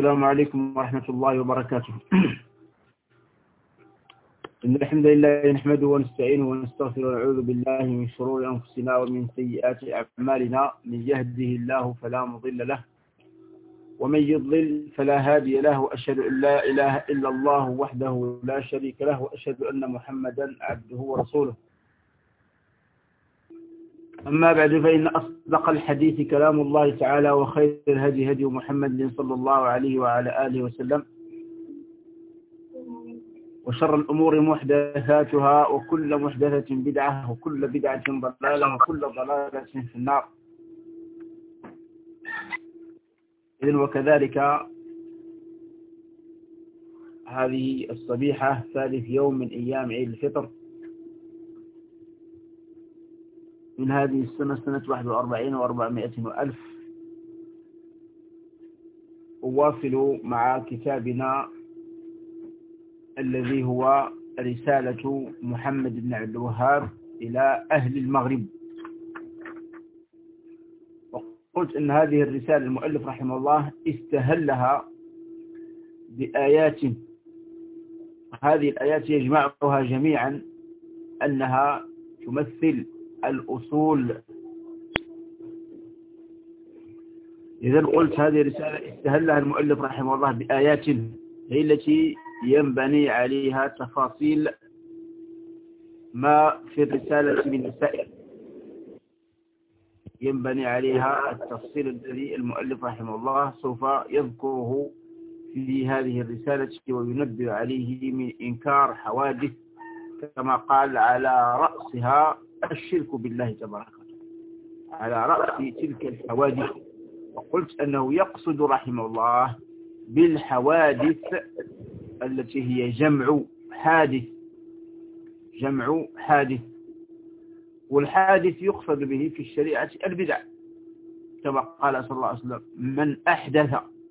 السلام عليكم ورحمة الله وبركاته. إن الحمد لله نحمده ونستعينه ونستغفره ونعوذ بالله من شرور أنفسنا ومن سيئات أعمالنا، من يهده الله فلا مضل له ومن يضلل فلا هادي له، وأشهد أن لا إله إلا الله وحده لا شريك له، وأشهد أن محمدا عبده ورسوله. أما بعد، فإن أصدق الحديث كلام الله تعالى، وخير الهدي هدي محمد صلى الله عليه وعلى آله وسلم، وشر الأمور محدثاتها، وكل محدثة بدعة، وكل بدعة ضلالة، وكل ضلالة في النار. إذن وكذلك هذه الصبيحة ثالث يوم من أيام عيد الفطر من هذه السنة، سنة 41 و400 وألف. أواصل مع كتابنا الذي هو رسالة محمد بن عبد الوهاب إلى أهل المغرب. وقلت أن هذه الرسالة المؤلف رحمه الله استهلها بآيات، هذه الآيات يجمعها جميعا أنها تمثل الأصول. إذن قلت هذه الرسالة استهلها المؤلف رحمه الله بآيات هي التي ينبني عليها تفاصيل ما في الرسالة من مسائل، ينبني عليها التفصيل الذي المؤلف رحمه الله سوف يذكره في هذه الرسالة، وينبه عليه من إنكار حوادث كما قال على رأسها الشرك بالله تبارك وتعالى، على رأس تلك الحوادث. وقلت أنه يقصد رحمه الله بالحوادث التي هي جمع حادث، جمع حادث، والحادث يقصد به في الشريعة البدع، كما قال صلى الله عليه وسلم: من أحدث.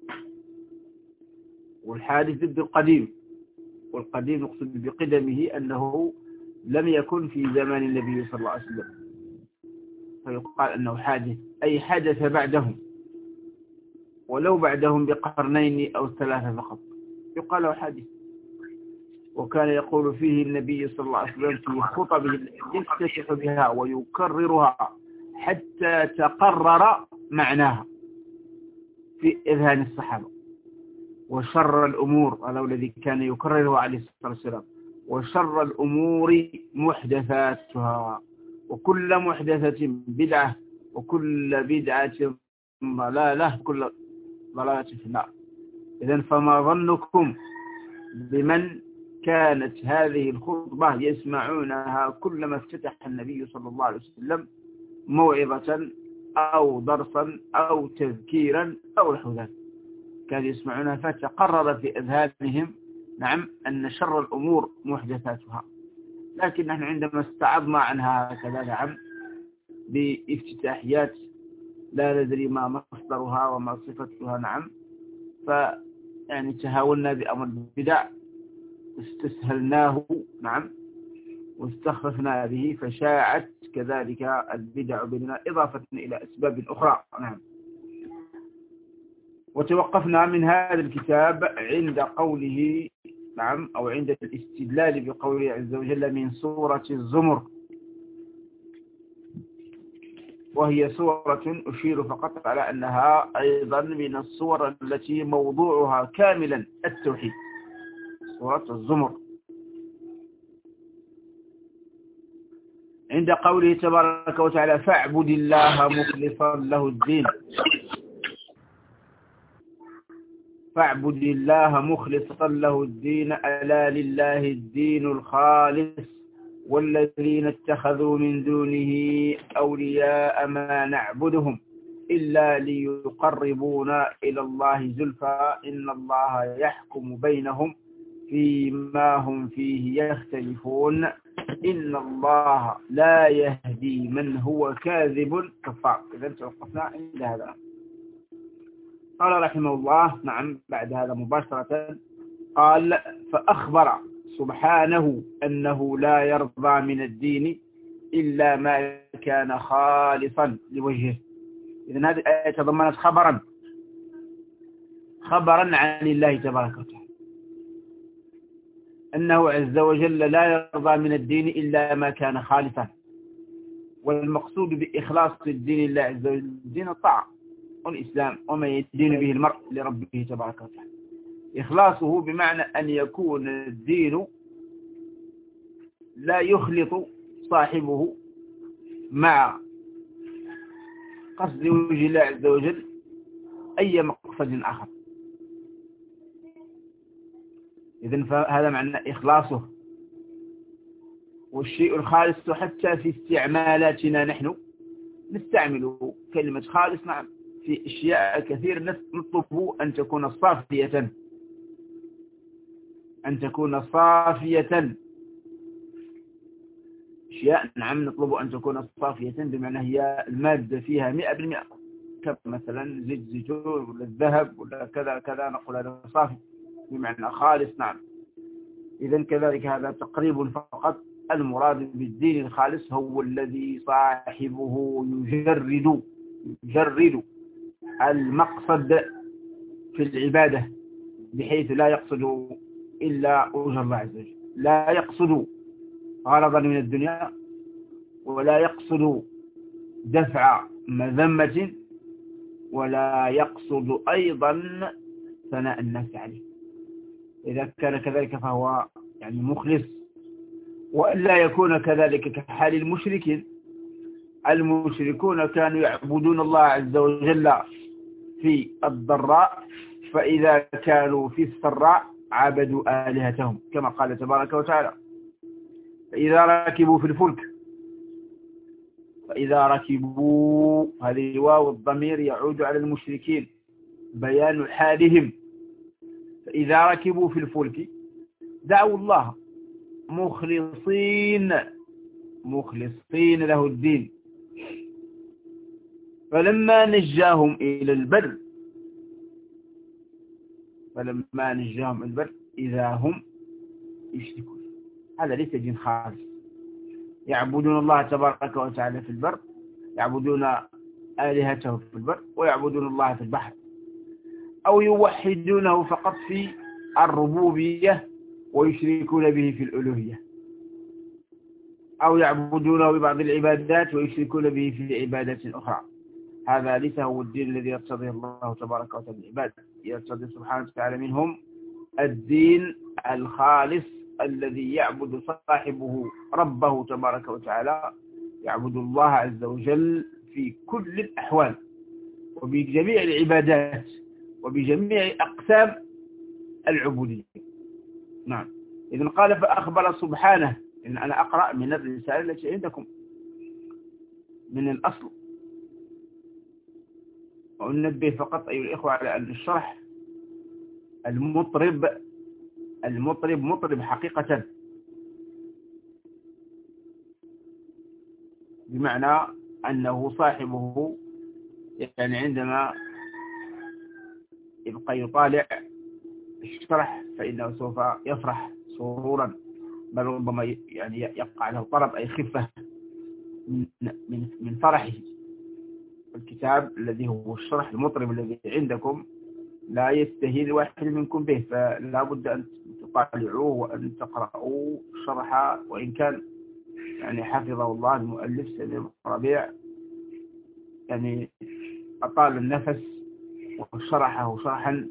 والحادث ضد القديم، والقديم يقصد بقدمه أنه لم يكن في زمان النبي صلى الله عليه وسلم، فيقال أنه حادث أي حدث بعدهم، ولو بعدهم بقرنين أو 3 فقط يقال له حادث. وكان يقول فيه النبي صلى الله عليه وسلم في خطبه التي يفتتح بها ويكررها حتى تقرر معناها في إذهان الصحابة: وشر الأمور، هذا الذي كان يكرره عليه الصلاة والسلام: وشر الأمور محدثاتها، وكل محدثة بدعة، وكل بدعة ضلالة، كل ضلالة في النار. إذن فما ظنكم بمن كانت هذه الخطبة يسمعونها كلما افتتح النبي صلى الله عليه وسلم موعظة أو درسا أو تذكيرا أو نحو ذلك، كانوا يسمعونها فتقرر في أذهانهم نعم أن شر الأمور محدثاتها. لكن نحن عندما استعضنا عنها هكذا نعم بافتتاحيات لا ندري ما مصدرها وما صفتها نعم، فيعني تهاولنا بأمر البدع، استسهلناه نعم واستخففنا به، فشاعت كذلك البدع بيننا إضافة إلى أسباب أخرى نعم. وتوقفنا من هذا الكتاب عند قوله نعم، أو عند الاستدلال بقوله عز وجل من سورة الزمر، وهي سورة أشير فقط على أنها أيضا من السور التي موضوعها كاملا التوحيد، سورة الزمر. عند قوله تبارك وتعالى: فاعبد الله مخلصا له الدين، فاعبد الله مخلصا له الدين، ألا لله الدين الخالص والذين اتخذوا من دونه أولياء ما نعبدهم إلا ليقربونا إلى الله زلفى إن الله يحكم بينهم فيما هم فيه يختلفون إن الله لا يهدي من هو كاذب كفار. إذا توقفنا عند هذا. قال رحمه الله نعم بعد هذا مباشرة، قال: فأخبر سبحانه أنه لا يرضى من الدين إلا ما كان خالصا لوجهه. إذن هذه الآية تضمنت خبرا عن الله تبارك وتعالى أنه عز وجل لا يرضى من الدين إلا ما كان خالصا. والمقصود بإخلاص الدين لله عز وجل دين الطاعة والإسلام وما يدين به المرء لربه تبارك وتعالى. إخلاصه بمعنى أن يكون الدين لا يخلط صاحبه مع قصد وجه الله عز وجل أي مقصد آخر. إذن فهذا معنى إخلاصه. والشيء الخالص حتى في استعمالاتنا نحن نستعمل كلمة خالص نعم في أشياء كثير نطلب أن تكون صافية، أن تكون صافية. أشياء نعم نطلب أن تكون صافية بمعنى هي المادة فيها 100%، كمثلا زيت زيتون ولا الذهب ولا كذا كذا، نقول هذا صافي بمعنى خالص نعم. إذن كذلك هذا تقريب فقط. المراد بالدين الخالص هو الذي صاحبه يجرد المقصد في العبادة بحيث لا يقصد إلا وجه الله عز وجل، لا يقصد غرضا من الدنيا، ولا يقصد دفع مذمة، ولا يقصد أيضا ثناء الناس عليه. إذا كان كذلك فهو يعني مخلص. وألا يكون كذلك كحال المشركين. المشركون كانوا يعبدون الله عز وجل في الضراء، فإذا كانوا في السراء عبدوا آلهتهم كما قال تبارك وتعالى فإذا ركبوا في الفلك. فإذا ركبوا، هذه واو الضمير يعود على المشركين بيان حالهم. فإذا ركبوا في الفلك دعوا الله مخلصين له الدين، فلما نجاهم إلى البر إذا هم يشركون. هذا ليس دين خالص. يعبدون الله تبارك وتعالى في البر، يعبدون آلهته في البر، ويعبدون الله في البحر، أو يوحدونه فقط في الربوبية ويشركون به في الألوهية، أو يعبدونه ببعض العبادات ويشركون به في عبادات أخرى. هذا ليس هو الدين الذي يرتضيه الله تبارك وتعالى العباد. يرتضي سبحانه وتعالى منهم الدين الخالص الذي يعبد صاحبه ربه تبارك وتعالى، يعبد الله عز وجل في كل الأحوال وبجميع العبادات وبجميع أقسام العبودية. نعم. إذن قال فأخبر سبحانه، إن أنا أقرأ من الرسالة التي عندكم من الأصل، وأنبه فقط أيها الإخوة على أن الشرح المطرب مطرب حقيقة، بمعنى أنه صاحبه يعني عندما يبقى يطالع الشرح فإنه سوف يفرح سرورا، بل ربما يعني يقع له طرب أي خفة من فرحه. الكتاب الذي هو الشرح المطرب الذي عندكم لا يستهين واحد منكم به، فلا بد أن تطالعوه وأن تقرأوا الشرح. وإن كان يعني حفظه الله المؤلف سليم ربيع يعني أطال النفس وشرحه شرحا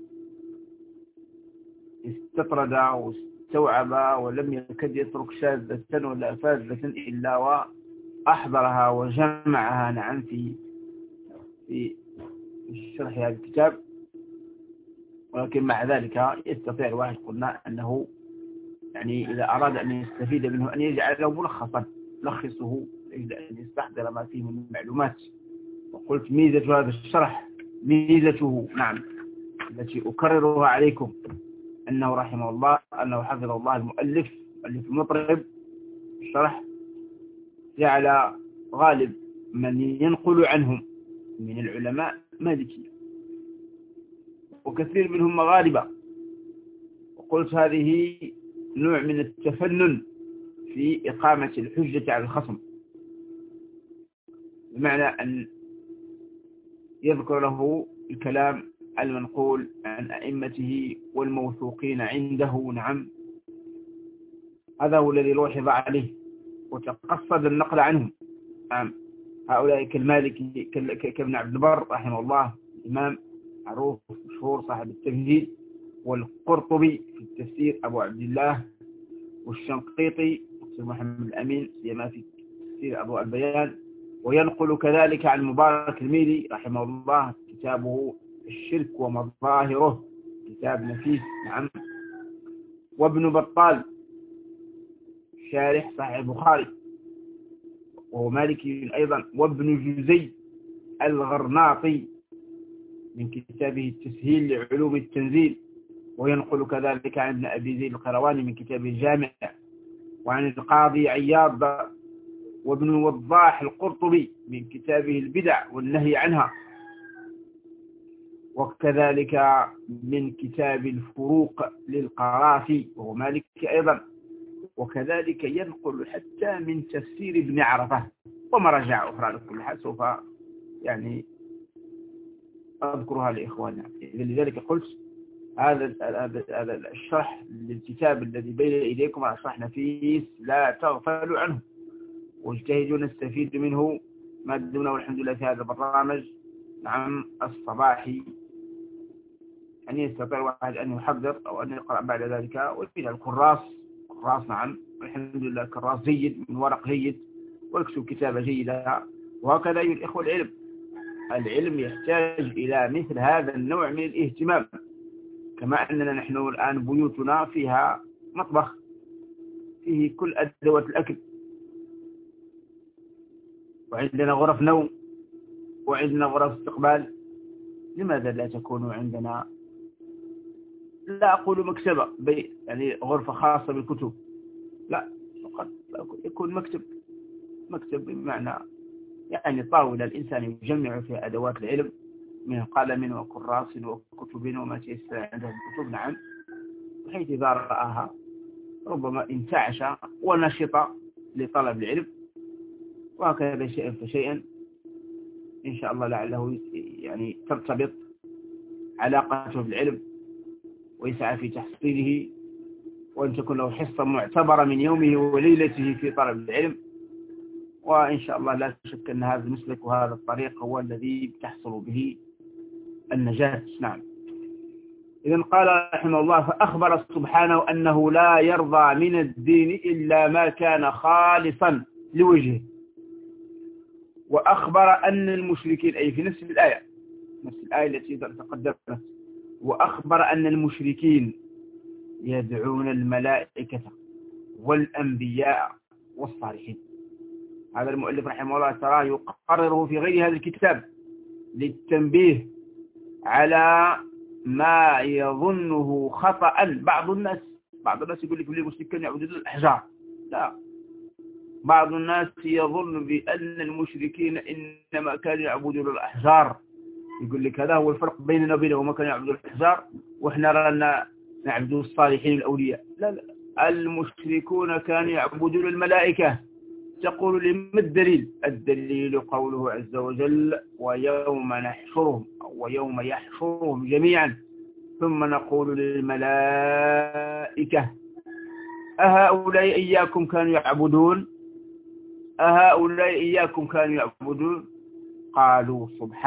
استطرد واستوعب، ولم يكد يترك شاذة ولا فاذة إلا وأحضرها وجمعها نعم في شرح هذا الكتاب. ولكن مع ذلك يستطيع الواحد قلنا أنه يعني إذا أراد أن يستفيد منه أن يجعله ملخصا لخصه أن يستحضر ما فيه من المعلومات. وقلت ميزة هذا الشرح، ميزته نعم التي أكررها عليكم، أنه رحمه الله أنه حفظه الله المؤلف المطرب الشرح جعل غالب من ينقل عنهم من العلماء مالكية، وكثير منهم مغاربة. وقلت هذه نوع من التفنن في إقامة الحجة على الخصم، بمعنى أن يذكر له الكلام المنقول عن أئمته والموثوقين عنده. نعم، هذا هو الذي لوحظ عليه وتقصد النقل عنهم. نعم، هؤلاء كالمالكي كابن عبد البر رحمه الله، إمام معروف مشهور صاحب التمهيد، والقرطبي في التفسير أبو عبد الله، والشنقيطي محمد الأمين سيما في تفسير أبو البيان. وينقل كذلك عن مبارك الميري رحمه الله كتابه الشرك ومظاهره، كتاب نفيس. نعم، وابن بطال شارح صحيح البخاري وهو مالكي أيضا، وابن جزي الغرناطي من كتابه التسهيل لعلوم التنزيل. وينقل كذلك عن ابن أبي زيد القيرواني من كتابه الجامع، وعن القاضي عياض وابن وضاح القرطبي من كتابه البدع والنهي عنها، وكذلك من كتاب الفروق للقرافي وهو مالكي أيضا. وكذلك ينقل حتى من تفسير ابن عرفة ومراجع أخرى. لكل حال سوف يعني أذكرها لإخواننا. لذلك قلت هذا الشرح للكتاب الذي بين إيديكم على شرح نفيس لا تغفلوا عنه، واجتهدوا نستفيد منه ما دمنا والحمد لله في هذا البرنامج. نعم، الصباحي يعني يستطيع واحد أن يحضر أو أن يقرأ بعد ذلك ويفيد الكراس. نعم، الحمد لله كراس جيد من ورق جيد، ويكتب كتابة جيدة. وهكذا أيها الإخوة، العلم يحتاج إلى مثل هذا النوع من الاهتمام. كما أننا نحن الآن بيوتنا فيها مطبخ فيه كل أدوات الأكل، وعندنا غرف نوم، وعندنا غرف استقبال. لماذا لا تكون عندنا، لا أقول مكتبة يعني غرفة خاصة بالكتب، لا، فقط يكون مكتب بمعنى يعني طاولة الإنسان يجمع فيها أدوات العلم من قلم وكراس وكتب وما تيسر عنده الكتب. نعم، بحيث إذا رآها ربما انتعش ونشط لطلب العلم، وهكذا شيئا فشيئا إن شاء الله لعله يعني ترتبط علاقته بالعلم ويسعى في تحصيله، وأن تكون له حصة معتبرة من يومه وليلته في طلب العلم. وإن شاء الله لا شك أن هذا المسلك وهذا الطريق هو الذي تحصل به النجاة. نعم، إذن قال رحمه الله: فأخبر سبحانه أنه لا يرضى من الدين إلا ما كان خالصا لوجهه. وأخبر أن المشركين، أي في نفس الآية التي تقدمت، وأخبر أن المشركين يدعون الملائكة والأنبياء والصالحين. هذا المؤلف رحمه الله تراه يقرره في غير هذا الكتاب للتنبيه على ما يظنه خطأ بعض الناس يقول لك المسلمين كانوا يعبدون الأحجار. لا، بعض الناس يظن بأن المشركين إنما كانوا يعبدون الأحجار، يقول لك هذا هو الفرق بيننا وبينهم، ما كانوا يعبدون الأحجار وإحنا رانا نعبد الصالحين الأولياء. لا، المشركون كانوا يعبدون الملائكة. تقول لي ما الدليل؟ الدليل قوله عز وجل: ويوم يحشرهم جميعا ثم نقول للملائكة أهؤلاء إياكم كانوا يعبدون؟ قالوا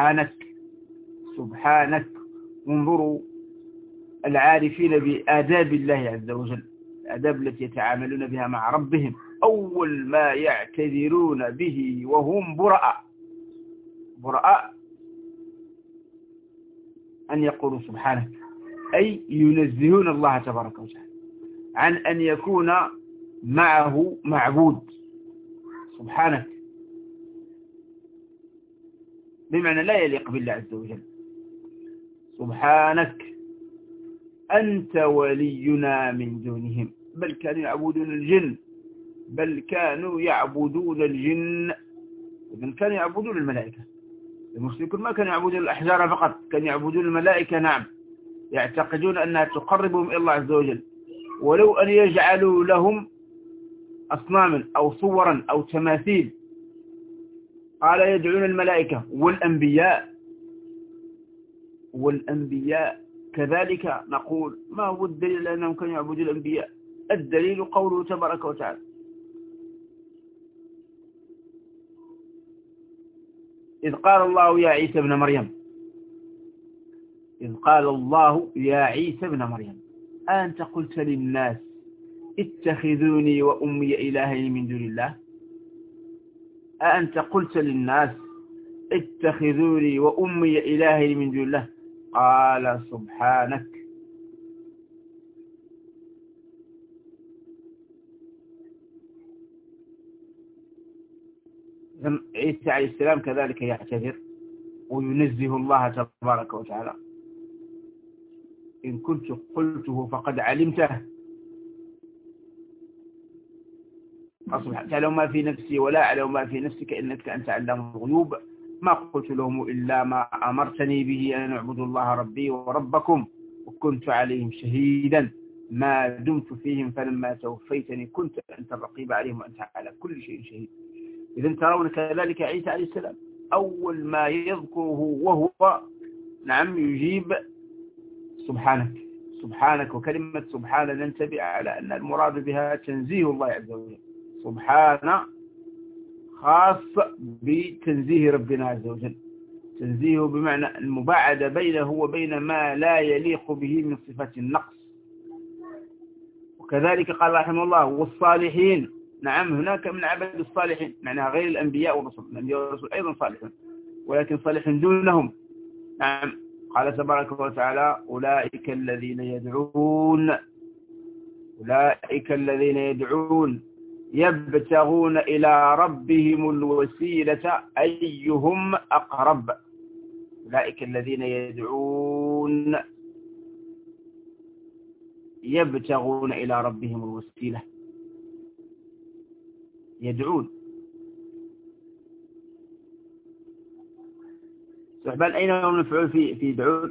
سبحانك. انظروا العارفين بآداب الله عز وجل، الآداب التي يتعاملون بها مع ربهم، أول ما يعتذرون به وهم براء أن يقولوا سبحانك، أي ينزهون الله تبارك وتعالى عن أن يكون معه معبود. سبحانك بمعنى لا يليق بالله عز وجل. سبحانك أنت ولينا من دونهم، بل كانوا يعبدون الجن، إذن كانوا يعبدون الملائكة. المشركون ما كانوا يعبدون الأحجار فقط، كانوا يعبدون الملائكة. نعم، يعتقدون أنها تقربهم إلى الله عز وجل، ولو أن يجعلوا لهم أصناما أو صورا أو تماثيل. قال: يدعون الملائكة والأنبياء والأنبياء كذلك نقول ما هو الدليل أنهم كانوا يعبدوا الأنبياء؟ الدليل قوله تبارك وتعالى: إذ قال الله يا عيسى ابن مريم، إذ قال الله يا عيسى ابن مريم أنت قلت للناس اتخذوني وأمي إلهين من دون الله؟ أنت قلت للناس اتخذوني وأمي إلهين من دون الله؟ قال سبحانك. عيسى عليه السلام كذلك يعتذر وينزه الله تبارك وتعالى: إن كنت قلته فقد علمته، تعلم ما في نفسي ولا أعلم ما في نفسك إنك أنت علام الغيوب، ما قلت لهم إلا ما أمرتني به أن اعبدوا الله ربي وربكم وكنت عليهم شهيدا ما دمت فيهم فلما توفيتني كنت أنت الرقيب عليهم وأنت على كل شيء شهيد. إذن ترون كذلك عيسى عليه السلام أول ما يذكره وهو يجيب سبحانك. سبحانك، وكلمة سبحان ننتبه على أن المراد بها تنزيه الله عز وجل. سبحان خاص بتنزيه ربنا عز وجل، تنزيه بمعنى المباعدة بينه وبين ما لا يليق به من صفة النقص. وكذلك قال رحمه الله: والصالحين. نعم، هناك من عبد الصالحين معناها غير الأنبياء والرسل، الأنبياء والرسل أيضا صالحون ولكن صالحين دونهم. نعم، قال تبارك وتعالى: أولئك الذين يدعون يبتغون إلى ربهم الوسيلة أيهم أقرب. أولئك الذين يدعون يبتغون إلى ربهم الوسيلة. يدعون. صحبان أين هو المفعول في يدعون؟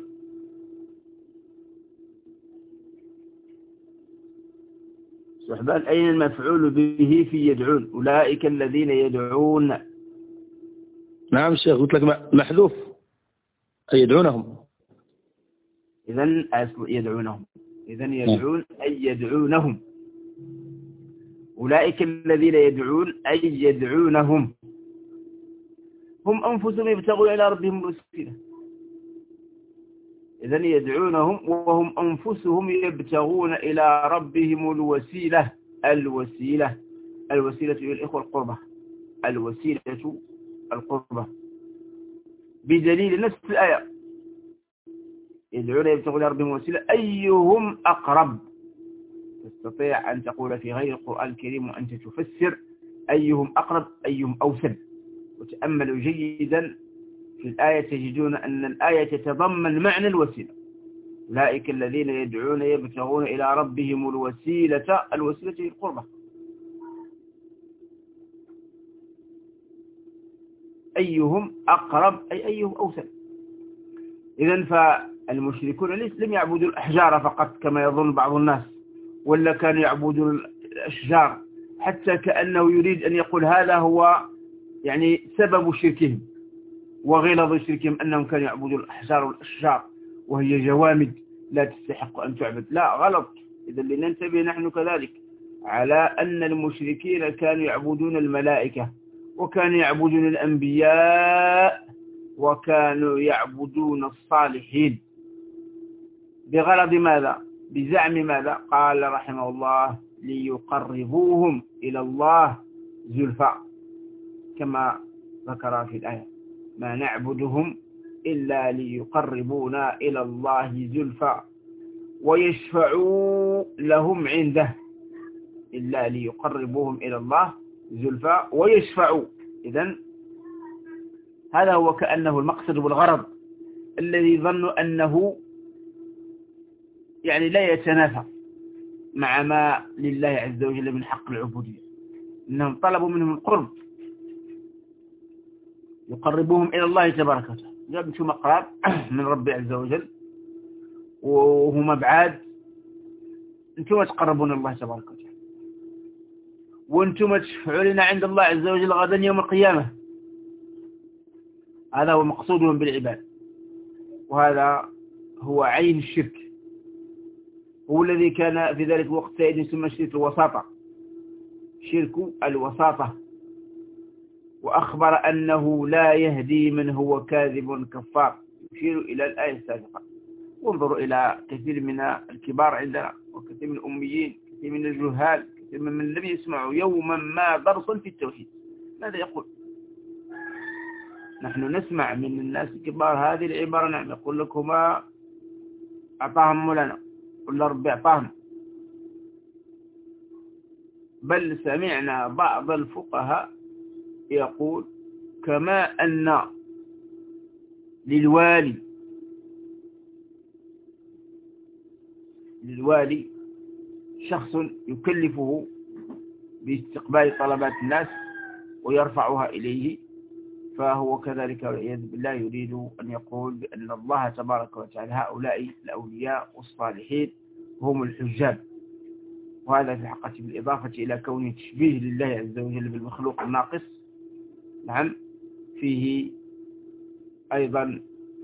صحبان أين المفعول به في يدعون؟ أولئك الذين يدعون. نعم شيخ، قلت لك محذوف أي يدعونهم. إذن يدعونهم، إذن يدعون أي يدعونهم. أولئك الذين يدعون أي يدعونهم، هم أنفسهم يبتغون إلى ربهم الوسيلة. إذن يدعونهم وهم أنفسهم يبتغون إلى ربهم الوسيلة. الوسيلة يا الإخوة القربة، الوسيلة القربة، بدليل نفس الآية: يدعون يبتغون إلى ربهم الوسيلة أيهم أقرب. تستطيع أن تقول في غير القرآن الكريم وأنت تفسر أيهم أقرب أيهم أوسد. وتأملوا جيدا في الآية تجدون أن الآية تتضمن معنى الوسيلة. أولئك الذين يدعون يبتغون إلى ربهم الوسيلة. الوسيلة هي القربة. أيهم أقرب أي أيهم أوسد. إذن فالمشركون لم يعبدوا الأحجار فقط كما يظن بعض الناس، ولا كانوا يعبدون الأشجار حتى كأنه يريد أن يقول هذا هو سبب شركهم وغلظ شركهم، أنهم كانوا يعبدون الأحجار والأشجار وهي جوامد لا تستحق أن تعبد. لا، غلط. إذا لننتبه نحن كذلك على أن المشركين كانوا يعبدون الملائكة وكانوا يعبدون الأنبياء وكانوا يعبدون الصالحين بغرض ماذا؟ بزعم ماذا؟ قال رحمه الله: ليقربوهم إلى الله زلفى، كما ذكر في الآية: ما نعبدهم إلا ليقربونا إلى الله زلفى ويشفعوا لهم عنده. إلا ليقربوهم إلى الله زلفى ويشفعوا. إذن هذا هو كأنه المقصد والغرض الذي ظنوا أنه لا يتنافى مع ما لله عز وجل من حق العبودية. إنهم طلبوا منهم القرب، يقربوهم إلى الله تبارك وتعالى. جابتهم أقراب من ربي عز وجل وهم أبعاد. أنتم تقربون الله تبارك وتعالى وأنتم تشفعوا لنا عند الله عز وجل غدا يوم القيامة. هذا هو مقصودهم بالعباد، وهذا هو عين الشرك، هو الذي كان في ذلك الوقت يسمى شرك الوساطة، شرك الوساطة. وأخبر أنه لا يهدي من هو كاذب كفار، يشير إلى الآية السابقة. وانظروا إلى كثير من الكبار عندنا، وكثير من الأميين، كثير من الجهال، كثير من لم يسمعوا يوما ما درسا في التوحيد، ماذا يقول؟ نحن نسمع من الناس الكبار هذه العبارة، نعم، يقول لك هما أعطاهم مولانا ولا ربي أعطاهم. بل سمعنا بعض الفقهاء يقول كما أن للوالي شخص يكلفه باستقبال طلبات الناس ويرفعها إليه، فهو كذلك والعياذ بالله يريد أن يقول بأن الله تبارك وتعالى هؤلاء الأولياء والصالحين هم الحجاب. وهذا في حقيقة بالإضافة إلى كونه تشبيه لله عز وجل بالمخلوق الناقص، نعم، فيه أيضا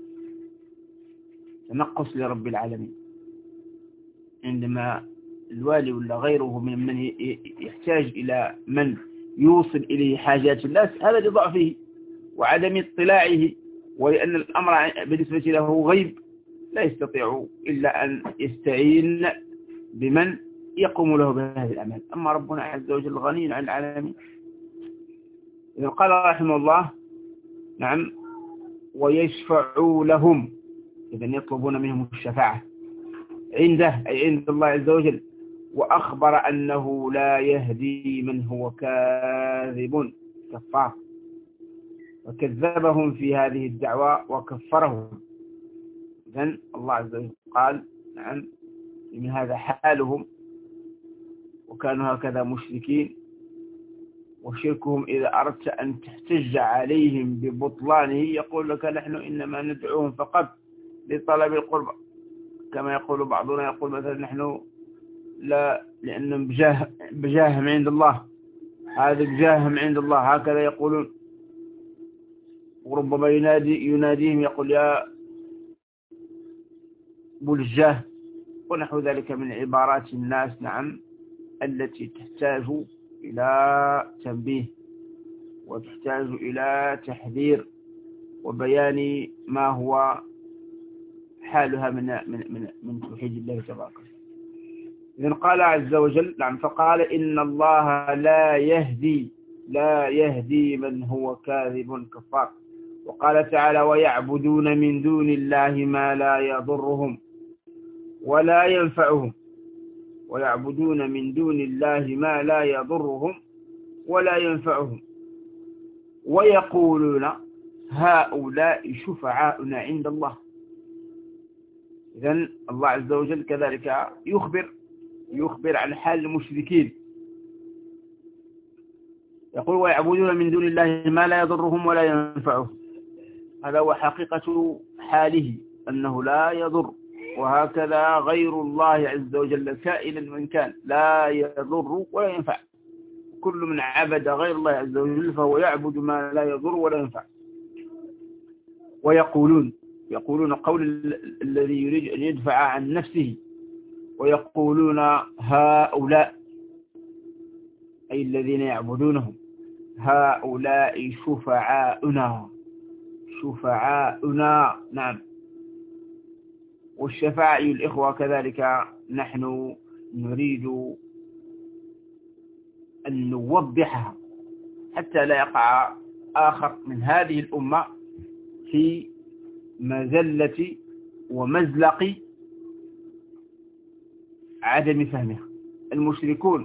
تنقص لرب العالمين. عندما الوالي ولا غيره من يحتاج إلى من يوصل إليه حاجات الناس، هذا لضعفه وعدم اطلاعه، ولأن الأمر بالنسبة له غيب، لا يستطيع إلا أن يستعين بمن يقوم له بهذه الأعمال. أما ربنا عز وجل غني عن العالمين. إذا قال رحمه الله، نعم، ويشفعوا لهم، إذا يطلبون منهم الشفاعة عنده، أي عند الله عز وجل. وأخبر أنه لا يهدي من هو كاذب كفار، وكذبهم في هذه الدعوة وكفرهم. إذن الله عز وجل قال، نعم، من هذا حالهم، وكانوا هكذا مشركين. وشركهم إذا أردت أن تحتج عليهم ببطلانه يقول لك نحن إنما ندعوهم فقط لطلب القربة، كما يقول بعضنا، يقول مثلا نحن لا لأنهم بجاههم عند الله، هذا بجاههم عند الله، هكذا يقولون. وربما يناديهم يقول يا أبو الجاه ونحو ذلك من عبارات الناس، نعم، التي تحتاج إلى تنبيه وتحتاج إلى تحذير وبيان ما هو حالها من توحيد الله تبارك وتعالى. إذن قال عز وجل، نعم، فقال إن الله لا يهدي من هو كاذب كفار. وقال تعالى ويعبدون من دون الله ما لا يضرهم ولا ينفعهم، ويعبدون من دون الله ما لا يضرهم ولا ينفعهم، ويقولون هؤلاء شفعاؤنا عند الله. إذن الله عز وجل كذلك يخبر عن حال المشركين، يقول ويعبدون من دون الله ما لا يضرهم ولا ينفعهم. هذا هو حقيقة حاله، أنه لا يضر، وهكذا غير الله عز وجل كائنا من كان لا يضر ولا ينفع. كل من عبد غير الله عز وجل فهو يعبد ما لا يضر ولا ينفع. ويقولون قول الذي يريد أن يدفع عن نفسه، ويقولون هؤلاء أي الذين يعبدونهم، هؤلاء شفعاؤنا، نعم. والشفاعة أيها الإخوة كذلك نحن نريد أن نوضحها حتى لا يقع آخر من هذه الأمة في مزلة ومزلق عدم فهمها. المشركون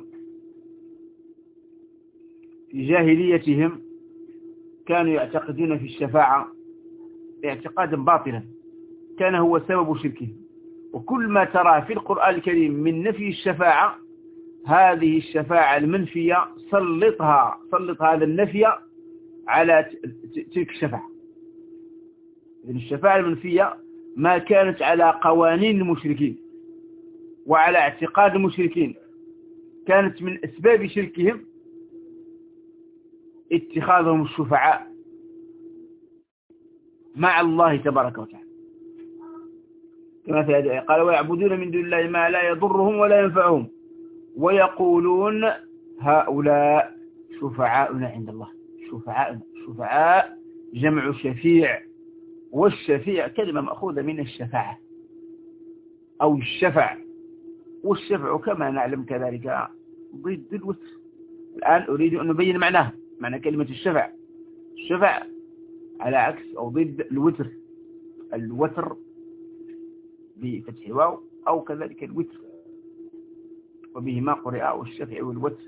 في جاهليتهم كانوا يعتقدون في الشفاعة اعتقادا باطلا كان هو سبب شركهم. وكل ما ترى في القرآن الكريم من نفي الشفاعة، هذه الشفاعة المنفية سلط هذا النفي على تلك الشفاعة. إذن الشفاعة المنفية ما كانت على قوانين المشركين وعلى اعتقاد المشركين، كانت من أسباب شركهم اتخاذهم الشفعاء مع الله تبارك وتعالى. كما في هذه الآية قال ويعبدون من دون الله ما لا يضرهم ولا ينفعهم ويقولون هؤلاء شفعاؤنا عند الله. شفعاء جمع شفيع، والشفيع كلمة مأخوذة من الشفاعة أو الشفع، والشفع كما نعلم كذلك ضد الوتر. الآن أريد أن نبين معناه، معنى كلمة الشفع. الشفع على عكس أو ضد الوتر، الوتر بفتح الواو أو كذلك الوتر، وبهما قرئ والشفع والوتر.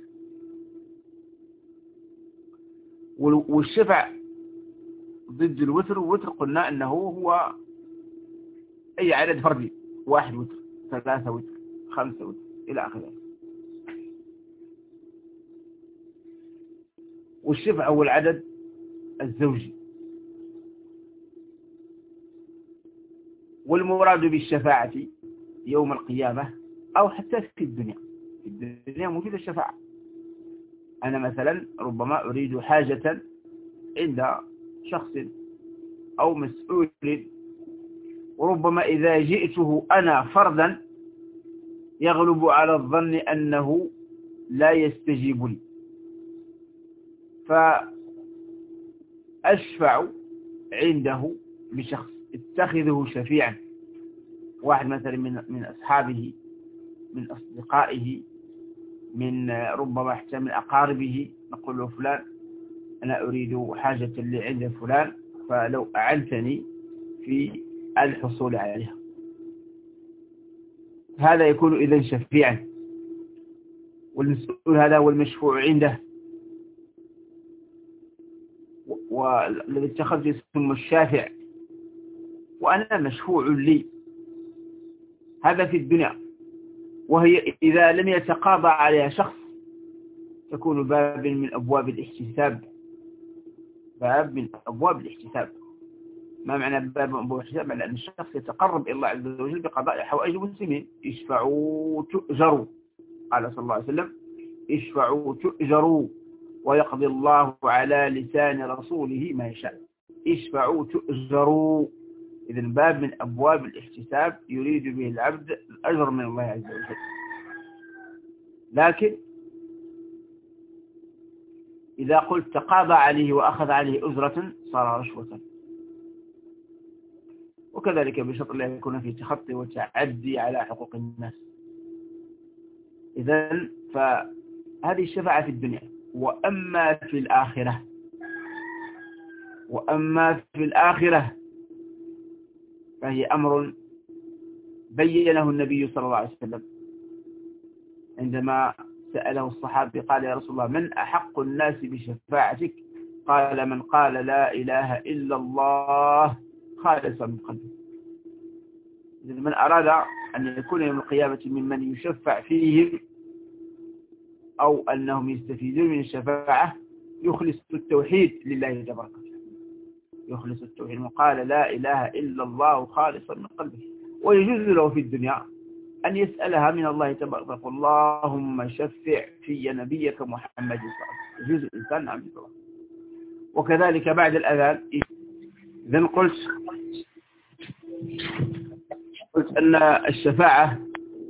والشفع ضد الوتر، والوتر قلنا أنه هو أي عدد فردي، 1 وتر، 3 وتر، 5 وتر إلى آخره. والشفع هو العدد الزوجي. والمراد بالشفاعة يوم القيامة أو حتى في الدنيا، في الدنيا موجودة الشفاعة. أنا مثلا ربما أريد حاجة عند شخص أو مسؤول، وربما إذا جئته أنا فردا يغلب على الظن أنه لا يستجيب لي، فأشفع عنده بشخص اتخذه شفيعا، واحد مثلا من أصحابه، من أصدقائه، من ربما حتى من أقاربه، نقول له فلان أنا أريد حاجة لي عند فلان، فلو أعنتني في الحصول عليها، هذا يكون إذن شفيعا، والمسؤول هذا هو المشفوع عنده، والذي اتخذ اسمه الشافع، وأنا مشفوع لي. هذا في الدنيا. وهي إذا لم يتقاضى عليها شخص تكون باب من أبواب الاحتساب، باب من أبواب الاحتساب. ما معنى باب من أبواب الاحتساب؟ معنى أن الشخص يتقرب إلى الله عز وجل بقضاء حوائج المسلمين. اشفعوا تؤجروا، قال صلى الله عليه وسلم اشفعوا تؤجروا ويقضي الله على لسان رسوله ما يشاء. اشفعوا تؤجروا، إذن باب من أبواب الاحتساب يريد به العبد الأجر من الله عز وجل. لكن إذا قلت تقاضى عليه وأخذ عليه أجرة صار رشوة، وكذلك بشرط لا يكون في تخطي وتعدي على حقوق الناس. إذن فهذه الشفاعة في الدنيا. وأما في الآخرة فهي أمر بينه النبي صلى الله عليه وسلم عندما سأله الصحابي قال يا رسول الله من أحق الناس بشفاعتك؟ قال من قال لا إله إلا الله خالصا من قلبه. من أراد أن يكون يوم القيامة ممن يشفع فيهم أو أنهم يستفيدون من الشفاعة يخلص التوحيد لله تبارك وتعالى، يخلص التوحيد وقال لا إله إلا الله خالصا من قلبه. ويجوز له في الدنيا أن يسألها من الله تبارك وتعالى اللهم شفع في نبيك محمد صلى الله عليه وسلم. يجوز الإنسان نعم الله. وكذلك بعد الأذان إذن قلت أن الشفاعة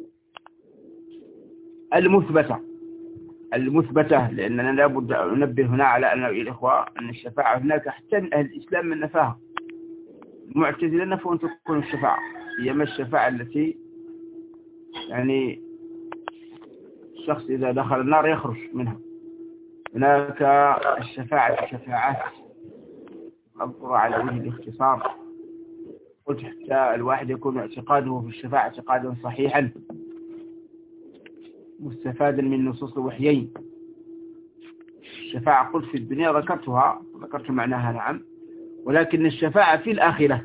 المثبتة لأننا لابد أن ننبه هنا على أن الإخوة أن الشفاعة هناك حتى من أهل الإسلام من نفاها. المعتزلة نفوا أن تكون الشفاعة، هي ما الشفاعة التي يعني الشخص إذا دخل النار يخرج منها. هناك الشفاعة شفاعات أذكر على وجه الاختصار. قلت حتى الواحد يكون اعتقاده في الشفاعة اعتقادا صحيحا مستفادا من نصوص الوحيين. الشفاعة قلت في الدنيا ذكرت معناها نعم، ولكن الشفاعة في الآخرة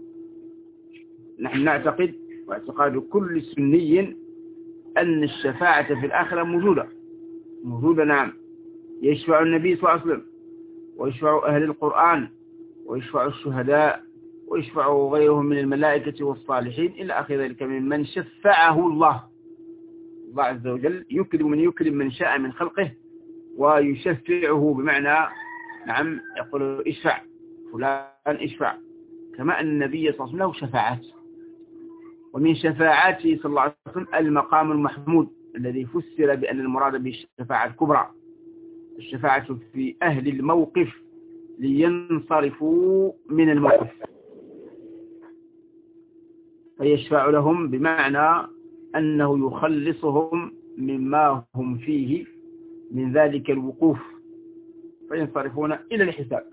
نحن نعتقد واعتقاد كل سني أن الشفاعة في الآخرة موجودة نعم. يشفع النبي صلى الله عليه وسلم ويشفع أهل القرآن ويشفع الشهداء ويشفع غيرهم من الملائكة والصالحين إلى آخر ذلك ممن شفعه الله عز وجل. يكرم من شاء من خلقه ويشفعه بمعنى نعم يقول اشفع فلان اشفع، كما أن النبي صلى الله عليه وسلم له شفاعات. ومن شفاعاته صلى الله عليه وسلم المقام المحمود الذي فسر بأن المراد بالشفاعة الكبرى، الشفاعة في أهل الموقف لينصرفوا من الموقف، فيشفع لهم بمعنى أنه يخلصهم مما هم فيه من ذلك الوقوف، فينصرفون إلى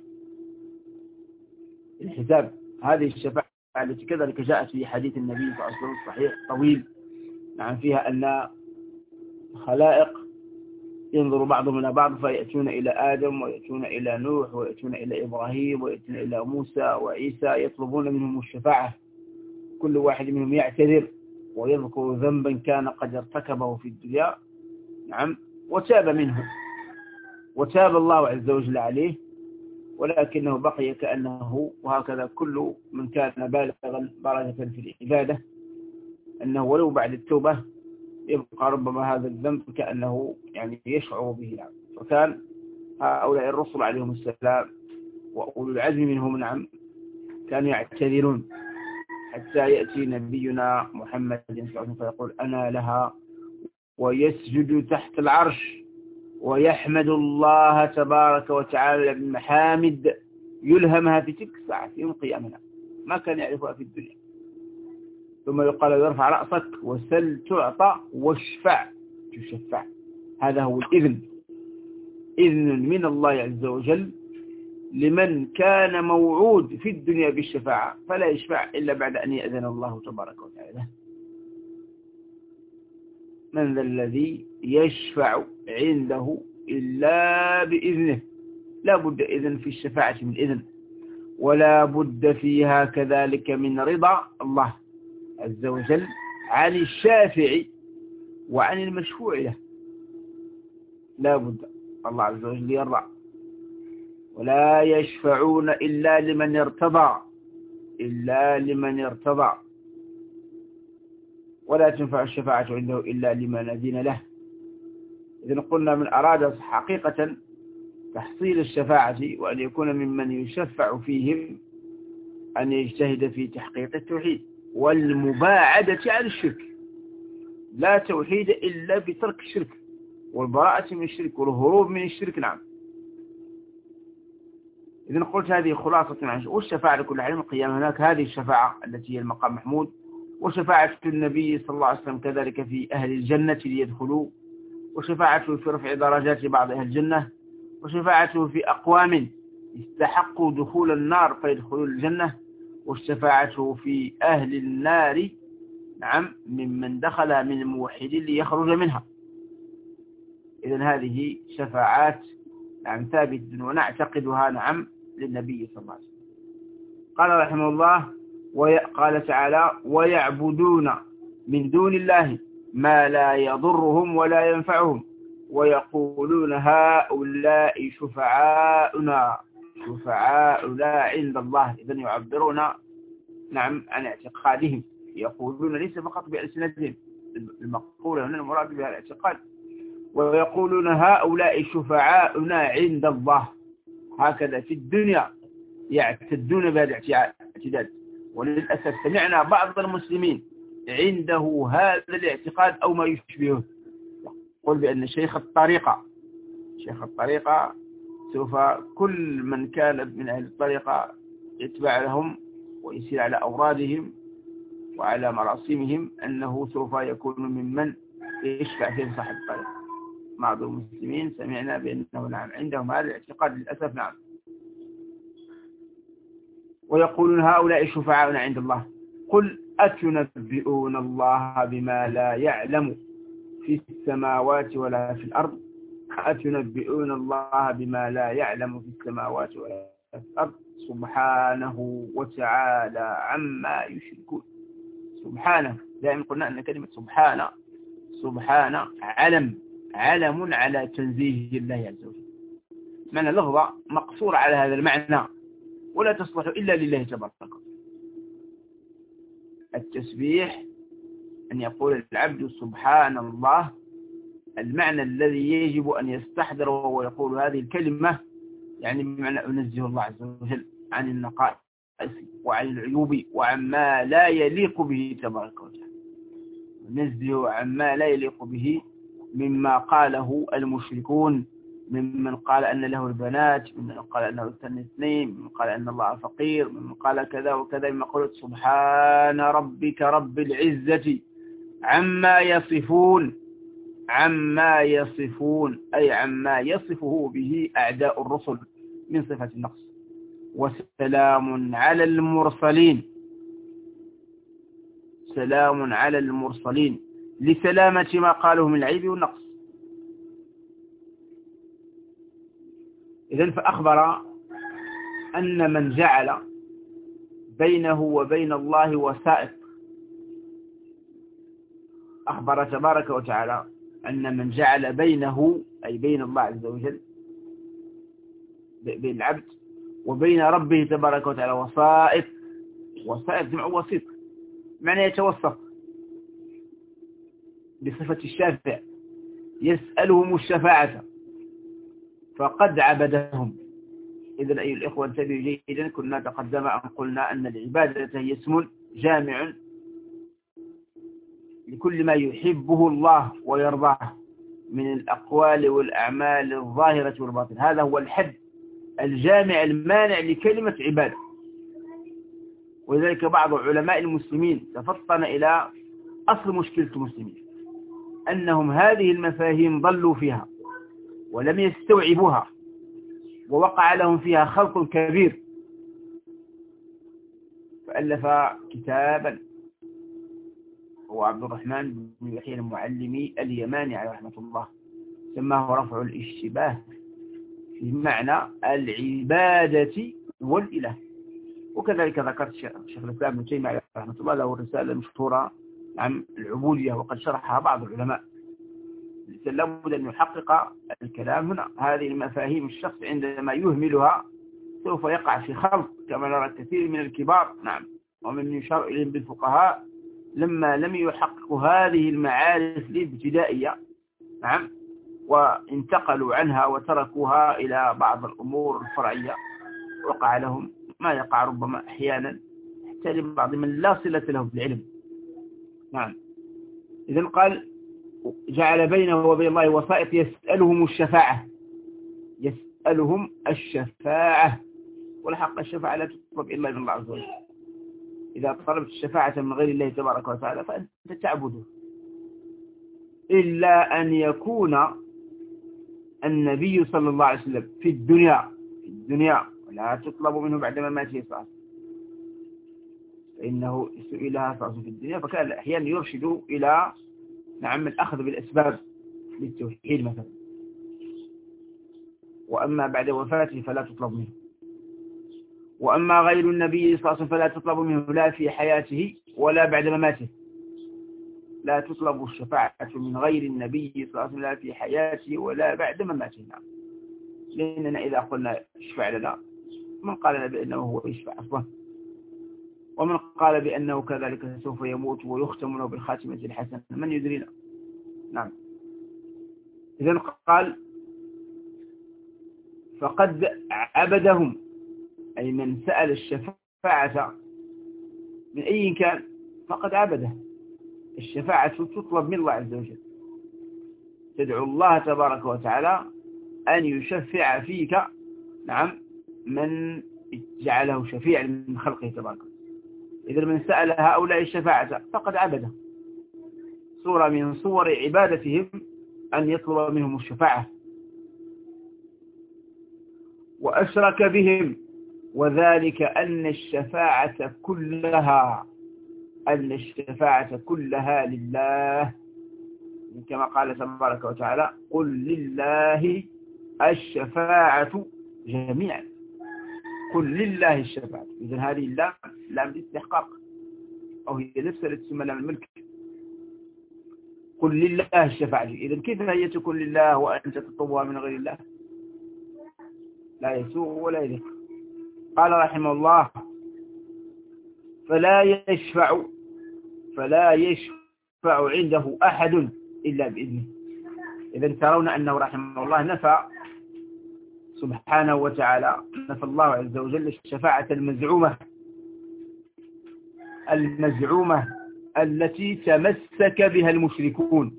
الحساب. هذه الشفاعة التي كذلك جاءت في حديث النبي صلى الله عليه وسلم الصحيح طويل، نعم، فيها أن خلائق ينظر بعضهم إلى بعض فيأتون إلى آدم ويأتون إلى نوح ويأتون إلى إبراهيم ويأتون إلى موسى وعيسى يطلبون منهم الشفاعة، كل واحد منهم يعتذر ويذكر ذنبا كان قد ارتكبه في الدنيا، نعم، وتاب منه وتاب الله عز وجل عليه، ولكنه بقي كأنه، وهكذا كل من كان بالغا درجة في العبادة، أنه ولو بعد التوبة يبقى ربما هذا الذنب كأنه يعني يشعر به، نعم. فكان هؤلاء الرسل عليهم السلام وأولو العزم منهم، نعم، كانوا يعتذرون حتى يأتي نبينا محمد صلى الله عليه وسلم فيقول أنا لها، ويسجد تحت العرش ويحمد الله تبارك وتعالى بالمحامد يلهمها في تلك الساعة يوم قيامنا ما كان يعرفها في الدنيا. ثم يقال ارفع رأسك وسل تعطى واشفع تشفع. هذا هو الإذن، إذن من الله عز وجل لمن كان موعود في الدنيا بالشفاعة، فلا يشفع إلا بعد أن يأذن الله تبارك وتعالى. من ذا الذي يشفع عنده إلا بإذنه؟ لا بد إذن في الشفاعة من إذن، ولا بد فيها كذلك من رضا الله عز وجل عن الشافع وعن المشفوع له، لا بد الله عز وجل يرضى. ولا يشفعون إلا لمن ارتضى، إلا لمن ارتضى، ولا تنفع الشفاعة عنده إلا لمن أذن له. إذن قلنا من أراد حقيقة تحصيل الشفاعة وأن يكون ممن يشفع فيهم أن يجتهد في تحقيق التوحيد والمباعدة عن الشرك. لا توحيد إلا بترك الشرك والبراءة من الشرك والهروب من الشرك، نعم. إذن قلت هذه خلاصة عن والشفاعة لكل حال القيامة. هناك هذه الشفاعة التي هي المقام محمود، وشفاعة النبي صلى الله عليه وسلم كذلك في أهل الجنة ليدخلوا، وشفاعته في رفع درجات بعض أهل الجنة، وشفاعته في أقوام استحقوا دخول النار فيدخلون الجنة، والشفاعة في أهل النار، نعم، ممن دخل من الموحدين ليخرج منها. إذن هذه شفاعات، نعم، ثابتة ونعتقدها، نعم، للنبي صلى الله عليه وسلم. قال رحمه الله قال تعالى ويعبدون من دون الله ما لا يضرهم ولا ينفعهم ويقولون هؤلاء شفعاؤنا عند الله. إذن يعبرون، نعم، عن اعتقادهم، يقولون ليس فقط بألسنتهم، المقولة هنا المراد بها الاعتقاد. ويقولون هؤلاء شفعاؤنا عند الله، هكذا في الدنيا يعتدون بهذا الاعتداد. وللأسف سمعنا بعض المسلمين عنده هذا الاعتقاد أو ما يشبهه، يقول بأن شيخ الطريقة سوف كل من كان من أهل الطريقة يتبع لهم ويسير على أورادهم وعلى مراسمهم، أنه سوف يكون ممن يشفع فيه صاحب الطريقة. بعض المسلمين سمعنا بأنه، نعم، عندهم هذا الاعتقاد للأسف، نعم. ويقولون هؤلاء شفعاؤنا عند الله. قل أتنبئون الله بما لا يعلم في السماوات ولا في الأرض؟ أتنبئون الله بما لا يعلم في السماوات ولا في الأرض سبحانه وتعالى عما يشركون. سبحانه، دائما قلنا أن كلمة سبحانه علم على تنزيه الله عز وجل، معنى لفظة مقصورة على هذا المعنى ولا تصلح إلا لله تبارك وتعالى. التسبيح أن يقول العبد سبحان الله، المعنى الذي يجب أن يستحضر وهو يقول هذه الكلمة، يعني بمعنى أنزه الله عز وجل عن النقائص وعن العيوب وعما لا يليق به تبارك وتعالى، نزه عما لا يليق به مما قاله المشركون، ممن قال أن له البنات، ممن قال أنه اثنين، ممن قال أن الله فقير، ممن قال كذا وكذا، مما قلت سبحان ربك رب العزة عما يصفون. عما يصفون أي عما يصفه به أعداء الرسل من صفة النقص. وسلام على المرسلين، سلام على المرسلين لسلامة ما قاله من العيب والنقص. إذن فأخبر أن من جعل بينه وبين الله وسائط، أخبر تبارك وتعالى أن من جعل بينه أي بين الله عز وجل، بين العبد وبين ربه تبارك وتعالى وسائط، وسائط جمع وسيط معنى يتوسط، بصفة الشافع يسألهم الشفاعة فقد عبدهم. إذن أيها الإخوة انتبهوا جيدا، كنا تقدم أن قلنا أن العبادة هي اسم جامع لكل ما يحبه الله ويرضاه من الأقوال والأعمال الظاهرة والباطنة. هذا هو الحد الجامع المانع لكلمة عبادة. ولذلك بعض علماء المسلمين تفطن إلى أصل مشكلة المسلمين، أنهم هذه المفاهيم ضلوا فيها ولم يستوعبوها، ووقع لهم فيها خلط كبير، فألف كتابا هو عبد الرحمن بن يحيى المعلمي اليماني عليه رحمة الله، سماه رفع الاشتباه في معنى العبادة والإله. وكذلك ذكرت شيخ الإسلام ابن تيمية عليه رحمة الله له الرسالة المشهورة عن العبودية، وقد شرحها بعض العلماء. لابد أن يحقق الكلام هنا هذه المفاهيم. الشخص عندما يهملها سوف يقع في خلط، كما نرى كثير من الكبار ومن يشار إليهم بالفقهاء لما لم يحققوا هذه المعارف الابتدائية وانتقلوا عنها وتركوها إلى بعض الأمور الفرعية، وقع لهم ما يقع ربما أحيانا حتى لبعض من لا صلة له بالعلم. إذن قال جعل بينه وبين الله وسائط يسألهم الشفاعة، يسألهم الشفاعة، والحق الشفاعة لا تطلب إلا من الله عز وجل. إذا طلبت الشفاعة من غير الله تبارك وتعالى فأنت تعبده، إلا أن يكون النبي صلى الله عليه وسلم في الدنيا ولا تطلب منه بعد مماته صلى الله عليه وسلم، فإنه سئلها صلى في الدنيا فكان أحيانا يرشد إلى الأخذ بالأسباب للتوحيد مثلا، وأما بعد وفاته فلا تطلب منه. وأما غير النبي صلى الله عليه وسلم فلا تطلب منه لا في حياته ولا بعد مماته. لا تطلب الشفاعة من غير النبي صلى الله عليه وسلم لا في حياته ولا بعد مماته. لأننا إذا قلنا اشفع لنا، من قال لنا بأنه هو يشفع أصلا، ومن قال بأنه كذلك سوف يموت ويختم له بالخاتمة الحسنة، من يدرينا؟ إذن قال فقد عبدهم، أي من سأل الشفاعة من أي كان فقد عبده. الشفاعة تطلب من الله عز وجل، تدعو الله تبارك وتعالى أن يشفع فيك من جعله شفيعا من خلقه تبارك وتعالى. إذا من سأل هؤلاء الشفاعة فقد عبده. صورة من صور عبادتهم أن يطلب منهم الشفاعة. وأشرك بهم، وذلك أن الشفاعة كلها لله، كما قال تبارك وتعالى قل لله الشفاعة جميعا. قل لله الشفاعة. إذن هذه اللام لام الاستحقاق، أو هي نفسها التي تسمى لام الملك. قل لله الشفاعة. إذن كيف هي تكون لله وأنت تطلبها من غير الله؟ لا يسوء ولا يليق. قال رحمه الله فلا يشفع عنده أحد إلا بإذنه. إذن ترون أنه رحمه الله نفى سبحانه وتعالى، نفى الله عز وجل الشفاعة المزعومة المزعومة التي تمسك بها المشركون.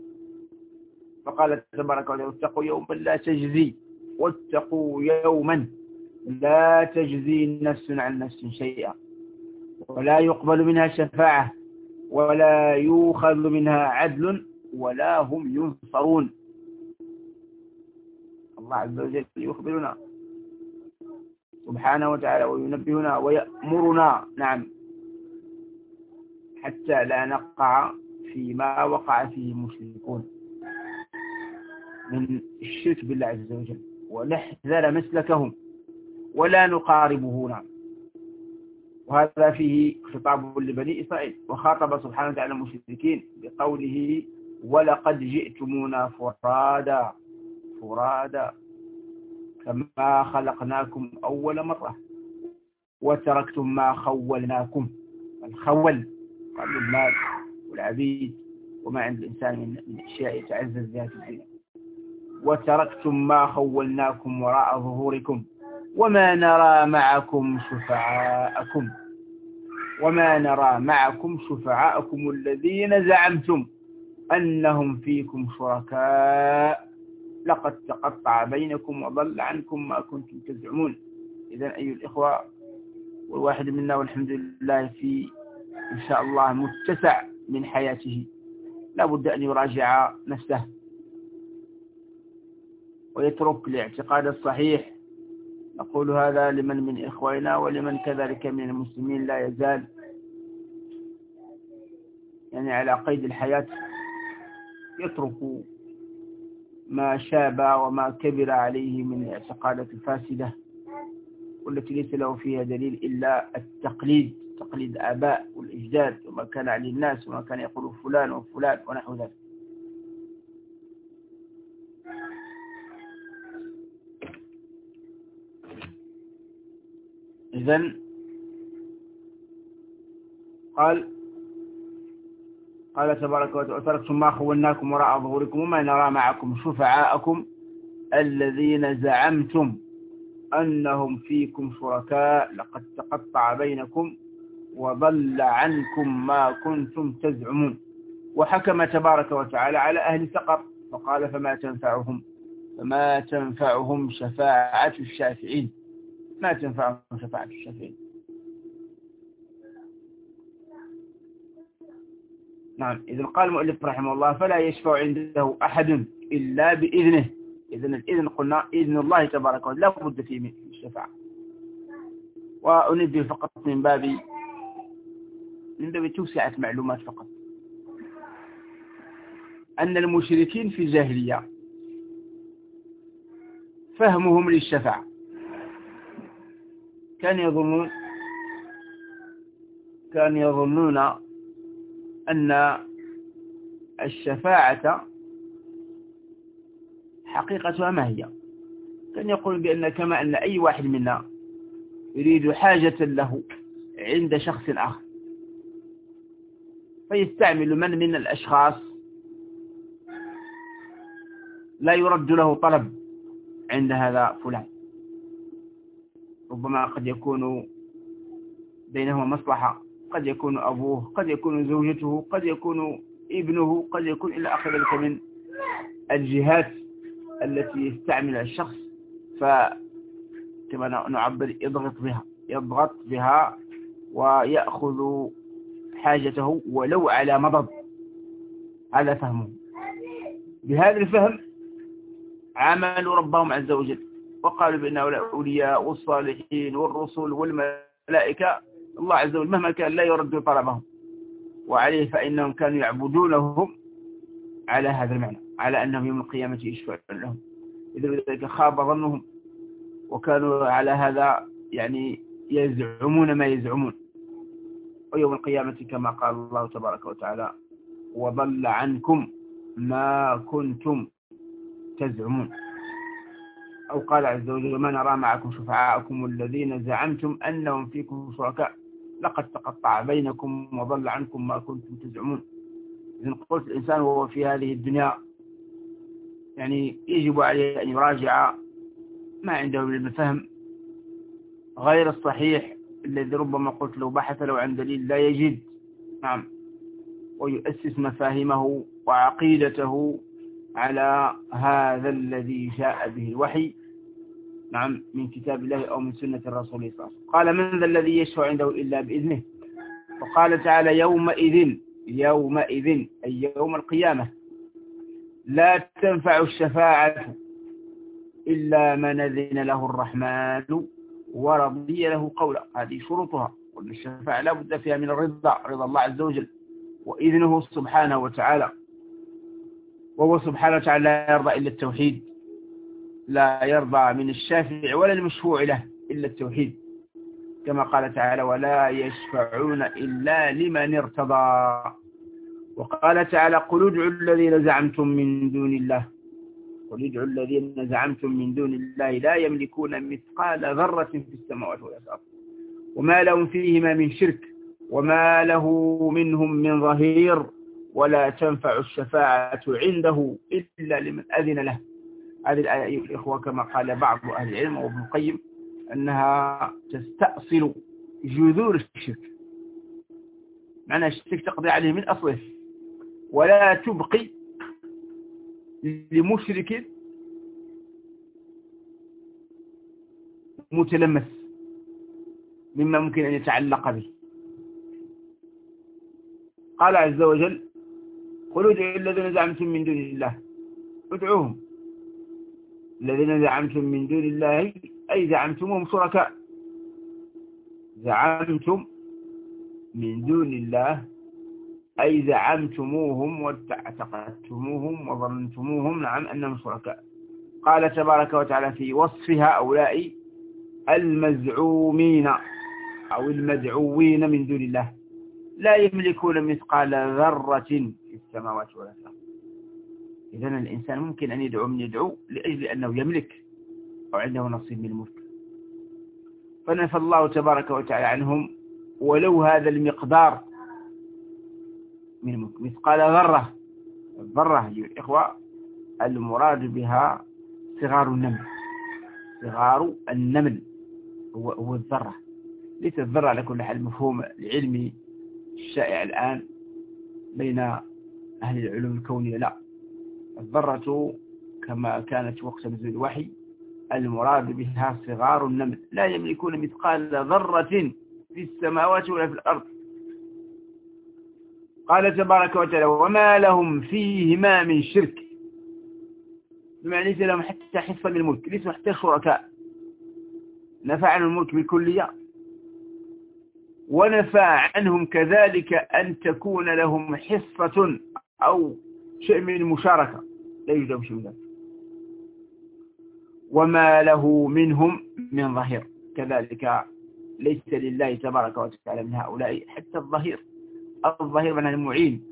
فقال تبارك وتعالى واتقوا يوما لا تجزي واتقوا يوما لا تجزي نفس عن نفس شيئا ولا يقبل منها شفاعة ولا يؤخذ منها عدل ولا هم ينصرون. الله عز وجل يخبرنا سبحانه وتعالى وينبهنا ويأمرنا نعم حتى لا نقع فيما وقع فيه المشركون من الشرك بالله عز وجل ونحذر مسلكهم ولا نقاربه. نعم. وهذا فيه خطاب لبني إسرائيل وخاطب سبحانه وتعالى المشركين بقوله ولقد جئتمونا فرادا كما خلقناكم أول مرة وتركتم ما خولناكم. الخول قبل المال والعبيد وما عند الإنسان من أشياء يتعزز بها في الدنيا. وتركتم ما خولناكم وراء ظهوركم وما نرى معكم شفعاءكم الذين زعمتم أنهم فيكم شركاء لقد تقطع بينكم وضل عنكم ما كنتم تزعمون. إذن أيها الإخوة والواحد منا والحمد لله في إن شاء الله متسع من حياته لا بد أن يراجع نفسه ويترك الاعتقاد الصحيح. نقول هذا لمن من إخواننا ولمن كذلك من المسلمين لا يزال يعني على قيد الحياة يترك ما شاب وما كبر عليه من الاعتقادات الفاسدة والتي ليس له فيها دليل إلا التقليد، تقليد آباء والإجداد وما كان عليه الناس وما كان يقول فلان وفلان ونحو ذلك. إذن قال تبارك وتعالى تركتم ما خولناكم وراء ظهوركم وما نرى معكم شفعاءكم الذين زعمتم أنهم فيكم شركاء لقد تقطع بينكم وضل عنكم ما كنتم تزعمون. وحكم تبارك وتعالى على أهل سقر فقال فما تنفعهم شفاعة الشافعين. ما تنفعهم شفاعة الشافعين. نعم. إذن قال المؤلف رحمه الله فلا يشفع عنده أحد إلا بإذنه. إذن الإذن قلنا إذن الله تبارك وتعالى لا بد فيه من الشفاعة. وأنبه فقط من باب توسعة معلومات فقط أن المشركين في الجاهلية فهمهم للشفاعة كانوا يظنون أن الشفاعة حقيقتها ما هي. كان يقول بأن كما أن أي واحد منا يريد حاجة له عند شخص آخر فيستعمل من الأشخاص لا يرد له طلب عند هذا فلان. ربما قد يكون بينهما مصلحة، قد يكون أبوه، قد يكون زوجته، قد يكون ابنه، قد يكون إلى آخر ذلك من الجهات التي يستعمل الشخص فكما نعبر يضغط بها ويأخذ حاجته ولو على مضض. هذا فهمه. بهذا الفهم عملوا ربهم عز وجل وقالوا بأن الأولياء والصالحين والرسل والملائكة الله عز وجل مهما كان لا يرد طلبهم وعليه فإنهم كانوا يعبدونهم على هذا المعنى على أنهم يوم القيامة يشفعون لهم. إذا ذلك خاب ظنهم وكانوا على هذا يعني يزعمون ما يزعمون. ويوم القيامة كما قال الله تبارك وتعالى وضل عنكم ما كنتم تزعمون. أو قال عز وجل ما نرى معكم شفعاءكم الذين زعمتم أنهم فيكم شركاء لقد تقطع بينكم وضل عنكم ما كنتم تزعمون. إذن قلت الإنسان وهو في هذه الدنيا يعني يجب عليه أن يراجع ما عنده من الفهم غير الصحيح الذي ربما قلت لو بحث لو عن دليل لا يجد. نعم. ويؤسس مفاهيمه وعقيدته على هذا الذي جاء به الوحي، نعم، من كتاب الله أو من سنة الرسول صلى الله عليه وسلم. قال من ذا الذي يشفع عنده إلا بإذنه. وقال تعالى يومئذ أي يوم القيامة لا تنفع الشفاعة إلا من أذن له الرحمن ورضي له قولا. هذه شروطها. وأن الشفاعة لا بد فيها من رضا الله عز وجل وإذنه سبحانه وتعالى. وهو سبحانه وتعالى لا يرضى إلا التوحيد، لا يرضى من الشافع ولا المشفوع له إلا التوحيد، كما قال تعالى ولا يشفعون إلا لمن ارتضى. وقال تعالى قل ادعوا الذين زعمتم من دون الله، قل ادعوا الذين زعمتم من دون الله لا يملكون مثقال ذرة في السماوات ولا في الأرض وما لهم فيهما من شرك وما له منهم من ظهير ولا تنفع الشفاعة عنده إلا لمن أذن له. هذه الآية أيها الإخوة كما قال بعض أهل العلم وابن القيم أنها تستأصل جذور الشرك، معنى الشرك تقضي عليه من أصله ولا تبقي لمشرك متلمس مما ممكن أن يتعلق به. قال عز وجل قل ادعوا الذين زعمتم من دون الله، ادعوهم الذين زعمتم من دون الله أي زعمتموهم شركاء، زعمتم من دون الله أي زعمتموهم واعتقدتموهم وظننتموهم نعم أنهم شركاء. قال تبارك وتعالى في وصف هؤلاء المزعومين أو المدعوين من دون الله لا يملكون مثقال ذرة في السماوات ولا في الأرض. إذن الإنسان ممكن أن يدعو من يدعو لأجل أنه يملك أو عنده نصيب من الملك، فنفى الله تبارك وتعالى عنهم ولو هذا المقدار من الملك مثقال ذرة. الذرة يا إخوة المراد بها صغار النمل، صغار النمل هو الذرة، ليس الذرة على كل حال المفهوم العلمي الشائع الآن بين أهل العلوم الكونية، لا، الذرة كما كانت وقت نزول الوحي المراد بها صغار النمل لا يملكون مثقال ذرة في السماوات ولا في الأرض. قال تبارك وتعالى وما لهم فيهما من شرك، بمعنى ليس لهم حتى حصة من الملك، ليسوا حتى شركاء. نفى عنهم الملك بالكلية ونفى عنهم كذلك أن تكون لهم حصة أو شيء من المشاركة، لا يوجد شيء من ذلك. وما له منهم من ظهير، كذلك ليس لله تبارك وتعالى من هؤلاء حتى الظهير. الظهير من المعين،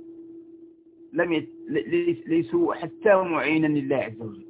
ليسوا حتى معينا لله عز وجل.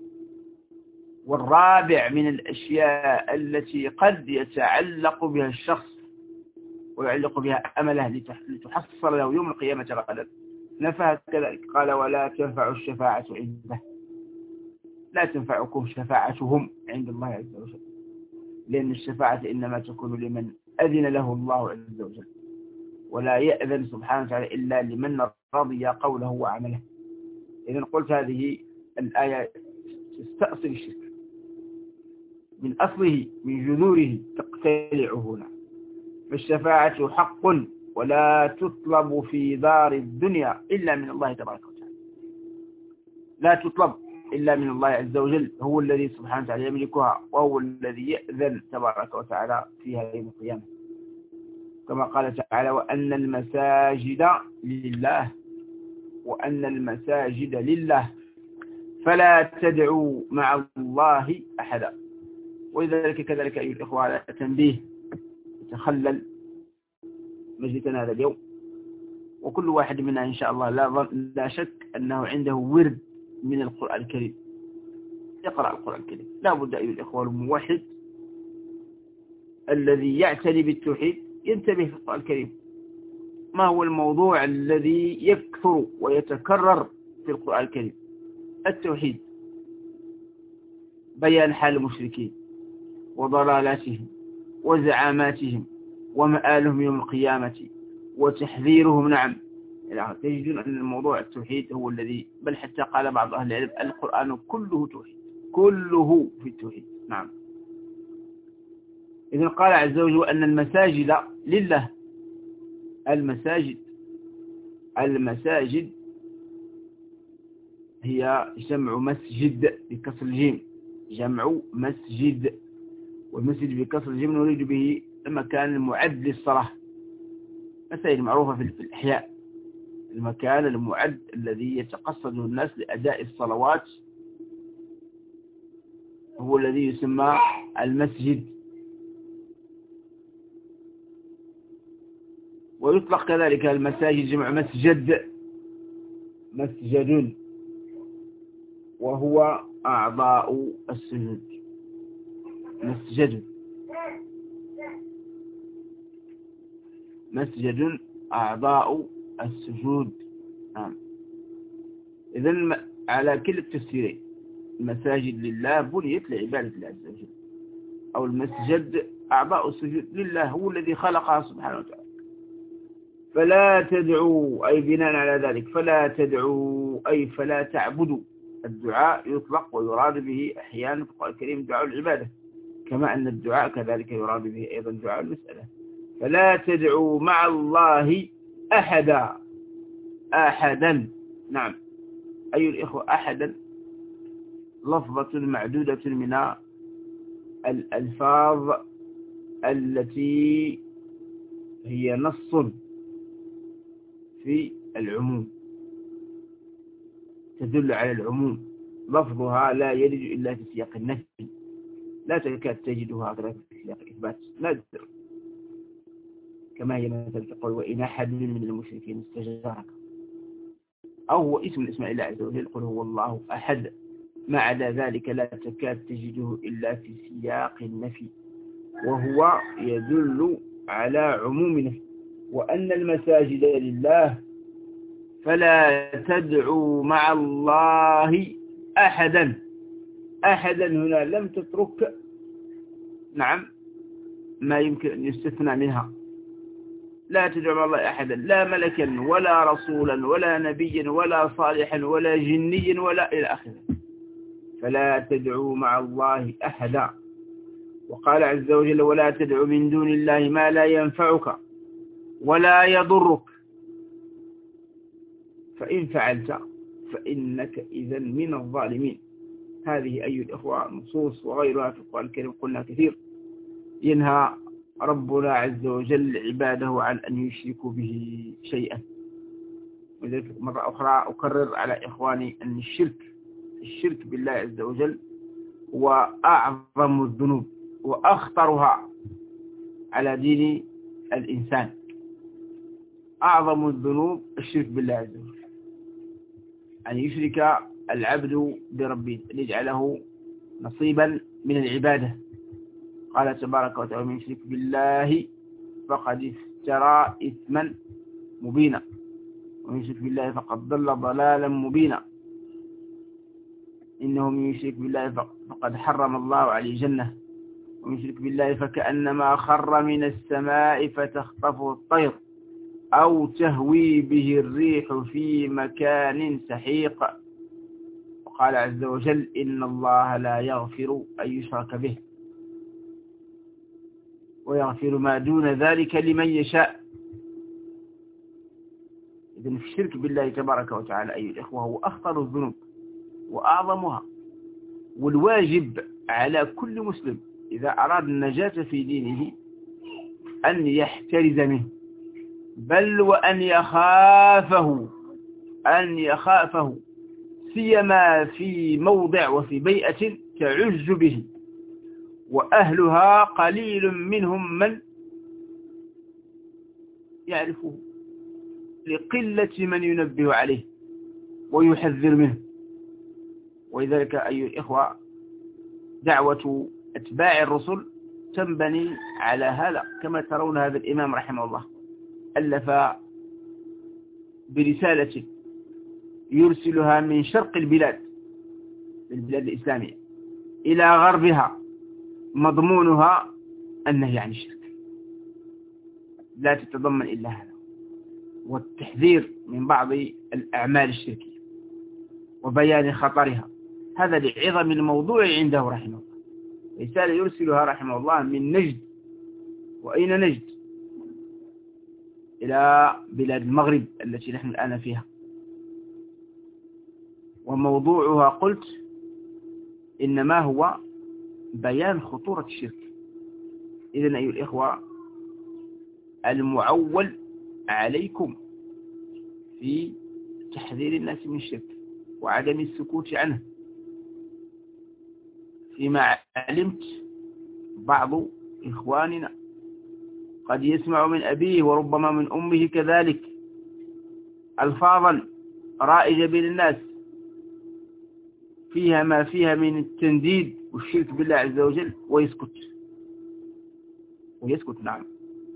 والرابع من الأشياء التي قد يتعلق بها الشخص ويعلق بها أمله لتحصل له يوم القيامة غدا، نفى كذلك قال ولا تنفع الشفاعة عنده، لا تنفعكم شفاعتهم عند الله عز وجل، لأن الشفاعة إنما تكون لمن أذن له الله عز وجل، ولا يأذن سبحانه وتعالى إلا لمن رضي قوله وعمله. إذن قلت هذه الآية تستأصل الشرك من أصله من جذوره تقتلع هنا. فالشفاعة حق ولا تطلب في دار الدنيا إلا من الله تبارك وتعالى، لا تطلب إلا من الله عز وجل، هو الذي سبحانه وتعالى يملكها وهو الذي يأذن تبارك وتعالى فيها يوم القيامة، كما قال تعالى وأن المساجد لله وأن المساجد لله فلا تدعوا مع الله أحدا. ولذلك كذلك أيها الإخوة على تنبيه يتخلل مجلسنا هذا اليوم، وكل واحد منا إن شاء الله لا شك أنه عنده ورد من القرآن الكريم، يقرأ القرآن الكريم. لا بد أيها الإخوة الموحد الذي يعتني بالتوحيد ينتبه في القرآن الكريم. ما هو الموضوع الذي يكثر ويتكرر في القرآن الكريم؟ التوحيد، بيان حال المشركين وضلالاتهم وزعاماتهم ومآلهم يوم القيامة وتحذيرهم. نعم، تجدون أن الموضوع التوحيد هو الذي، بل حتى قال بعض أهل العلم القرآن كله توحيد، كله في التوحيد. نعم. إذن قال عز وجل أن المساجد لله. المساجد هي جمع مسجد بكسر الجيم، جمع مسجد، والمسجد بكسر الجيم نريد به المكان المعد للصلاة. مساجد معروفة في الأحياء، المكان المعد الذي يتقصده الناس لأداء الصلوات هو الذي يسمى المسجد. ويطلق كذلك المساجد جمع مسجد، وهو أعضاء السجود. مسجد أعضاء السجود. نعم. إذن على كل التفسيرين، المساجد لله بنيت لعبادة الله عز وجل، أو المسجد أعضاء السجود لله، هو الذي خلقها سبحانه وتعالى. فلا تدعوا، أي بناء على ذلك فلا تدعوا أي فلا تعبدوا. الدعاء يطلق ويراد به أحيانا في القرآن الكريم دعاء العبادة، كما أن الدعاء كذلك يراد به أيضا دعاء المسألة. فلا تدعوا مع الله أحدا. نعم أيها الإخوة، أحدا لفظة معدودة من الألفاظ التي هي نص في العموم، تدل على العموم. لفظها لا يرد إلا في سياق النفي، لا تكاد تجدها هكذا في سياق الإثبات، نادر، كما هي مثل تقول وإن أحد من المشركين استجارك، أو هو اسم من اسماء الله عز وجل، قل هو الله أحد. ما عدا ذلك لا تكاد تجده إلا في سياق النفي، وهو يدل على عموم نفي. وأن المساجد لله فلا تدعوا مع الله أحدا. هنا لم تترك نعم ما يمكن أن يستثنى منها. لا تدعوا مع الله أحدا، لا ملكا ولا رسولا ولا نبيا ولا صالحا ولا جنيا ولا إلى آخره. فلا تدعوا مع الله أحدا. وقال عز وجل ولا تدعوا من دون الله ما لا ينفعك ولا يضرك، فإن فعلت فإنك إذا من الظالمين. هذه أيها الإخوة نصوص وغيرها في القرآن الكريم قلنا كثير ينهى ربنا عز وجل عباده عن أن يشركوا به شيئا. ولذلك مرة أخرى أكرر على إخواني أن الشرك بالله عز وجل هو أعظم الذنوب وأخطرها على دين الإنسان. أعظم الذنوب الشرك بالله عز وجل، أن يشرك العبد بربه، أن يجعله نصيبا من العبادة. قال تبارك وتعالى من يشرك بالله فقد افترى إثما مبينا، ومن يشرك بالله فقد ضل ضلالا مبينا. إنه من يشرك بالله فقد حرم الله عليه الجنة، ومن يشرك بالله فكأنما خر من السماء فتخطفه الطير أو تهوي به الريح في مكان سحيق. وقال عز وجل إن الله لا يغفر أن يشرك به ويغفر ما دون ذلك لمن يشاء. إذن في الشرك بالله تبارك وتعالى أيها الإخوة هو أخطر الذنوب وأعظمها، والواجب على كل مسلم إذا أراد النجاة في دينه أن يحترز منه، بل وأن يخافه سيما في موضع وفي بيئة تعز به، وأهلها قليل منهم من يعرفه، لقلة من ينبه عليه ويحذر منه. ولذلك أيها الإخوة دعوة أتباع الرسل تنبني على هذا، كما ترون هذا الإمام رحمه الله ألف برسالة يرسلها من شرق البلاد الإسلامية إلى غربها، مضمونها النهي عن الشرك، لا تتضمن إلا هذا، والتحذير من بعض الأعمال الشركية وبيان خطرها. هذا لعظم الموضوع عنده رحمه الله. رسالة يرسلها رحمه الله من نجد، وأين نجد؟ إلى بلاد المغرب التي نحن الآن فيها، وموضوعها قلت إنما هو بيان خطورة الشرك. إذن أيها الإخوة، المعول عليكم في تحذير الناس من الشرك وعدم السكوت عنه. فيما علمت بعض إخواننا قد يسمع من أبيه وربما من أمه كذلك ألفاظا رائجة بين الناس فيها ما فيها من التنديد والشرك بالله عز وجل، ويسكت نعم،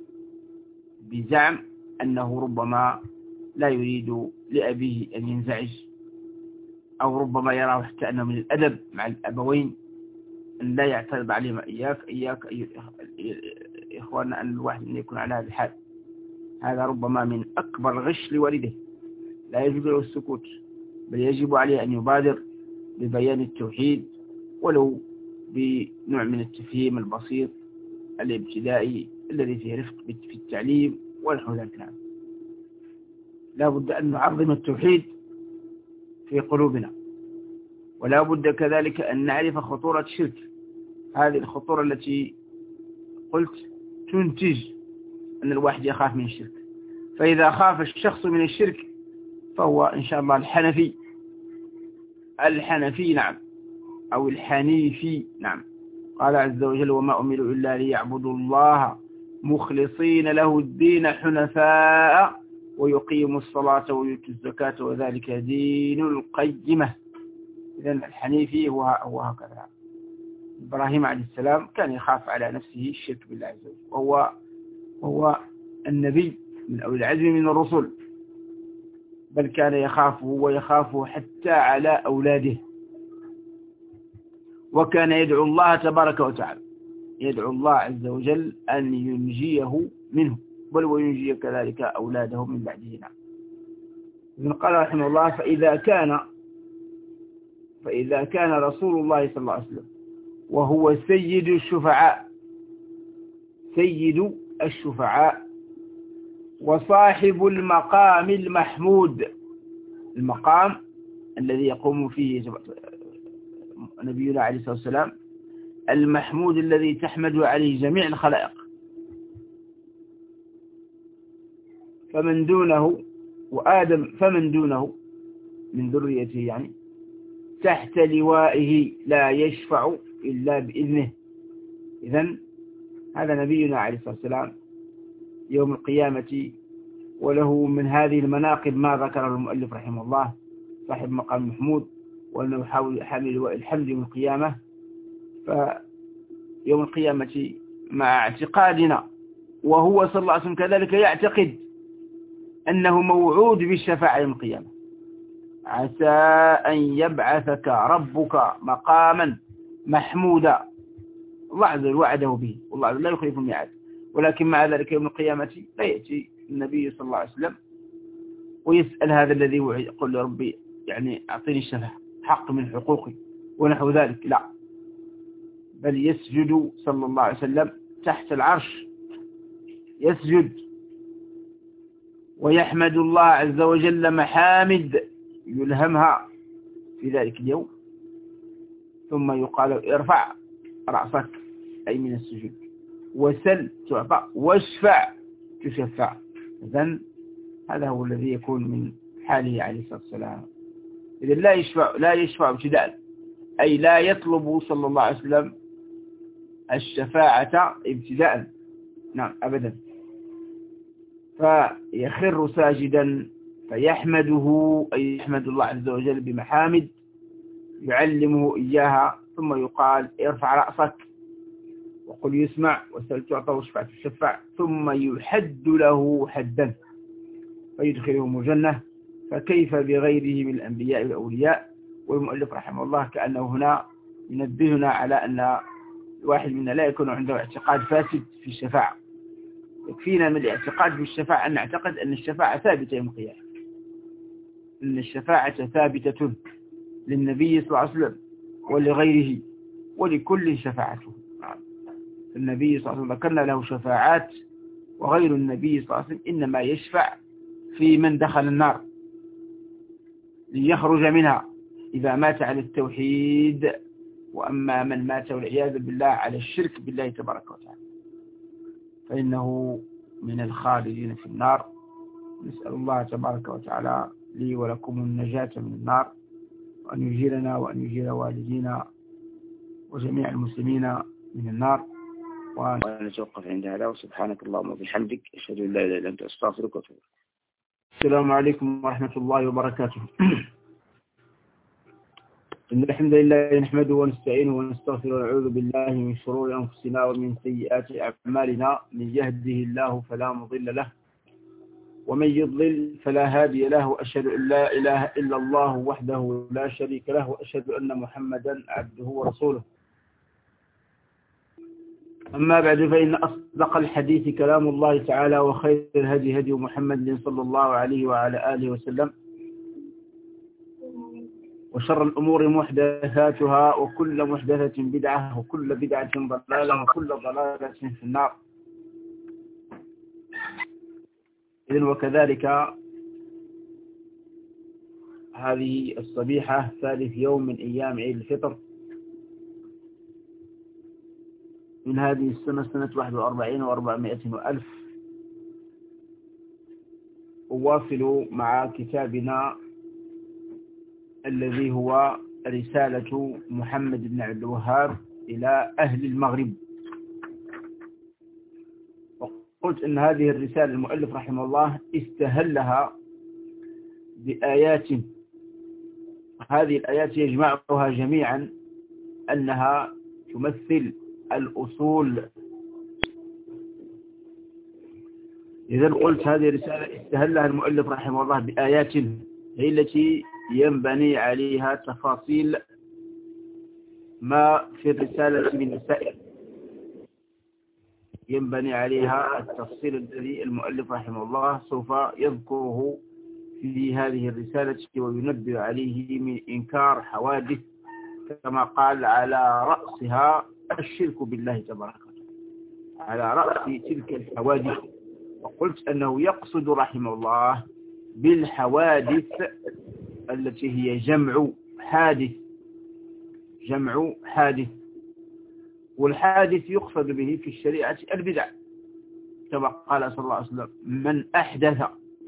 بزعم أنه ربما لا يريد لأبيه أن ينزعج، أو ربما يراه حتى أنه من الأدب مع الأبوين أن لا يعترض عليهم. إياك أيها إخواننا أن الواحد يكون على هذا الحال. هذا ربما من أكبر غش لوالده، لا يجب له السكوت، بل يجب عليه أن يبادر ببيان التوحيد ولو بنوع من التفهيم البسيط الابتدائي الذي فيه رفق في التعليم ونحو ذلك. نعم، لا بد أن نعظم التوحيد في قلوبنا، ولا بد كذلك أن نعرف خطورة الشرك. هذه الخطورة التي قلت تنتج أن الواحد يخاف من الشرك. فإذا خاف الشخص من الشرك فهو إن شاء الله الحنفي نعم، أو الحنيفي نعم. قال عز وجل: وما أمروا إلا ليعبدوا الله مخلصين له الدين حنفاء ويقيموا الصلاة ويؤتوا الزكاة وذلك دين القيمة. إذن الحنيفي هو هكذا. إبراهيم عليه السلام كان يخاف على نفسه الشرك بالله عز وجل، وهو النبي من أولي العزم من الرسل، بل كان يخافه حتى على أولاده. وكان يدعو الله تبارك وتعالى، يدعو الله عز وجل أن ينجيه منه، بل وينجي كذلك أولاده من بعده. نعم. إذن قال رحمه الله: فإذا كان رسول الله صلى الله عليه وسلم وهو سيد الشفعاء وصاحب المقام المحمود، المقام الذي يقوم فيه نبينا عليه الصلاة والسلام، المحمود الذي تحمد عليه جميع الخلائق، فمن دونه وآدم فمن دونه من ذريته يعني تحت لوائه لا يشفع إلا بإذنه. إذن هذا نبينا عليه الصلاة والسلام يوم القيامة، وله من هذه المناقب ما ذكر المؤلف رحمه الله: صاحب مقام محمود، وأنه حامل لواء الحمد يوم القيامة. فيوم القيامة مع اعتقادنا، وهو صلى الله عليه وسلم كذلك يعتقد أنه موعود بالشفاعة يوم القيامة: عسى أن يبعثك ربك مقاما محمودا. الله عز وجل وعده به، والله لا يخلف الميعاد. ولكن مع ذلك يوم القيامة لا يأتي النبي صلى الله عليه وسلم ويسأل هذا الذي وعد، يقول له: ربي يعني أعطيني الشفاعة، حق من حقوقي ونحو ذلك. لا، بل يسجد صلى الله عليه وسلم تحت العرش، يسجد ويحمد الله عز وجل محامد يلهمها في ذلك اليوم، ثم يقال: ارفع رأسك، أي من السجود، وسل تعطى، واشفع تشفع. إذن هذا هو الذي يكون من حاله عليه الصلاة والسلام. إذن لا يشفع ابتداء، أي لا يطلب صلى الله عليه وسلم الشفاعة ابتداء، نعم أبدا، فيخر ساجدا فيحمده، أي يحمد الله عز وجل بمحامد يعلمه إياها، ثم يقال: ارفع رأسك وقل يسمع، وسل تعطى، واشفع تشفع، ثم يحد له حدا فيدخلهم الجنة. فكيف بغيره من الأنبياء والأولياء؟ والمؤلف رحمه الله كأنه هنا ينبهنا على أن الواحد منا لا يكون عنده اعتقاد فاسد في الشفاعة. يكفينا من الاعتقاد في الشفاعة أن نعتقد أن الشفاعة ثابتة يوم القيامة، أن الشفاعة ثابتة للنبي صلى الله عليه وسلم ولغيره ولكل شفاعته. النبي صلى الله عليه وسلم ذكرنا له شفاعات، وغير النبي صلى الله عليه وسلم إنما يشفع في من دخل النار ليخرج منها إذا مات على التوحيد، وأما من مات والعياذ بالله على الشرك بالله تبارك وتعالى فإنه من الخالدين في النار. نسأل الله تبارك وتعالى لي ولكم النجاة من النار، وأن يجيرنا وأن يجير والدينا وجميع المسلمين من النار. وأنا نتوقف عند هذا، وسبحانك اللهم وبحمدك أشهد أن لا إله إلا أنت أستغفرك وأتوب إليك. السلام عليكم ورحمة الله وبركاته. إن الحمد لله نحمده ونستعينه ونستغفره ونعوذ بالله من شرور أنفسنا ومن سيئات أعمالنا، من يهده الله فلا مضل له ومن يضلل فلا هادي له، وأشهد أن لا إله إلا الله وحده لا شريك له، وأشهد أن محمدا عبده ورسوله. أما بعد، فإن أصدق الحديث كلام الله تعالى، وخير الهدي هدي محمد صلى الله عليه وعلى آله وسلم، وشر الأمور محدثاتها، وكل محدثة بدعة، وكل بدعة ضلالة، وكل ضلالة في النار. إذن وكذلك هذه الصبيحة ثالث يوم من أيام عيد الفطر من هذه السنة، سنة 41 و400 وألف. أواصل مع كتابنا الذي هو رسالة محمد بن عبد الوهاب إلى أهل المغرب. وقلت أن هذه الرسالة المؤلف رحمه الله استهلها بآيات، هذه الآيات يجمعها جميعا أنها تمثل الأصول. إذا قلت هذه الرسالة استهلها المؤلف رحمه الله بآيات هي التي ينبني عليها تفاصيل ما في الرسالة من مسائل، ينبني عليها التفصيل الذي المؤلف رحمه الله سوف يذكره في هذه الرسالة، وينبه عليه من إنكار حوادث كما قال على رأسها الشرك بالله تبارك وتعالى، على رأس تلك الحوادث. وقلت أنه يقصد رحمه الله بالحوادث التي هي جمع حادث، جمع حادث، والحادث يقصد به في الشريعة البدع كما قال صلى الله عليه وسلم من أحدث،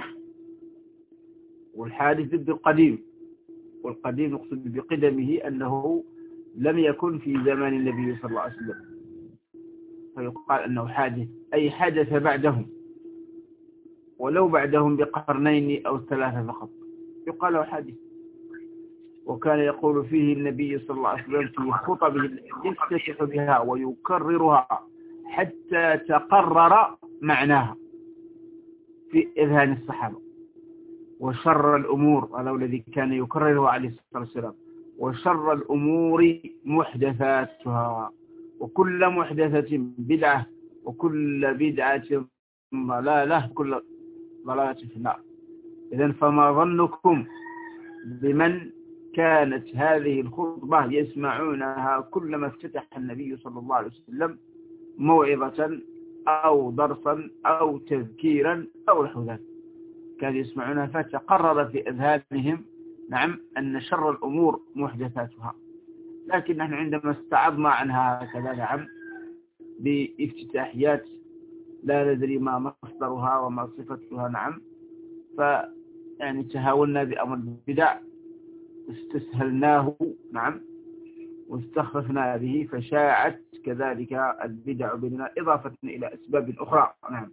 والحادث ضد القديم، والقديم يقصد بقدمه أنه لم يكن في زمان النبي صلى الله عليه وسلم، فيقال أنه حادث أي حدث بعدهم، ولو بعدهم بقرنين أو 3 فقط يقال له حادث. وكان يقول فيه النبي صلى الله عليه وسلم في خطبه يفتتح بها ويكررها حتى تقرر معناها في إذهان الصحابة. وشر الأمور، هذا الذي كان يكرره عليه الصلاة والسلام، وشر الأمور محدثاتها، وكل محدثة بدعة، وكل بدعة ضلالة، كل ضلالة في النار. إذن فما ظنكم بمن كانت هذه الخطبة يسمعونها كلما افتتح النبي صلى الله عليه وسلم موعظة أو درسا أو تذكيرا أو نحو ذلك، كانوا يسمعونها فتقرر في أذهانهم نعم أن شر الأمور محدثاتها. لكن نحن عندما استعضنا عنها هكذا نعم بافتتاحيات لا ندري ما مصدرها وما صفتها نعم، فيعني تهاولنا بأمر البدع استسهلناه نعم واستخففنا به، فشاعت كذلك البدع بيننا إضافة إلى أسباب أخرى نعم.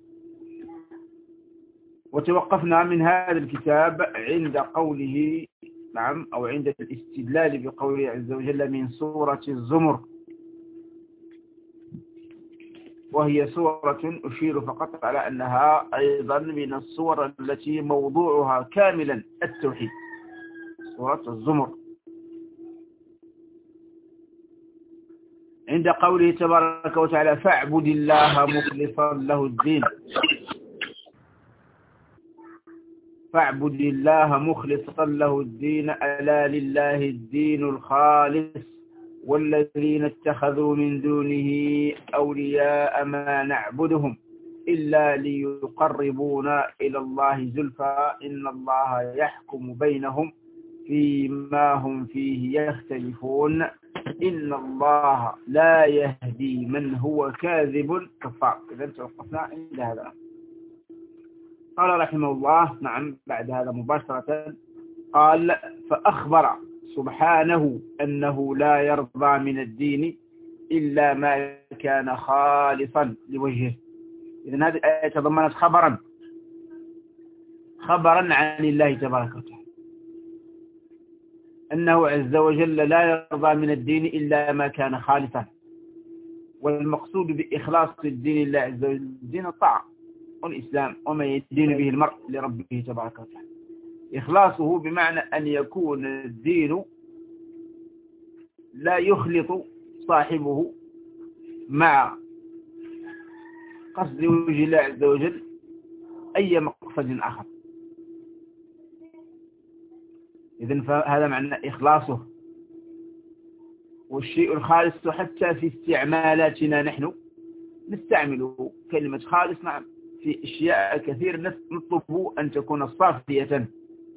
وتوقفنا من هذا الكتاب عند قوله نعم، أو عند الاستدلال بقوله عز وجل من سورة الزمر، وهي سورة أشير فقط على أنها أيضا من السور التي موضوعها كاملا التوحيد، سورة الزمر. عند قوله تبارك وتعالى فاعبد الله مخلصا له الدين. فاعبد الله مخلصا له الدين ألا لله الدين الخالص والذين اتخذوا من دونه أولياء ما نعبدهم إلا ليقربونا إلى الله زلفى إن الله يحكم بينهم فيما هم فيه يختلفون إن الله لا يهدي من هو كاذب كفار. إذا توقفنا عند هذا. قال رحمه الله نعم بعد هذا مباشرة قال فأخبر سبحانه أنه لا يرضى من الدين إلا ما كان خالصا لوجهه. إذن هذه الآية تضمنت خبرا عن الله تبارك وتعالى أنه عز وجل لا يرضى من الدين إلا ما كان خالصا. والمقصود بإخلاص الدين لله عز وجل دين الطاعة والإسلام وما يدين به المرء لربه تبارك وتعالى. إخلاصه بمعنى أن يكون الدين لا يخلط صاحبه مع قصد وجه الله عز وجل أي مقصد آخر. إذن فهذا معنى إخلاصه. والشيء الخالص حتى في استعمالاتنا نحن نستعمله كلمة خالص نعم في أشياء كثير نطلب أن تكون صافية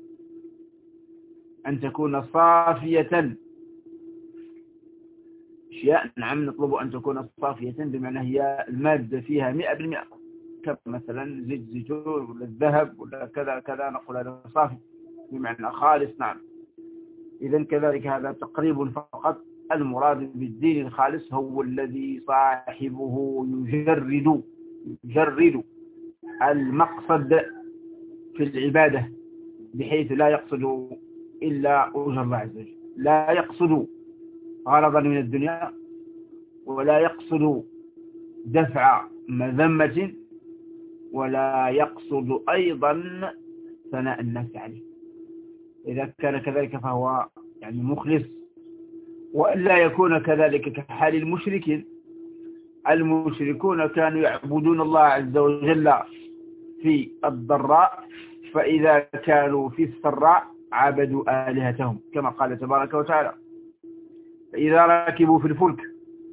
أشياء نعم نطلب أن تكون صافية بمعنى هي المادة فيها 100% كمثلا زيت زيتون ولا الذهب ولا كذا كذا نقول هذا صافي بمعنى خالص نعم. إذن كذلك هذا تقريب فقط. المراد بالدين الخالص هو الذي صاحبه يجرد المقصد في العبادة بحيث لا يقصد إلا وجه الله عز وجل، لا يقصد غرضا من الدنيا ولا يقصد دفع مذمة ولا يقصد أيضا ثناء الناس عليه. إذا كان كذلك فهو يعني مخلص. وألا يكون كذلك كحال المشركين. المشركون كانوا يعبدون الله عز وجل في الضراء فإذا كانوا في السراء عبدوا آلهتهم كما قال تبارك وتعالى فإذا ركبوا في الفلك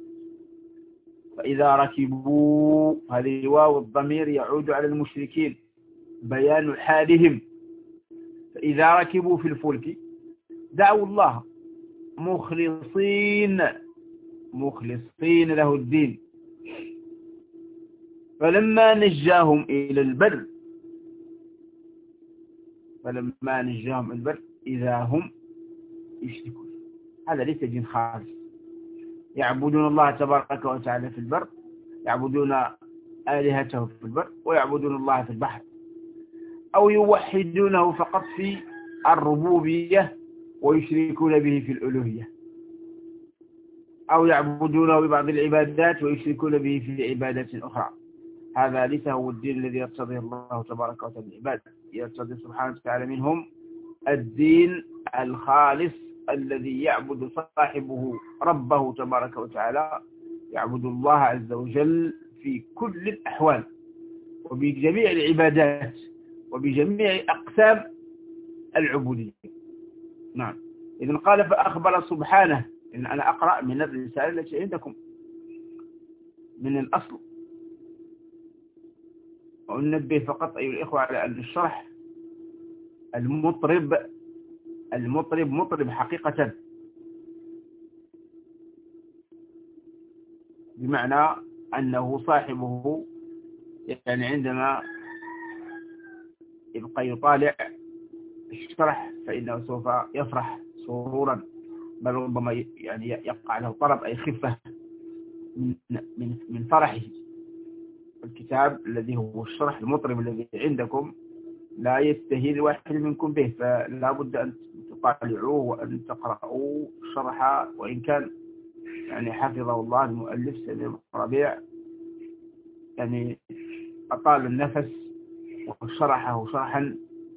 هذه واو الضمير يعود على المشركين بيان حالهم. فإذا ركبوا في الفلك دعوا الله مخلصين له الدين فلما نجاهم إلى البر إذا هم يشركون. هذا ليس دين خالص. يعبدون الله تبارك وتعالى في البر، يعبدون آلهته في البر ويعبدون الله في البحر، أو يوحدونه فقط في الربوبية ويشركون به في الألوهية، أو يعبدونه ببعض العبادات ويشركون به في عبادات أخرى. هذا ليس هو الدين الذي يرتضيه الله تبارك وتعالى العباد. يرتضي سبحانه وتعالى منهم الدين الخالص الذي يعبد صاحبه ربه تبارك وتعالى، يعبد الله عز وجل في كل الأحوال وبجميع العبادات وبجميع أقسام العبودية. نعم. إذن قال فأخبر سبحانه. إن أنا أقرأ من الرسالة التي عندكم من الأصل، وننبه فقط أيها الإخوة على أن الشرح المطرب مطرب حقيقة، بمعنى أنه صاحبه يعني عندما يبقى يطالع الشرح فإنه سوف يفرح سرورا، بل ربما يعني يقع له طرب أي خفة من فرحه. الكتاب الذي هو الشرح المطرب الذي عندكم لا يستهين واحد منكم به، فلا بد أن تطالعوه وأن تقرأوا الشرح. وإن كان يعني حفظه الله المؤلف سليم ربيع يعني أطال النفس وشرحه شرحا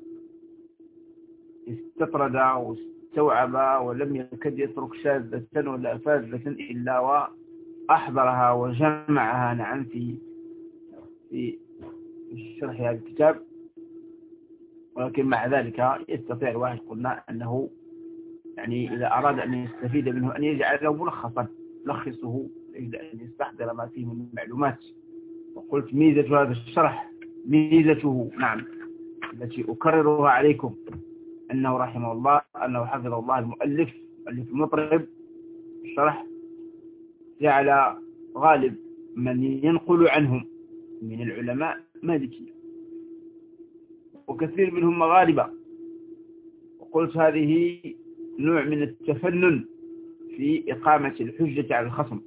استطرد واستوعب ولم يكد يترك شاذة ولا فاذة إلا أحضرها وجمعها نعم في شرح هذا الكتاب، ولكن مع ذلك يستطيع الواحد قلنا أنه يعني إذا أراد أن يستفيد منه أن يجعله ملخصا يلخصه إلى أن يستحضر ما فيه من المعلومات. وقلت ميزة هذا الشرح، ميزته نعم التي أكررها عليكم، أنه رحمه الله أنه حفظ الله المؤلف المطرب الشرح جعل غالب من ينقل عنهم من العلماء مالكية، وكثير منهم مغاربة. وقلت هذه نوع من التفنن في إقامة الحجة على الخصم،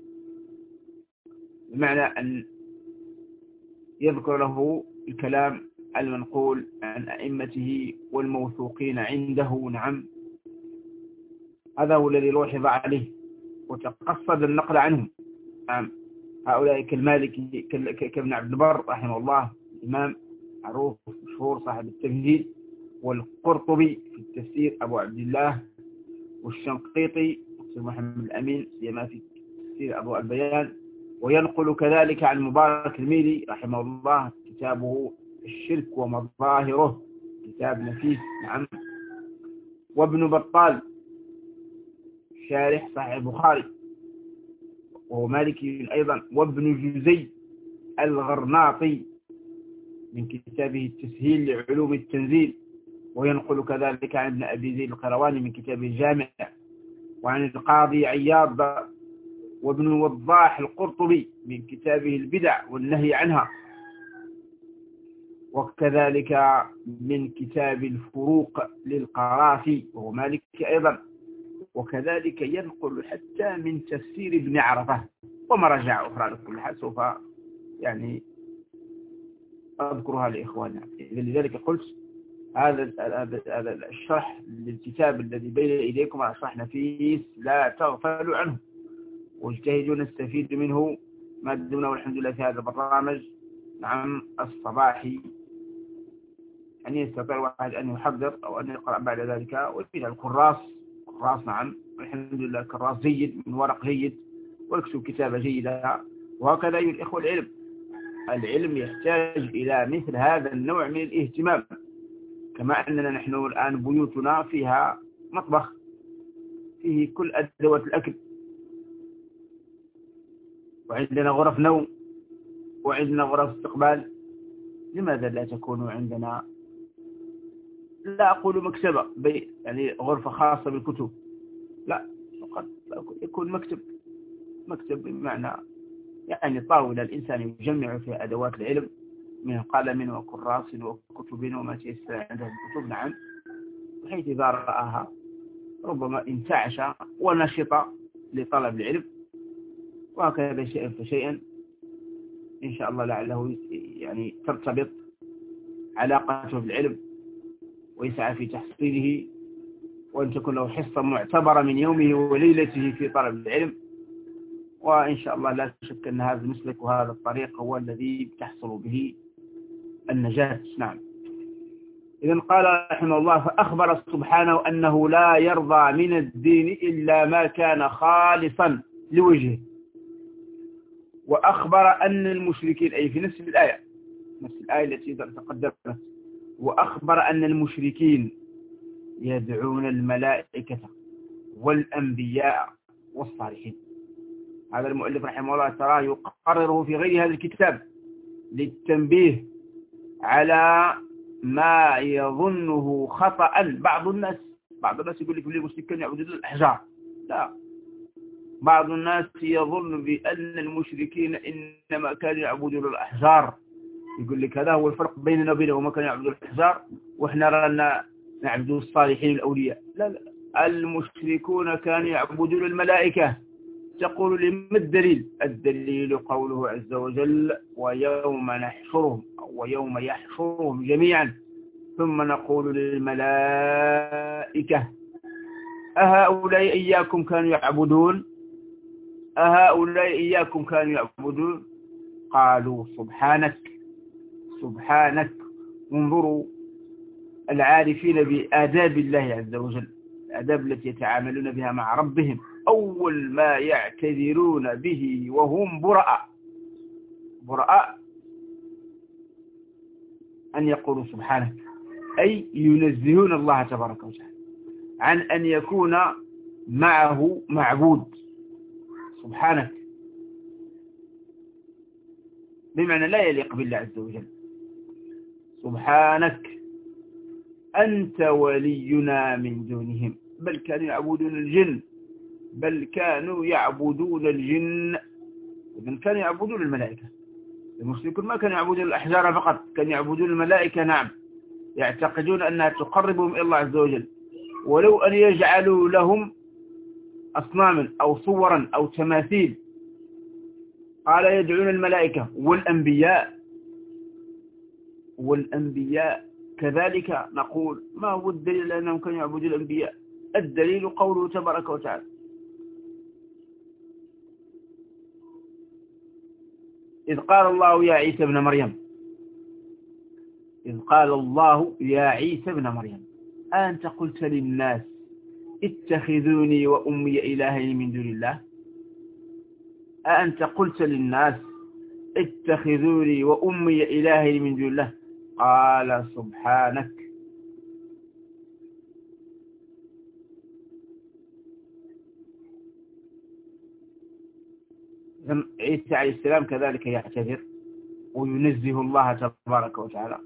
بمعنى أن يذكر له الكلام المنقول عن أئمته والموثوقين عنده نعم. هذا هو الذي لوحظ عليه وتقصد النقل عنهم نعم. هؤلاء كالمالكي كابن عبد البر رحمه الله، إمام معروف مشهور صاحب التمهيد، والقرطبي في التفسير أبو عبد الله، والشنقيطي محمد الأمين سيما في تفسير أبو البيان، وينقل كذلك عن مبارك الميلي رحمه الله كتابه الشرك ومظاهره، كتاب نفيس نعم. وابن بطال شارح صحيح البخاري وهو مالكي أيضا، وابن جزي الغرناطي من كتابه التسهيل لعلوم التنزيل، وينقل كذلك عن ابن أبي زيد القيرواني من كتابه الجامع، وعن القاضي عياض وابن وضاح القرطبي من كتابه البدع والنهي عنها، وكذلك من كتاب الفروق للقرافي وهو مالكي أيضا، وكذلك ينقل حتى من تفسير ابن عرفة ومراجع أخرى. لكل حال سوف يعني أذكرها لإخواننا. لذلك قلت هذا الشرح للكتاب الذي بين إيديكم على شرح نفيس لا تغفلوا عنه، واجتهدوا نستفيد منه ما دمنا والحمد لله في هذا البرنامج نعم الصباحي، أن يستطيع الواحد أن يحضر أو أن يقرأ بعد ذلك. وفي الكراس نعم والحمد لله كراس جيد من ورق جيد ويكتب كتابة جيدة. وهكذا أيها الإخوة العلم يحتاج إلى مثل هذا النوع من الاهتمام، كما أننا نحن الآن بيوتنا فيها مطبخ فيه كل أدوات الأكل، وعندنا غرف نوم، وعندنا غرف استقبال. لماذا لا تكون عندنا، لا أقول مكتبة يعني غرفة خاصة بالكتب، لا، فقط يكون مكتب بمعنى يعني طاولة الإنسان يجمع فيها أدوات العلم من قلم وكراس وكتب وما تيسر عنده الكتب نعم، بحيث إذا رآها ربما انتعش ونشط لطلب العلم. وهكذا شيئا فشيئا إن شاء الله لعله يعني ترتبط علاقته بالعلم ويسعى في تحصيله، وأن تكون له حصة معتبرة من يومه وليلته في طلب العلم. وإن شاء الله لا شك أن هذا المسلك وهذا الطريق هو الذي تحصل به النجاة نعم. إذن قال رحمه الله: فأخبر سبحانه أنه لا يرضى من الدين إلا ما كان خالصا لوجهه. وأخبر أن المشركين، أي في نفس الآية التي تقدمت، وأخبر أن المشركين يدعون الملائكة والأنبياء والصالحين. هذا المؤلف رحمه الله تراه يقرره في غير هذا الكتاب للتنبيه على ما يظنه خطأ بعض الناس يقول لك المشركين يعبدون الأحجار. لا، بعض الناس يظن بأن المشركين إنما كانوا يعبدون الأحجار، يقول لك هذا هو الفرق بيننا وبينهم، ما كانوا يعبدون الأحجار وإحنا رانا نعبد الصالحين الأولياء. لا، المشركون كانوا يعبدون الملائكة. تقول لي ما الدليل؟ الدليل قوله عز وجل: ويوم يحشرهم جميعا ثم نقول للملائكة أهؤلاء إياكم كانوا يعبدون؟ قالوا سبحانك. انظروا العارفين بآداب الله عز وجل، الأدب التي يتعاملون بها مع ربهم، أول ما يعتذرون به وهم براء أن يقولوا سبحانك، أي ينزهون الله تبارك وتعالى عن أن يكون معه معبود. سبحانك بمعنى لا يليق بالله عز وجل. سبحانك أنت ولينا من دونهم، بل كانوا يعبدون الجن، إذن كانوا يعبدون الملائكة. المشركون ما كانوا يعبدون الأحجار فقط، كانوا يعبدون الملائكة. نعم، يعتقدون أنها تقربهم إلى الله عز وجل، ولو أن يجعلوا لهم أصناما أو صورا أو تماثيل. قال يدعون الملائكة والأنبياء كذلك. نقول ما هو الدليل أنهم كانوا يعبدون الأنبياء؟ الدليل قوله تبارك وتعالى: إذ قال الله يا عيسى ابن مريم أنت قلت للناس اتخذوني وأمي إلهين من دون الله. أأنت قلت للناس اتخذوني وأمي إلهين من دون الله؟ قال سبحانك. عيسى عليه السلام كذلك يعتذر وينزه الله تبارك وتعالى: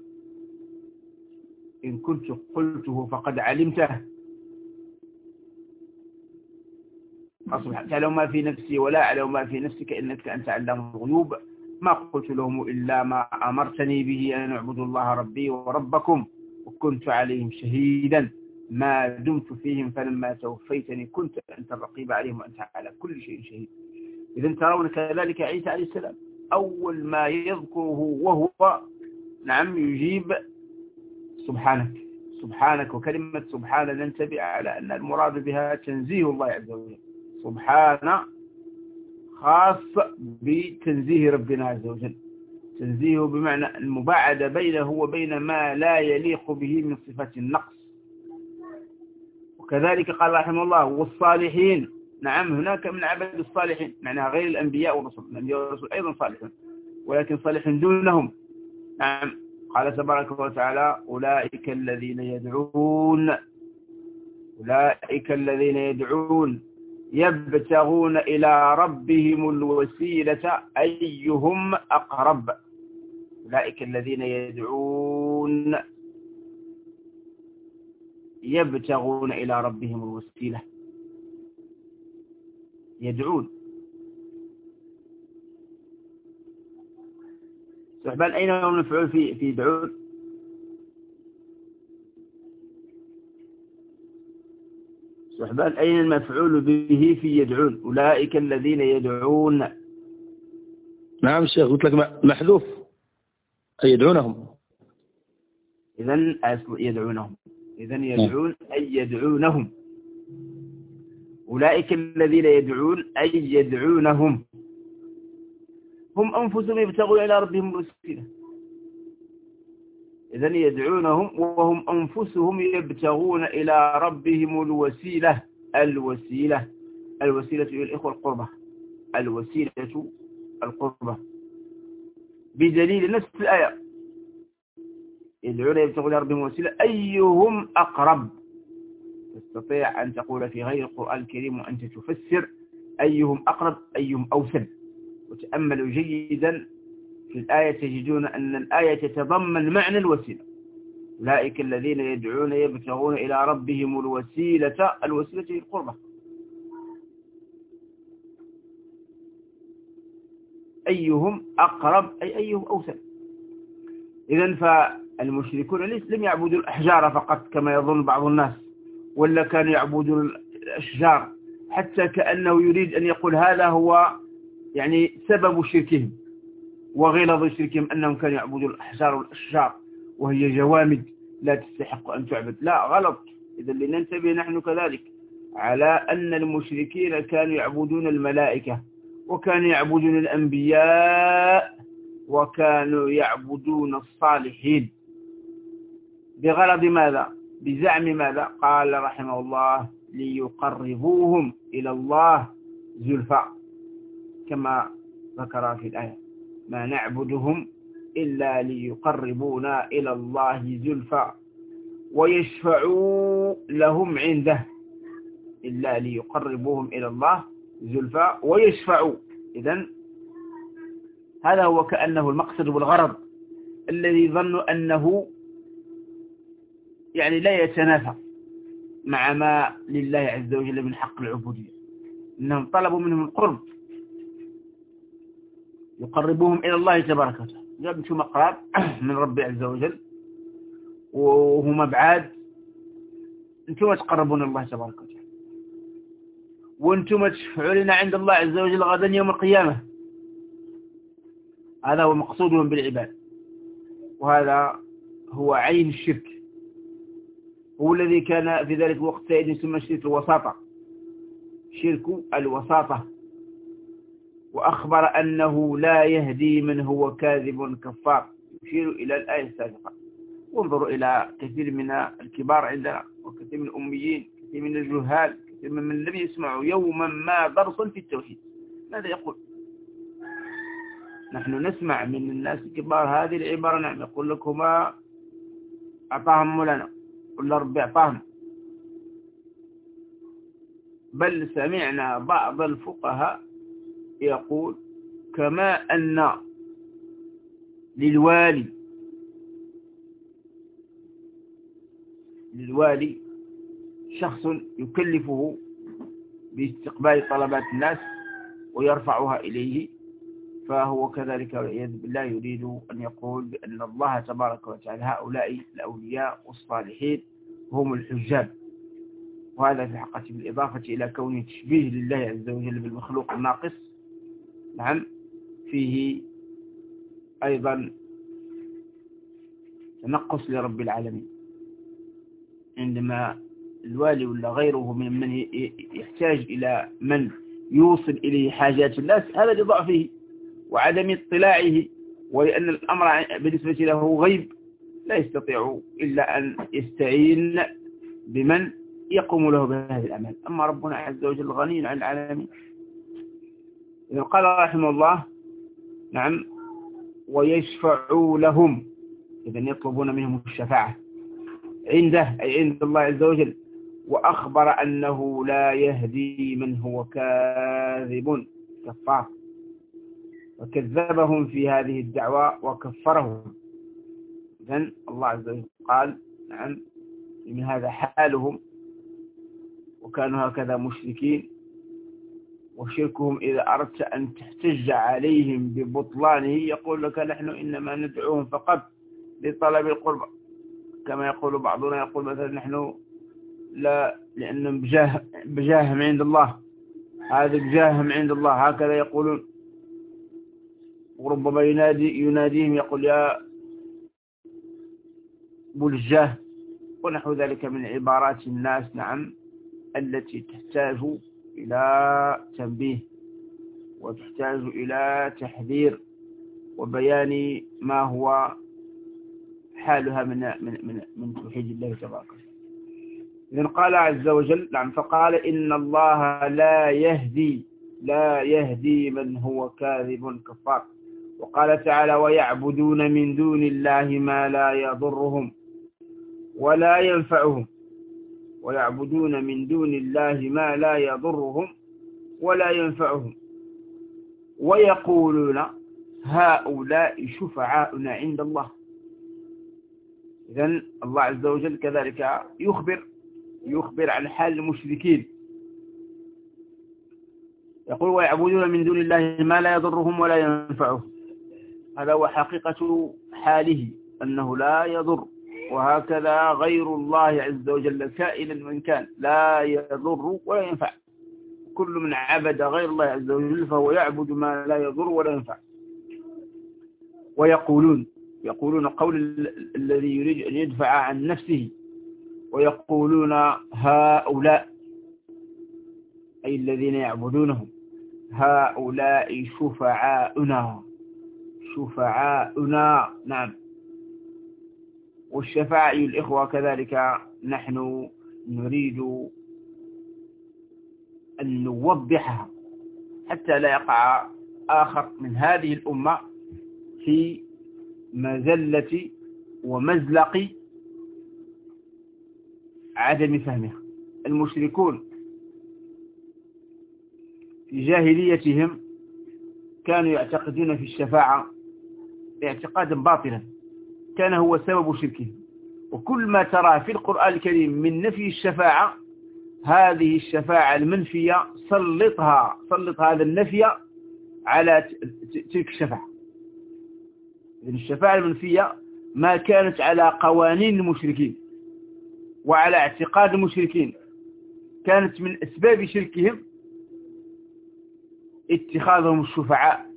إن كنت قلته فقد علمته، تعلم ما في نفسي ولا أعلم ما في نفسك إنك أنت علام الغيوب. ما قلت لهم إلا ما أمرتني به أن اعبدوا الله ربي وربكم وكنت عليهم شهيدا ما دمت فيهم فلما توفيتني كنت أنت الرقيب عليهم وأنت على كل شيء شهيد. إذن ترون كذلك عيسى عليه السلام أول ما يذكره وهو يجيب سبحانك. وكلمة سبحان ننتبه على أن المراد بها تنزيه الله عز وجل. سبحان خاص بتنزيه ربنا عز وجل، تنزيه بمعنى المباعدة بينه وبين ما لا يليق به من صفة النقص. وكذلك قال رحمه الله: والصالحين. نعم، هناك من عبد الصالحين معناها غير الأنبياء والرسل. الأنبياء والرسل أيضا صالحون ولكن صالحين دونهم. نعم، قال تبارك وتعالى: أولئك الذين يدعون يبتغون إلى ربهم الوسيلة أيهم أقرب. أولئك الذين يدعون يبتغون إلى ربهم الوسيلة. يدعون. سحبان أين هو المفعول في يدعون؟ سحبان أين المفعول به في يدعون؟ أولئك الذين يدعون. نعم الشيخ، قلت لك محذوف أي يدعونهم. إذن يدعونهم. أي يدعونهم. أولئك الذين يدعون أي يدعونهم هم أنفسهم يبتغون إلى ربهم الوسيلة. إذن يدعونهم وهم أنفسهم يبتغون إلى ربهم الوسيلة. الوسيلة إلى الإخوة القربة. الوسيلة القربة بدليل نفس الآية: يدعون يبتغون إلى ربهم الوسيلة أيهم أقرب. تستطيع أن تقول في غير القرآن الكريم وأنت تفسر أيهم أقرب أيهم أوسد. وتأملوا جيدا في الآية تجدون أن الآية تتضمن معنى الوسيلة. أولئك الذين يدعون يبتغون إلى ربهم الوسيلة القربة. أيهم أقرب أي أيهم أوسد. إذن فالمشركون لم يعبدوا الأحجار فقط كما يظن بعض الناس، ولا كانوا يعبدون الأشجار حتى كأنه يريد أن يقول هذا هو سبب شركهم وغلظ شركهم، أنهم كانوا يعبدون الأحجار والأشجار وهي جوامد لا تستحق أن تعبد. لا، غلط. إذا لننتبه نحن كذلك على أن المشركين كانوا يعبدون الملائكة وكانوا يعبدون الأنبياء وكانوا يعبدون الصالحين بغرض ماذا؟ بزعم ماذا؟ قال رحمه الله: ليقربوهم إلى الله زلفى، كما ذكر في الآية: ما نعبدهم إلا ليقربونا إلى الله زلفى ويشفعوا لهم عنده، إلا ليقربوهم إلى الله زلفى ويشفعوا. إذن هذا هو كأنه المقصد والغرض الذي ظنوا أنه يعني لا يتنافى مع ما لله عز وجل من حق العبودية، إنهم طلبوا منهم القرب يقربوهم إلى الله تبارك وتعالى. جاب شو مقرب من ربي عز وجل وهم أبعاد، أنتم تقربون الله تبارك وتعالى، وأنتم تشفعوا لنا عند الله عز وجل غدا يوم القيامة. هذا هو مقصودهم بالعباد، وهذا هو عين الشرك، هو الذي كان في ذلك الوقت سيد يسمى شرك الوساطة، شرك الوساطة. وأخبر أنه لا يهدي من هو كاذب كفار، يشير إلى الآية السابقة. وانظروا إلى كثير من الكبار عندنا، وكثير من الأميين، كثير من الجهال، كثير من لم يسمعوا يوما ما درسا في التوحيد، ماذا يقول؟ نحن نسمع من الناس الكبار هذه العبارة، نعم، يقول لكما أعطاهم مولانا، قل ربي أعطاهم. بل سمعنا بعض الفقهاء يقول كما أن للوالي شخص يكلفه باستقبال طلبات الناس ويرفعها إليه، فهو كذلك والعياذ بالله يريد أن يقول بأن الله تبارك وتعالى هؤلاء الأولياء والصالحين هم الحجاب. وهذا في الحقيقة بالإضافة إلى كونه تشبيه لله عز وجل بالمخلوق الناقص، نعم، فيه أيضا تنقص لرب العالمين. عندما الوالي ولا غيره من يحتاج إلى من يوصل إليه حاجات الناس، هذا لضعفه وعدم اطلاعه، ولأن الأمر بالنسبة له غيب، لا يستطيع إلا أن يستعين بمن يقوم له بهذه الأعمال. أما ربنا عز وجل غني عن العالمين. إذا قال رحمه الله، نعم، ويشفعوا لهم، إذا يطلبون منهم الشفاعة عنده، أي عند الله عز وجل. وأخبر أنه لا يهدي من هو كاذب كفار، وكذبهم في هذه الدعوة وكفرهم. إذن الله عز وجل قال، نعم، من هذا حالهم، وكانوا هكذا مشركين. وشركهم إذا أردت أن تحتج عليهم ببطلانه يقول لك نحن إنما ندعوهم فقط لطلب القربة، كما يقول بعضنا، يقول مثلا نحن لا لأنهم بجاههم عند الله، هذا بجاههم عند الله، هكذا يقولون. وربما يناديهم يقول يا أبو الجاه، ونحو ذلك من عبارات الناس، نعم، التي تحتاج إلى تنبيه وتحتاج إلى تحذير وبيان ما هو حالها من توحيد الله تبارك وتعالى. إذن قال عز وجل، نعم، فقال إن الله لا يهدي من هو كاذب كفار. وقال تعالى ويعبدون من دون الله ما لا يضرهم ولا ينفعهم، ويعبدون من دون الله ما لا يضرهم ولا ينفعهم، ويقولون هؤلاء شفعاؤنا عند الله. إذن الله عز وجل كذلك يخبر عن حال المشركين، يقول ويعبدون من دون الله ما لا يضرهم ولا ينفعهم. هذا هو حقيقة حاله، أنه لا يضر، وهكذا غير الله عز وجل كائنا من كان لا يضر ولا ينفع. كل من عبد غير الله عز وجل فهو يعبد ما لا يضر ولا ينفع. ويقولون قول الذي يريد أن يدفع عن نفسه، ويقولون هؤلاء، أي الذين يعبدونهم، هؤلاء شفعاؤنا، نعم. والشفاعة الإخوة كذلك نحن نريد أن نوضحها حتى لا يقع آخر من هذه الأمة في مزلة ومزلق عدم فهمها. المشركون في جاهليتهم كانوا يعتقدون في الشفاعة اعتقادا باطلا كان هو سبب شركهم. وكل ما ترى في القرآن الكريم من نفي الشفاعة، هذه الشفاعة المنفية سلط هذا النفي على تلك الشفاعة. إذن الشفاعة المنفية ما كانت على قوانين المشركين وعلى اعتقاد المشركين، كانت من أسباب شركهم اتخاذهم الشفعاء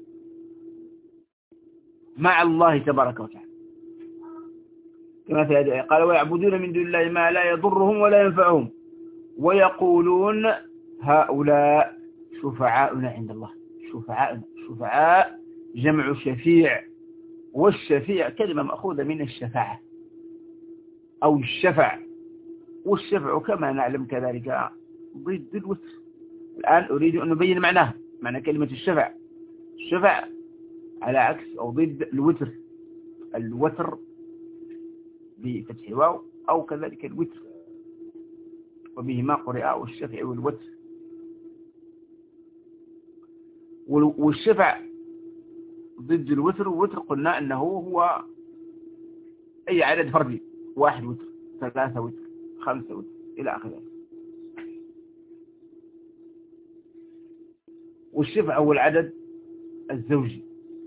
مع الله تبارك وتعالى، كما في هذه الآية قال ويعبدون من دون الله ما لا يضرهم ولا ينفعهم ويقولون هؤلاء شفعاؤنا عند الله. شفعاء جمع شفيع، والشفيع كلمة مأخوذة من الشفاعة أو الشفع، والشفع كما نعلم كذلك ضد الوتر. الآن أريد أن نبين معنى كلمة الشفع. الشفع على عكس أو ضد الوتر. الوتر بفتح الواو أو كذلك الوتر، وبهما قرئ والشفع والوتر. والشفع ضد الوتر، والوتر قلنا أنه هو أي عدد فردي، 1 وتر، 3 وتر، 5 وتر إلى آخره. والشفع هو العدد الزوجي.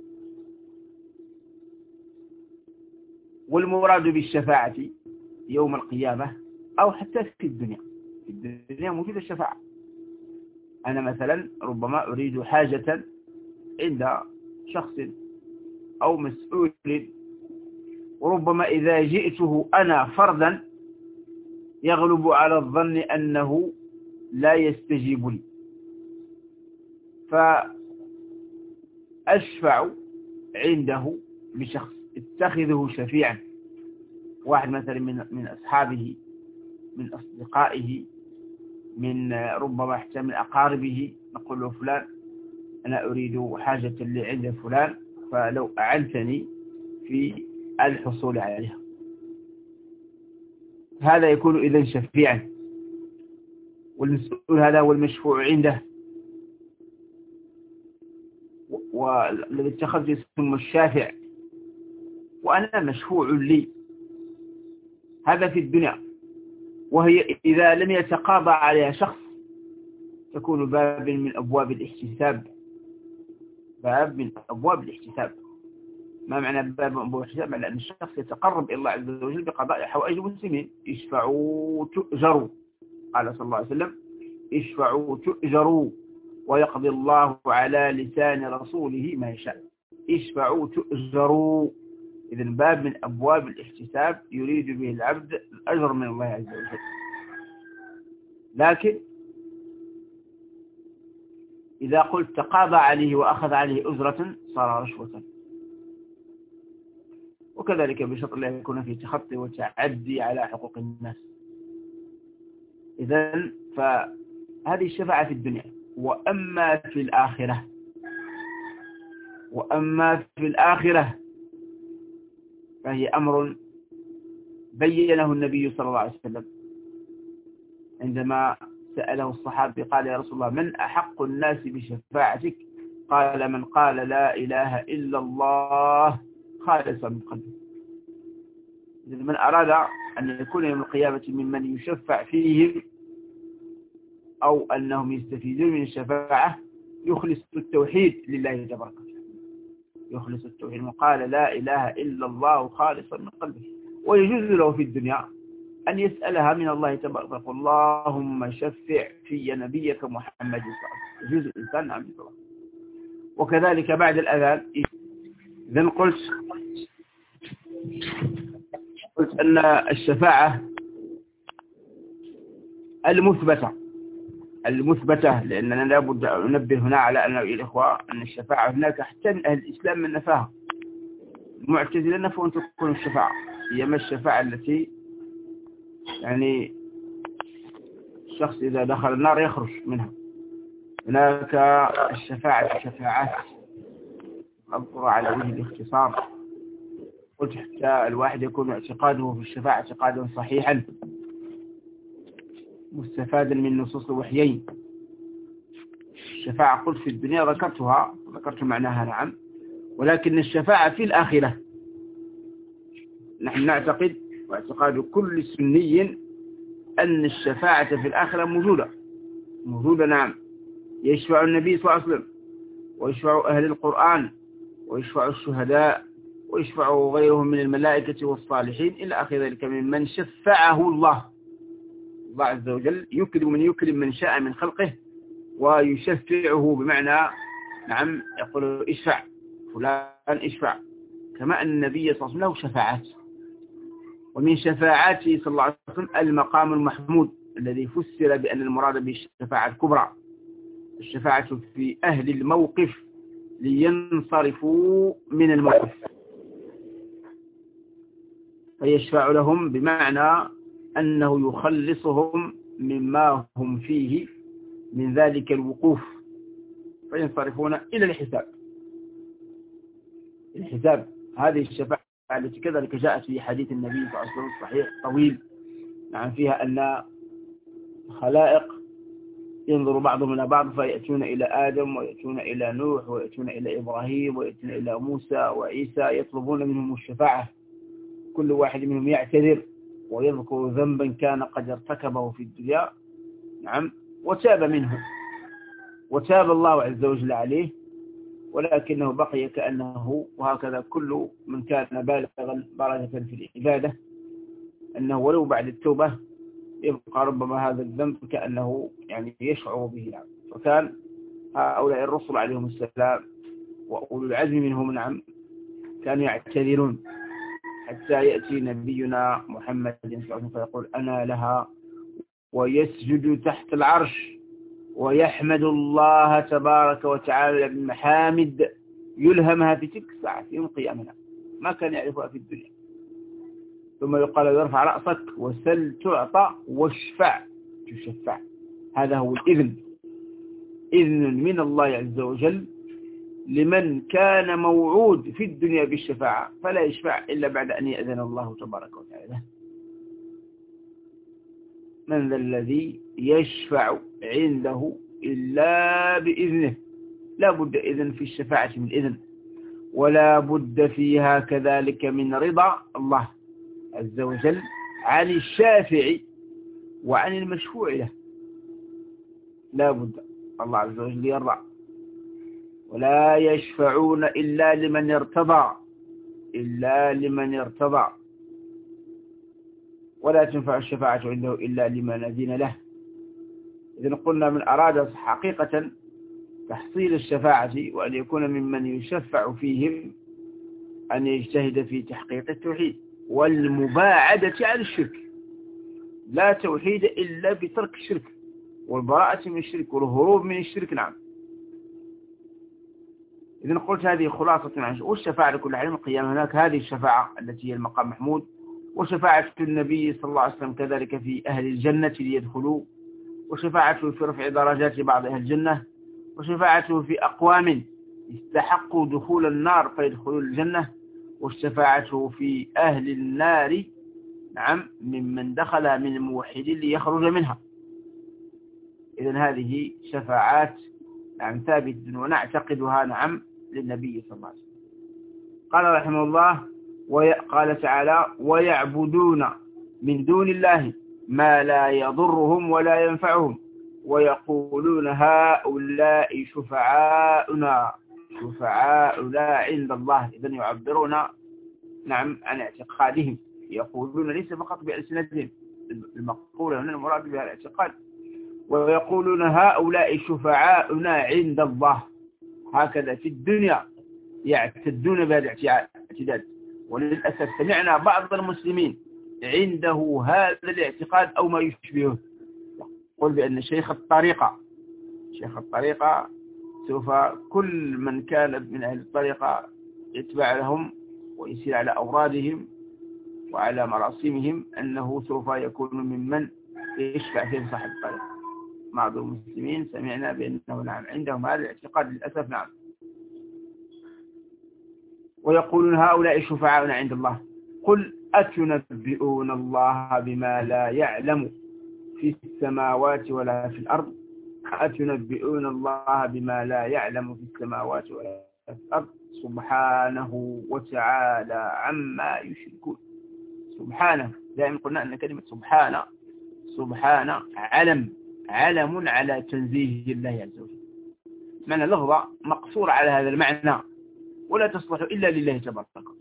والمراد بالشفاعة يوم القيامة أو حتى في الدنيا. في الدنيا موجودة الشفاعة. أنا مثلا ربما أريد حاجة عند شخص أو مسؤول، وربما إذا جئته أنا فردا يغلب على الظن أنه لا يستجيب لي، فأشفع عنده بشخص اتخذه شفيعا. واحد مثلا من أصحابه، من أصدقائه، من ربما حتى من أقاربه، نقول له فلان أنا أريد حاجة لي عند فلان، فلو أعنتني في الحصول عليها، هذا يكون إذن شفيعا. والمسؤول هذا هو المشفوع عنده، والذي اتخذ اسمه الشافع، وأنا مشفوع لي. هذا في الدنيا. وهي إذا لم يتقاضى عليها شخص تكون باب من أبواب الاحتساب. باب من أبواب الاحتساب. ما معنى باب من أبواب الاحتساب؟ معنى أن الشخص يتقرب إلى الله عز وجل بقضاء حوائج المسلمين. اشفعوا تؤجروا، قال صلى الله عليه وسلم اشفعوا تؤجروا ويقضي الله على لسان رسوله ما يشاء. اشفعوا تؤجروا. إذن باب من أبواب الاحتساب يريد به العبد الأجر من الله عز وجل. لكن إذا قلت تقاضى عليه وأخذ عليه أجرة صار رشوة. وكذلك بشرط لا يكون فيه تخطي وتعدي على حقوق الناس. إذن فهذه الشفاعة في الدنيا. وأما في الآخرة فهي أمر بينه النبي صلى الله عليه وسلم عندما سأله الصحابي قال يا رسول الله من أحق الناس بشفاعتك؟ قال من قال لا إله إلا الله خالصا من قلبه. إذا من أراد أن يكون يوم القيامة ممن يشفع فيهم أو أنهم يستفيدون من الشفاعة يخلص التوحيد لله تبارك وتعالى. يخلص التوحيد وقال لا إله إلا الله خالصا من قلبه. ويجوز له في الدنيا أن يسألها من الله تبارك وتعالى اللهم شفع في نبيك محمد صلى الله عليه وسلم. يجوز الإنسان عن الله. وكذلك بعد الأذان إذن قلت أن الشفاعة المثبتة لأننا لابد أن ننبه هنا على أن الإخوة أن الشفاعة هناك حتى من أهل الإسلام من نفاها. المعتزلة نفوا أن تكون الشفاعة هي ما الشفاعة التي يعني الشخص إذا دخل النار يخرج منها، هناك الشفاعة شفاعات أذكر على وجه الاختصار. قلت حتى الواحد يكون اعتقاده في الشفاعة اعتقادا صحيحا مستفادا من نصوص الوحيين. الشفاعة قلت في الدنيا ذكرت معناها نعم، ولكن الشفاعة في الآخرة نحن نعتقد واعتقاد كل سني أن الشفاعة في الآخرة موجودة نعم. يشفع النبي صلى الله عليه وسلم، ويشفع أهل القرآن، ويشفع الشهداء، ويشفع غيرهم من الملائكة والصالحين إلى آخر ذلك ممن شفعه الله عز وجل. يكرم من شاء من خلقه ويشفعه، بمعنى نعم يقول اشفع فلان اشفع، كما أن النبي صلى الله عليه وسلم له شفاعات. ومن شفاعاته صلى الله عليه وسلم المقام المحمود الذي فسر بأن المراد بالشفاعة الكبرى، الشفاعة في أهل الموقف لينصرفوا من الموقف، فيشفع لهم بمعنى أنه يخلصهم مما هم فيه من ذلك الوقوف، فينصرفون إلى الحساب. هذه الشفاعة التي كذلك جاءت في حديث النبي صلى الله عليه وسلم الصحيح طويل نعم فيها أن خلائق ينظر بعضهم إلى بعض فيأتون إلى آدم، ويأتون إلى نوح، ويأتون إلى إبراهيم، ويأتون إلى موسى وعيسى يطلبون منهم الشفاعة. كل واحد منهم يعتذر ويذكر ذنبا كان قد ارتكبه في الدنيا نعم وتاب منه، وتاب الله عز وجل عليه، ولكنه بقي كأنه، وهكذا كل من كان بالغا درجة في العبادة أنه ولو بعد التوبة يبقى ربما هذا الذنب كأنه يعني يشعر به نعم. فكان هؤلاء الرسل عليهم السلام وأولو العزم منهم نعم كانوا يعتذرون حتى يأتي نبينا محمد صلى الله عليه وسلم فيقول أنا لها، ويسجد تحت العرش ويحمد الله تبارك وتعالى بالمحامد يلهمها في تلك الساعة يوم قيامنا ما كان يعرفها في الدنيا. ثم يقال يرفع رأسك وسل تعطى واشفع تشفع. هذا هو إذن من الله عز وجل لمن كان موعود في الدنيا بالشفاعة، فلا يشفع إلا بعد أن يأذن الله تبارك وتعالى. من ذا الذي يشفع عنده إلا بإذنه. لا بد إذن في الشفاعة من إذن، ولا بد فيها كذلك من رضا الله عز وجل عن الشافع وعن المشفوع له. لا بد الله عز وجل يرضى. ولا يشفعون إلا لمن ارتضى ولا تنفع الشفاعة عنده إلا لمن أذن له. إذن قلنا من أراد حقيقة تحصيل الشفاعة وأن يكون ممن يشفع فيهم أن يجتهد في تحقيق التوحيد والمباعدة عن الشرك. لا توحيد إلا بترك الشرك والبراءة من الشرك والهروب من الشرك نعم. إذن قلت هذه خلاصة عن والشفاعة لكل علم القيامة. هناك هذه الشفاعة التي هي المقام محمود، وشفاعة النبي صلى الله عليه وسلم كذلك في أهل الجنة ليدخلوا، وشفاعته في رفع درجات بعض أهل الجنة، وشفاعته في أقوام استحقوا دخول النار فيدخلوا الجنة، والشفاعة في أهل النار نعم ممن دخل من الموحدين ليخرج منها. إذن هذه شفاعات نعم ثابتة ونعتقدها نعم للنبي صلى الله عليه وسلم. قال رحمه الله قال تعالى ويعبدون من دون الله ما لا يضرهم ولا ينفعهم ويقولون هؤلاء شفعاؤنا عند الله. إذن يعبرون نعم عن اعتقادهم، يقولون ليس فقط بألسنتهم، المقولة هنا المراد بها الاعتقاد. ويقولون هؤلاء شفعاؤنا عند الله، هكذا في الدنيا يعتدون بهذا الاعتداد. وللأسف سمعنا بعض المسلمين عنده هذا الاعتقاد أو ما يشبهه، يقول بأن شيخ الطريقة سوف كل من كان من أهل الطريقة يتبع لهم ويسير على أورادهم وعلى مراسمهم أنه سوف يكون ممن يشفع فيهم صاحب الطريقة. بعض المسلمين سمعنا بأنه نعم عندهم هذا الاعتقاد للأسف. نعم. ويقولون هؤلاء شفعاؤنا عند الله. قل أتنبئون الله بما لا يعلم في السماوات ولا في الأرض؟ أتنبئون الله بما لا يعلم في السماوات ولا في الأرض سبحانه وتعالى عما يشركون. سبحانه، دائما قلنا أن كلمة سبحانه علم على تنزيه الله عز وجل. معنى لفظة مقصورة على هذا المعنى ولا تصلح إلا لله تبارك وتعالى.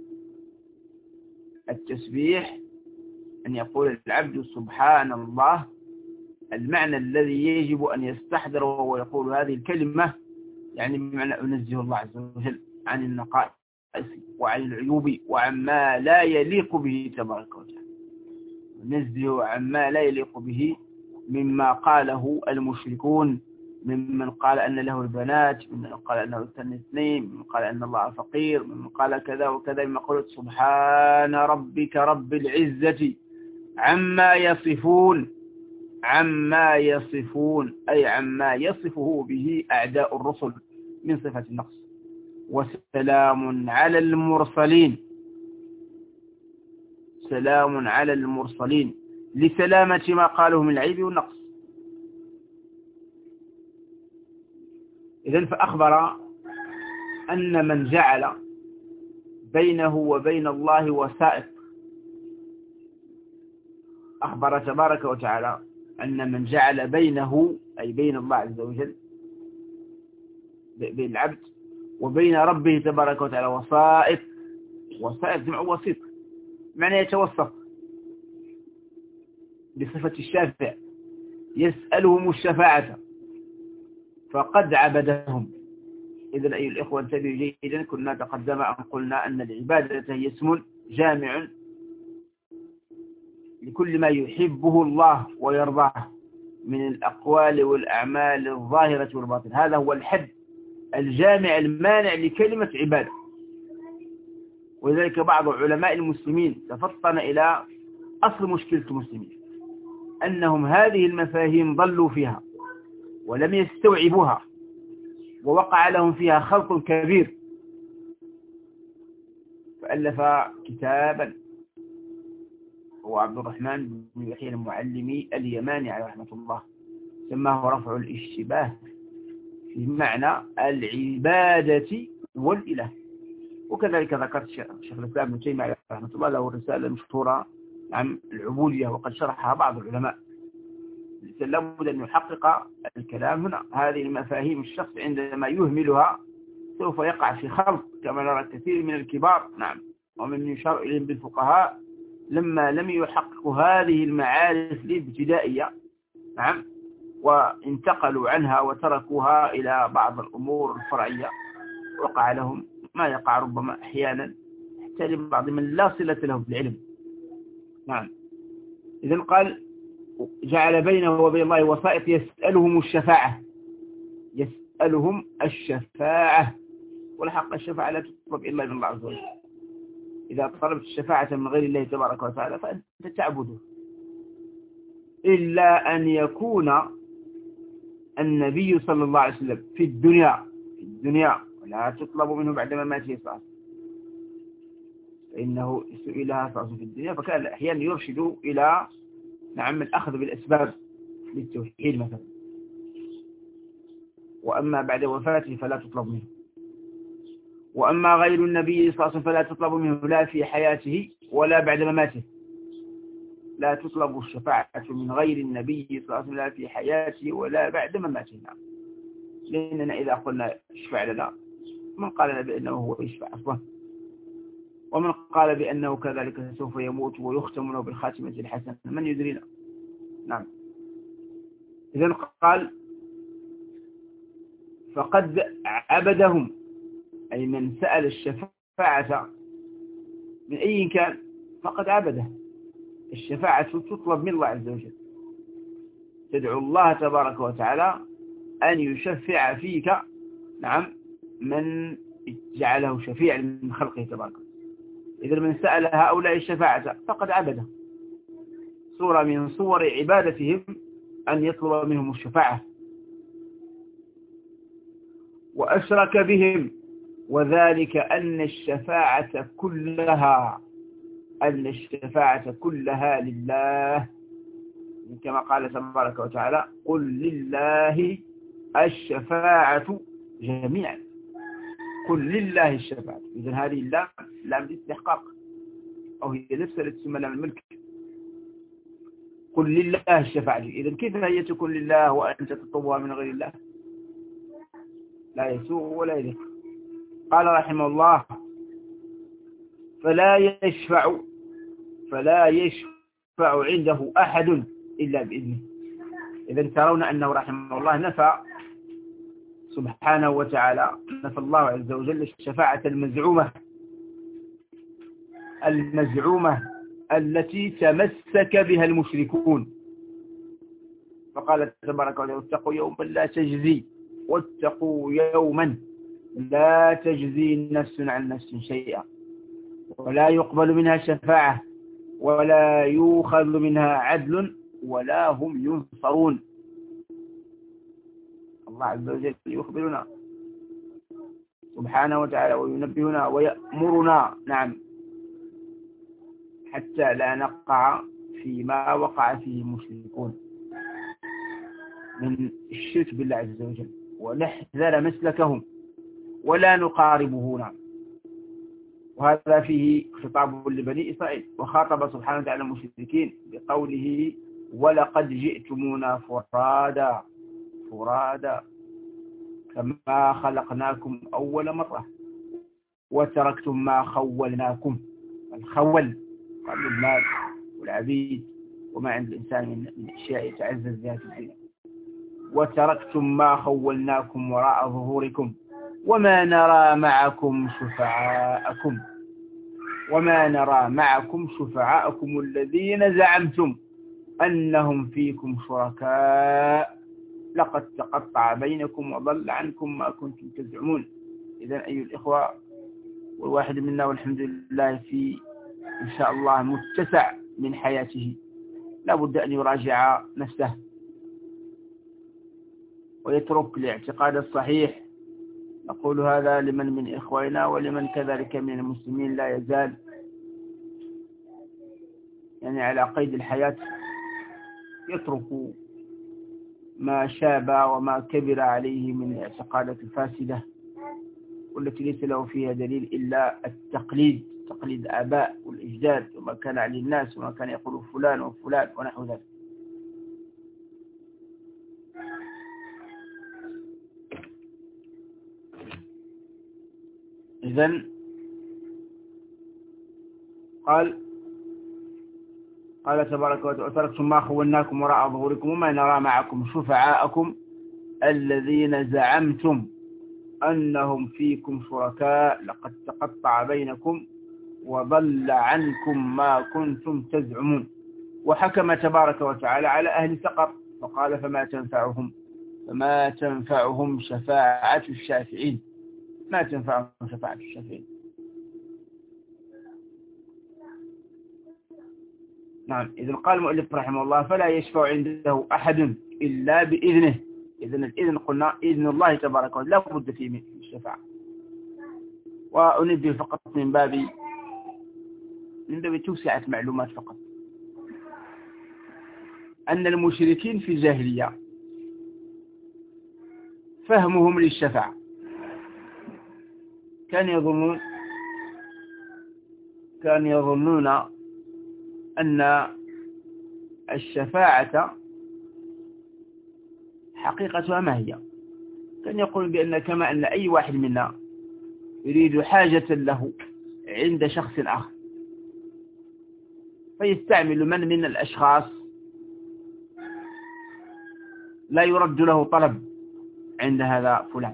التسبيح أن يقول العبد سبحان الله، المعنى الذي يجب أن يستحضر وهو يقول هذه الكلمة، يعني بمعنى أنزه الله عز وجل عن النقائص وعن العيوب وعما لا يليق به تبارك وتعالى. نزه عما لا يليق به مما قاله المشركون، ممن قال أن له البنات، ممن قال أنه اثنين، ممن قال أن الله فقير، ممن قال كذا وكذا، مما قلت سبحان ربك رب العزة عما يصفون أي عما يصفه به أعداء الرسل من صفة النقص. وسلام على المرسلين، سلام على المرسلين لسلامة ما قاله من العيب والنقص. إذن فأخبر أن من جعل بينه وبين الله وسائط، أخبر تبارك وتعالى أن من جعل بينه أي بين الله عز وجل، بين العبد وبين ربه تبارك وتعالى وسائط جمع وسيط، معنى يتوسط، بصفة الشافع يسألهم الشفاعة فقد عبدهم. إذن أيها الإخوة انتبهوا جيدا، كنا تقدم أن قلنا أن العبادة هي اسم جامع لكل ما يحبه الله ويرضاه من الأقوال والأعمال الظاهرة والباطنة. هذا هو الحد الجامع المانع لكلمة عبادة. ولذلك بعض علماء المسلمين تفطن إلى أصل مشكلة المسلمين، أنهم هذه المفاهيم ضلوا فيها ولم يستوعبوها، ووقع لهم فيها خلط كبير، فألف كتابا هو عبد الرحمن بن يحيى المعلمي اليماني عليه رحمة الله، سماه رفع الاشتباه في معنى العبادة والإله. وكذلك ذكرت شيخ الإسلام ابن تيمية عليه رحمة الله له رسالة مشهورة عن العبودية وقد شرحها بعض العلماء. لابد أن يحقق الكلام هنا هذه المفاهيم. الشخص عندما يهملها سوف يقع في خلط، كما نرى كثير من الكبار نعم ومن يشار إليهم بالفقهاء لما لم يحققوا هذه المعارف الابتدائية نعم وانتقلوا عنها وتركوها إلى بعض الأمور الفرعية، وقع لهم ما يقع ربما أحيانا حتى لبعض من لا صلة له بالعلم. نعم. إذن قال جعل بينه وبين الله وسائط يسألهم الشفاعة، والحق الشفاعة لا تطلب إلا من الله عز وجل. إذا طلبت الشفاعة من غير الله تبارك وتعالى فأنت تعبده، إلا أن يكون النبي صلى الله عليه وسلم في الدنيا ولا تطلب منه بعد مماته صلى، فإنه سئلها صلى في الدنيا فكان أحيانا يرشد إلى نعم الأخذ بالأسباب للتوحيد مثلا، وأما بعد وفاته فلا تطلب منه. وأما غير النبي صلى الله عليه وسلم فلا تطلب منه لا في حياته ولا بعد مماته. لا تطلب الشفاعة من غير النبي صلى الله عليه وسلم لا في حياته ولا بعد مماته. نعم. لأننا إذا قلنا اشفع لنا، من قال لنا بأنه هو يشفع أصلا، ومن قال بأنه كذلك سوف يموت ويختم له بالخاتمة الحسنة، من يدرينا. نعم. إذن قال فقد عبدهم، أي من سأل الشفاعة من أي كان فقد عبده. الشفاعة تطلب من الله عز وجل، تدعو الله تبارك وتعالى أن يشفع فيك نعم من جعله شفيع من خلقه تبارك. إذا من سأل هؤلاء الشفاعة فقد عبده. صورة من صور عبادتهم أن يطلب منهم الشفاعة، وأشرك بهم، وذلك أن الشفاعة كلها لله، كما قال تبارك وتعالى: قل لله الشفاعة جميعا. قل لله الشفاعة، إذن هذه اللام لام الاستحقاق، أو هي نفس التي تسمى لام الملك. قل لله الشفاعة، إذن كيف هي تكون لله وأنت تطلبها من غير الله؟ لا يسوء ولا يليق. قال رحمه الله: فلا يشفع عنده أحد إلا بإذنه. إذن ترون أنه رحمه الله نفى سبحانه وتعالى، نفى الله عز وجل الشفاعة المزعومة التي تمسك بها المشركون. فقال تبارك وتعالى: واتقوا يوما لا تجزي نفس عن نفس شيئا ولا يقبل منها شفاعة ولا يؤخذ منها عدل ولا هم ينصرون. الله عز وجل يخبرنا سبحانه وتعالى وينبهنا ويأمرنا، نعم، حتى لا نقع فيما وقع فيه المشركون من الشرك بالله عز وجل، ونحذر مسلكهم ولا نقاربه. نعم. وهذا فيه خطاب لبني إسرائيل، وخاطب سبحانه وتعالى المشركين بقوله: ولقد جئتمونا فرادا كما خلقناكم أول مرة وتركتم ما خولناكم. الخول قبل المال والعبيد وما عند الإنسان من أشياء يتعزز بها في الدنيا. وتركتم ما خولناكم وراء ظهوركم وما نرى معكم شفعاءكم الذين زعمتم أنهم فيكم شركاء لقد تقطع بينكم وضل عنكم ما كنتم تزعمون. إذن أيها الإخوة، والواحد منا والحمد لله في إن شاء الله متسع من حياته، لا بد أن يراجع نفسه ويترك الاعتقاد الصحيح. نقول هذا لمن من إخواننا ولمن كذلك من المسلمين لا يزال يعني على قيد الحياة، يترك ما شاب وما كبر عليه من الاعتقادات الفاسدة والتي ليس له فيها دليل إلا التقليد، تقليد آباء والإجداد وما كان عليه الناس وما كان يقول فلان وفلان ونحو ذلك. إذن قال تبارك وتعالى: وتركتم ما خولناكم وراء ظهوركم وما نرى معكم شفعاءكم الذين زعمتم أنهم فيكم شركاء لقد تقطع بينكم وضل عنكم ما كنتم تزعمون. وحكم تبارك وتعالى على أهل سقر فقال: فما تنفعهم شفاعة الشافعين. ما تنفعهم شفاعة الشافعين. نعم. إذن قال المؤلف رحمه الله: فلا يشفع عنده أحد إلا بإذنه. إذن الإذن قلنا إذن الله تبارك وتعالى لا بد فيه من الشفاعة. وأنبه فقط من باب توسعة معلومات فقط، أن المشركين في الجاهلية فهمهم للشفاعة كان يظنون أن الشفاعة حقيقتها ما هي. كان يقول بأن كما أن أي واحد منا يريد حاجة له عند شخص آخر فيستعمل من الأشخاص لا يرد له طلب عند هذا فلان،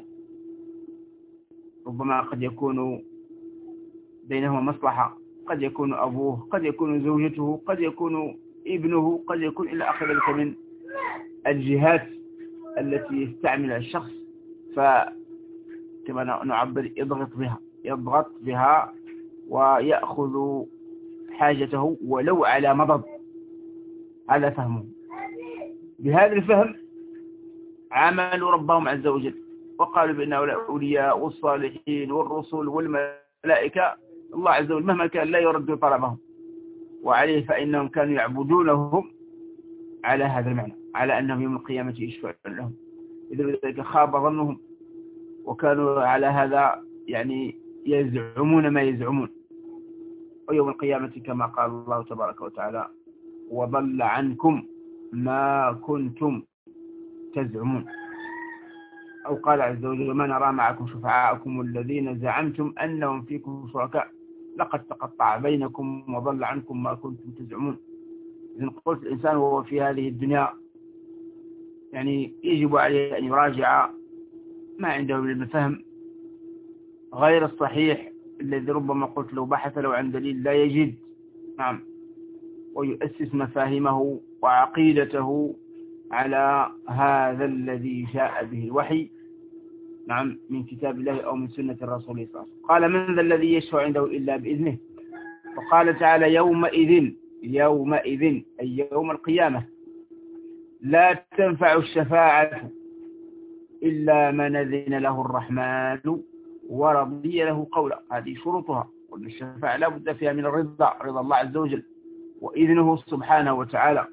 ربما قد يكون بينهما مصلحة، قد يكون أبوه، قد يكون زوجته، قد يكون ابنه، قد يكون إلى آخر ذلك من الجهات التي يستعمل الشخص، فكما نعبر يضغط بها بهذا الفهم عاملوا ربهم عز وجل وقالوا بأن هؤلاء الأولياء والصالحين والرسل والملائكة الله عز وجل مهما كان لا يرد طلبهم، وعليه فإنهم كانوا يعبدونهم على هذا المعنى، على أنهم يوم القيامة يشفعون لهم، لذلك خاب ظنهم وكانوا على هذا يعني يزعمون ما يزعمون. ويوم القيامة كما قال الله تبارك وتعالى وضل عنكم ما كنتم تزعمون، أو قال عز وجل ما نرى معكم شفعاءكم الذين زعمتم أنهم فيكم شركاء لقد تقطع بينكم وضل عنكم ما كنتم تزعمون. إذن قلت الإنسان وهو في هذه الدنيا يعني يجب عليه أن يراجع ما عنده من الفهم غير الصحيح الذي ربما قلت لو بحث لو عن دليل لا يجد. نعم، ويؤسس مفاهيمه وعقيدته على هذا الذي جاء به الوحي، نعم، من كتاب الله أو من سنة الرسول صلى الله عليه وسلم. قال من ذا الذي يشفع عنده إلا بإذنه، وقال تعالى يومئذ أي يوم القيامة لا تنفع الشفاعة إلا من أذن له الرحمن ورضي له قولا. هذه شروطها، وأن الشفاعة لا بد فيها من الرضا، رضا الله عز وجل وإذنه سبحانه وتعالى،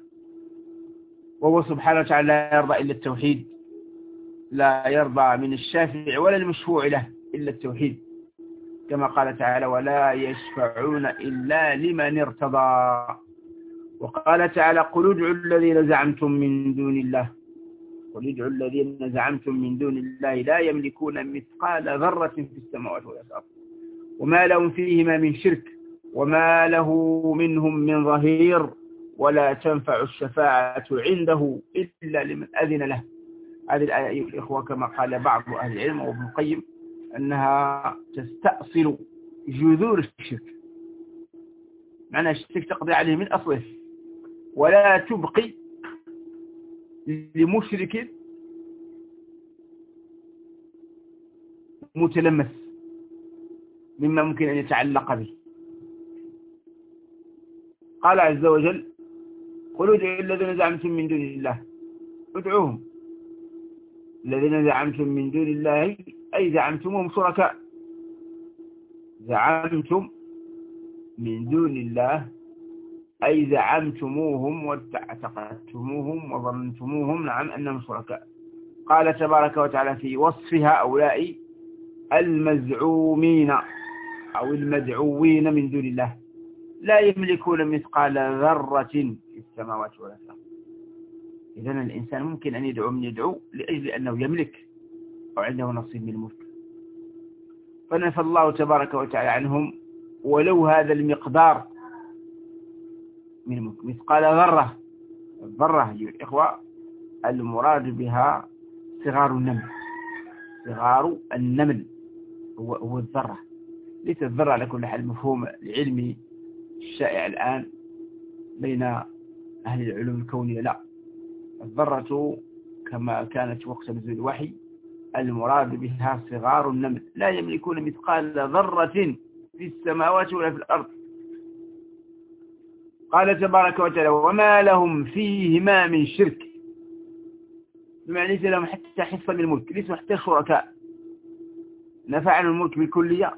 وهو سبحانه وتعالى لا يرضى إلا التوحيد، لا يرضى من الشافع ولا المشفوع له إلا التوحيد، كما قال تعالى ولا يشفعون إلا لمن ارتضى. وقال تعالى قل ادعوا الذين زعمتم من دون الله، قل ادعوا الذين زعمتم من دون الله لا يملكون مثقال ذرة في السماوات ولا في الأرض وما لهم فيهما من شرك وما له منهم من ظهير ولا تنفع الشفاعة عنده إلا لمن أذن له. هذه الآية أيها الإخوة كما قال بعض أهل العلم وابن القيم أنها تستأصل جذور الشرك، معنى الشرك تقضي عليه من أصله، ولا تبقي لمشرك متلمس مما ممكن أن يتعلق به. قال عز وجل قل ادعوا الذين زعمتم من دون الله، ادعوهم الذين زعمتم من دون الله أي زعمتمهم شركاء، زعمتم من دون الله أي زعمتموهم واعتقدتموهم وظننتموهم نعم أنهم شركاء. قال تبارك وتعالى في وصف هؤلاء المزعومين أو المدعوين من دون الله لا يملكون مثقال ذرة في السماوات ولا في الأرض. إذن الإنسان ممكن أن يدعو من يدعو لأجل أنه يملك أو عنده نصيب من الملك، فنفى الله تبارك وتعالى عنهم ولو هذا المقدار من الملك، مثقال ذرة. الذرة يا إخوة المراد بها صغار النمل، صغار النمل هو الذرة، ليس الذرة على كل حال مفهوم العلمي الشائع الآن بين أهل العلوم الكونية، لا، الذرة كما كانت وقت نزول الوحي المراد بها صغار النمل لا يملكون مثقال ذرة في السماوات ولا في الأرض. قال تبارك وتعالى وما لهم فيهما من شرك، بمعنى ليس لهم حتى حصة من الملك، ليسوا حتى شركاء. نفى عنهم الملك بالكلية،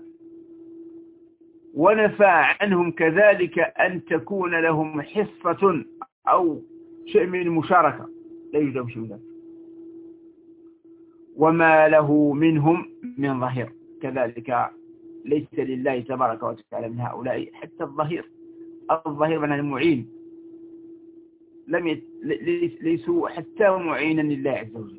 ونفى عنهم كذلك أن تكون لهم حصة أو شيء من المشاركة، لا يوجد شيء من ذلك. وما له منهم من ظهير، كذلك ليس لله تبارك وتعالى من هؤلاء حتى الظهير. الظهير معناه المعين، ليسوا حتى معينا لله عز وجل.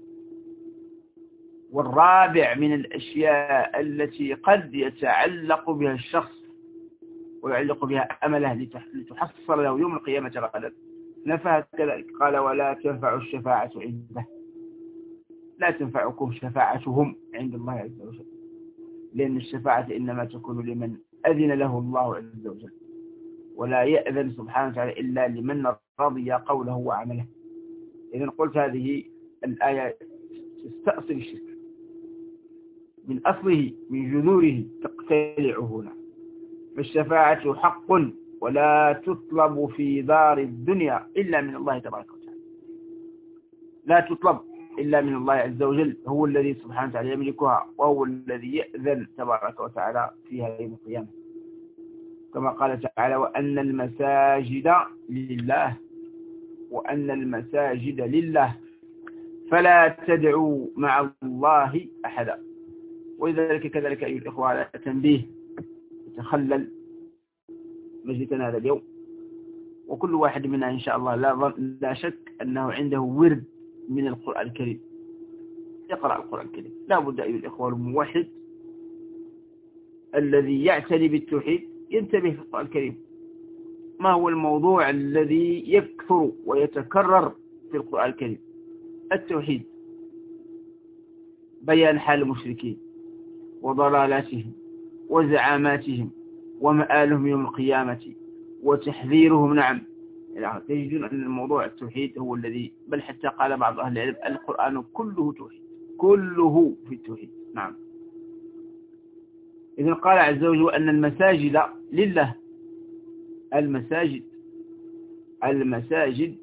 والرابع من الأشياء التي قد يتعلق بها الشخص ويعلق بها أمله لتحصل له يوم القيامة غدا، نفى كذلك قال ولا تنفع الشفاعة عنده، لا تنفعكم شفاعتهم عند الله عز وجل، لأن الشفاعة إنما تكون لمن أذن له الله عز وجل، ولا يأذن سبحانه وتعالى إلا لمن رضي قوله وعمله. إذن قلت هذه الآية تستأصل الشرك من أصله من جذوره، تقتلع هنا. فالشفاعة حق ولا تطلب في دار الدنيا إلا من الله تبارك وتعالى. لا تطلب إلا من الله عز وجل، هو الذي سبحانه وتعالى يملكها، وهو الذي يأذن تبارك وتعالى فيها يوم القيامة، كما قال تعالى: وأن المساجد لله، وأن المساجد لله فلا تدعوا مع الله أحدا. ولذلك كذلك أيها الإخوة على تنبيه يتخلل مجلسنا هذا اليوم، وكل واحد منا إن شاء الله لا شك أنه عنده ورد من القرآن الكريم، يقرأ القرآن الكريم. لا بد أيها الإخوة الموحد الذي يعتني بالتوحيد ينتبه في القرآن الكريم. ما هو الموضوع الذي يكثر ويتكرر في القرآن الكريم؟ التوحيد، بيان حال المشركين وضلالاتهم وزعاماتهم ومآلهم يوم القيامة وتحذيرهم. نعم، تجدون أن الموضوع التوحيد هو الذي، بل حتى قال بعض أهل العلم: القرآن كله توحيد، كله في التوحيد. نعم. إذن قال عز وجل أن المساجد لله. المساجد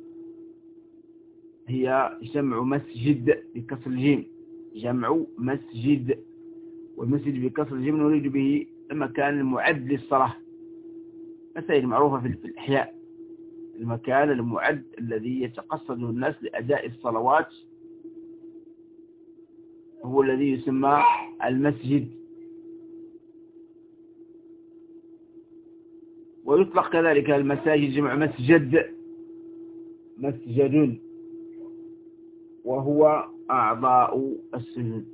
هي جمع مسجد بكسر الجيم، جمع مسجد، والمسجد بكسر الجيم نريد به المكان المعد للصلاة. مساجد معروفة في الإحياء، المكان المعد الذي يتقصده الناس لأداء الصلوات هو الذي يسمى المسجد. ويطلق كذلك المساجد جمع مسجد، وهو أعضاء السجود.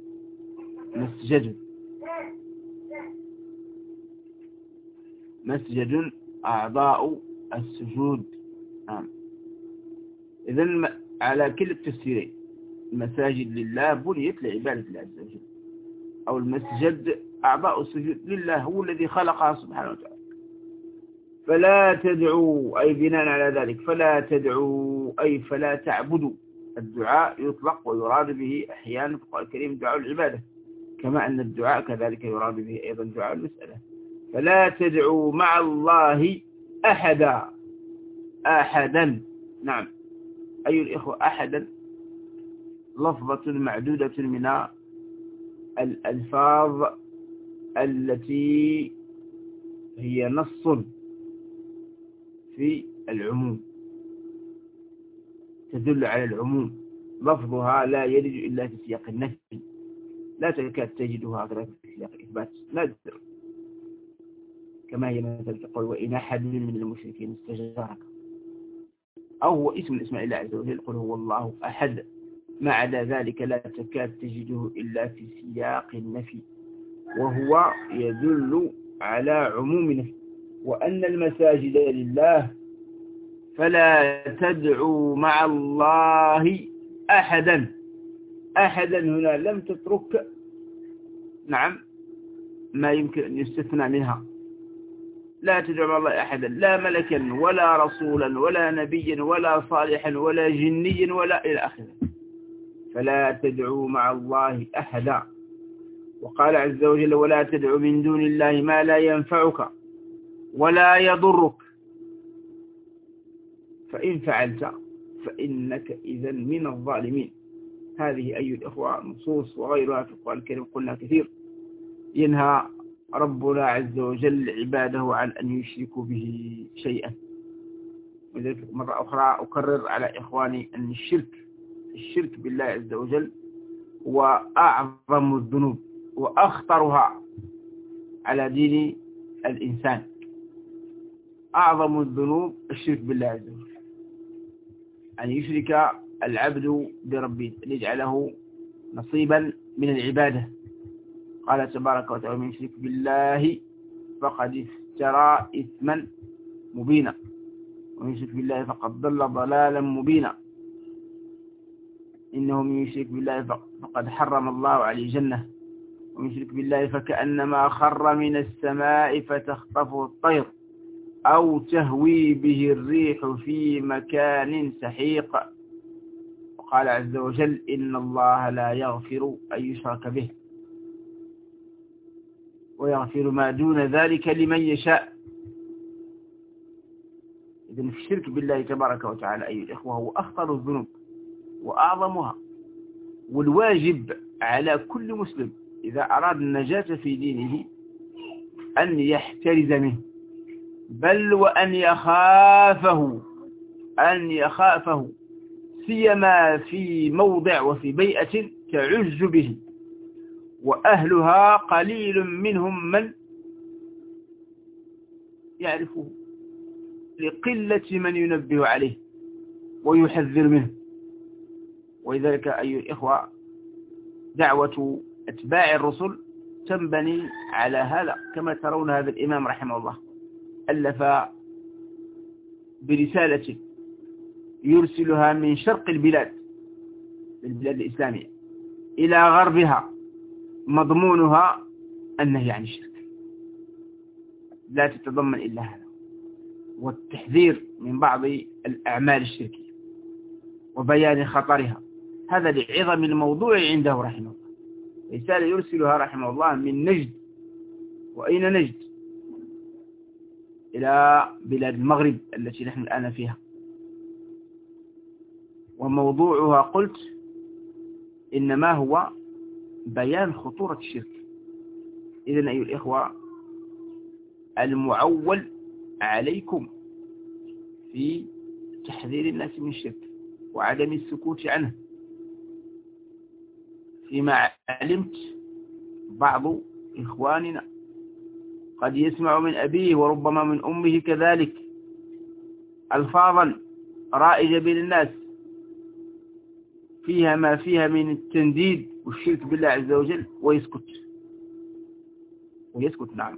مسجد أعضاء السجود. نعم. إذن على كل التفسيرين، المساجد لله بنيت لعبادة الله عز وجل، أو المسجد أعضاء السجود لله، هو الذي خلقها سبحانه وتعالى. فلا تدعوا، أي بناء على ذلك فلا تدعوا أي فلا تعبدوا. الدعاء يطلق ويراد به أحيانا في القرآن الكريم دعاء العبادة، كما أن الدعاء كذلك يراد به أيضا دعاء المسألة. فلا تدعوا مع الله أحدا. نعم أيها الإخوة، أحدا لفظة معدودة من الألفاظ التي هي نص في العموم، تدل على العموم. لفظها لا يرد إلا في سياق النفي، لا تكاد تجدها في سياق الإثبات، نادر. كما هي مثل تقول: وإن أحد من المشركين استجارك، أو هو اسم من اسماء الله عز وجل، قل هو الله أحد. ما عدا ذلك لا تكاد تجده إلا في سياق النفي، وهو يدل على عموم نفي. وأن المساجد لله فلا تدعوا مع الله أحدا. هنا لم تترك، نعم، ما يمكن أن يستثنى منها. لا تدعوا مع الله أحدا، لا ملكا ولا رسولا ولا نبيا ولا صالحا ولا جنيا ولا إلى آخره. فلا تدعوا مع الله أحدا. وقال عز وجل: ولا تدعوا من دون الله ما لا ينفعك ولا يضرك، فإن فعلت فإنك إذا من الظالمين. هذه أيها الإخوة نصوص وغيرها في القرآن الكريم قلنا كثير ينهى ربنا عز وجل عباده عن أن يشركوا به شيئا. ولذلك مرة أخرى أكرر على إخواني أن الشرك بالله عز وجل هو أعظم الذنوب وأخطرها على دين الإنسان. أعظم الذنوب الشرك بالله عز وجل، أن يشرك العبد بربه، أن يجعله نصيبا من العبادة. قال تبارك وتعالى: من يشرك بالله فقد افترى إثما مبينا، ومن يشرك بالله فقد ضل ضلالا مبينا. إنه من يشرك بالله فقد حرم الله عليه الجنة، ومن يشرك بالله فكأنما خر من السماء فتخطفه الطير أو تهوي به الريح في مكان سحيق. وقال عز وجل: إن الله لا يغفر أن يشرك به ويغفر ما دون ذلك لمن يشاء. إذن في الشرك بالله تبارك وتعالى أيها الإخوة هو أخطر الذنوب، وأعظمها. والواجب على كل مسلم إذا أراد النجاة في دينه أن يحترز منه، بل وأن يخافه سيما في موضع وفي بيئة تعز به، وأهلها قليل منهم من يعرفه، لقلة من ينبه عليه ويحذر منه. ولذلك أيها الإخوة دعوة أتباع الرسل تنبني على هذا، كما ترون هذا الإمام رحمه الله ألف برسالة يرسلها من شرق البلاد الإسلامية إلى غربها، مضمونها النهي عن الشرك، لا تتضمن إلا هذا، والتحذير من بعض الأعمال الشركية وبيان خطرها. هذا لعظم الموضوع عنده رحمه الله. رسالة يرسلها رحمه الله من نجد، وأين نجد؟ إلى بلاد المغرب التي نحن الآن فيها. وموضوعها قلت إنما هو بيان خطورة الشرك. إذن أيها الإخوة المعول عليكم في تحذير الناس من الشرك وعدم السكوت عنه. فيما علمت بعض إخواننا قد يسمع من أبيه وربما من أمه كذلك ألفاظا رائجة بين الناس فيها ما فيها من التنديد والشرك بالله عز وجل، ويسكت نعم،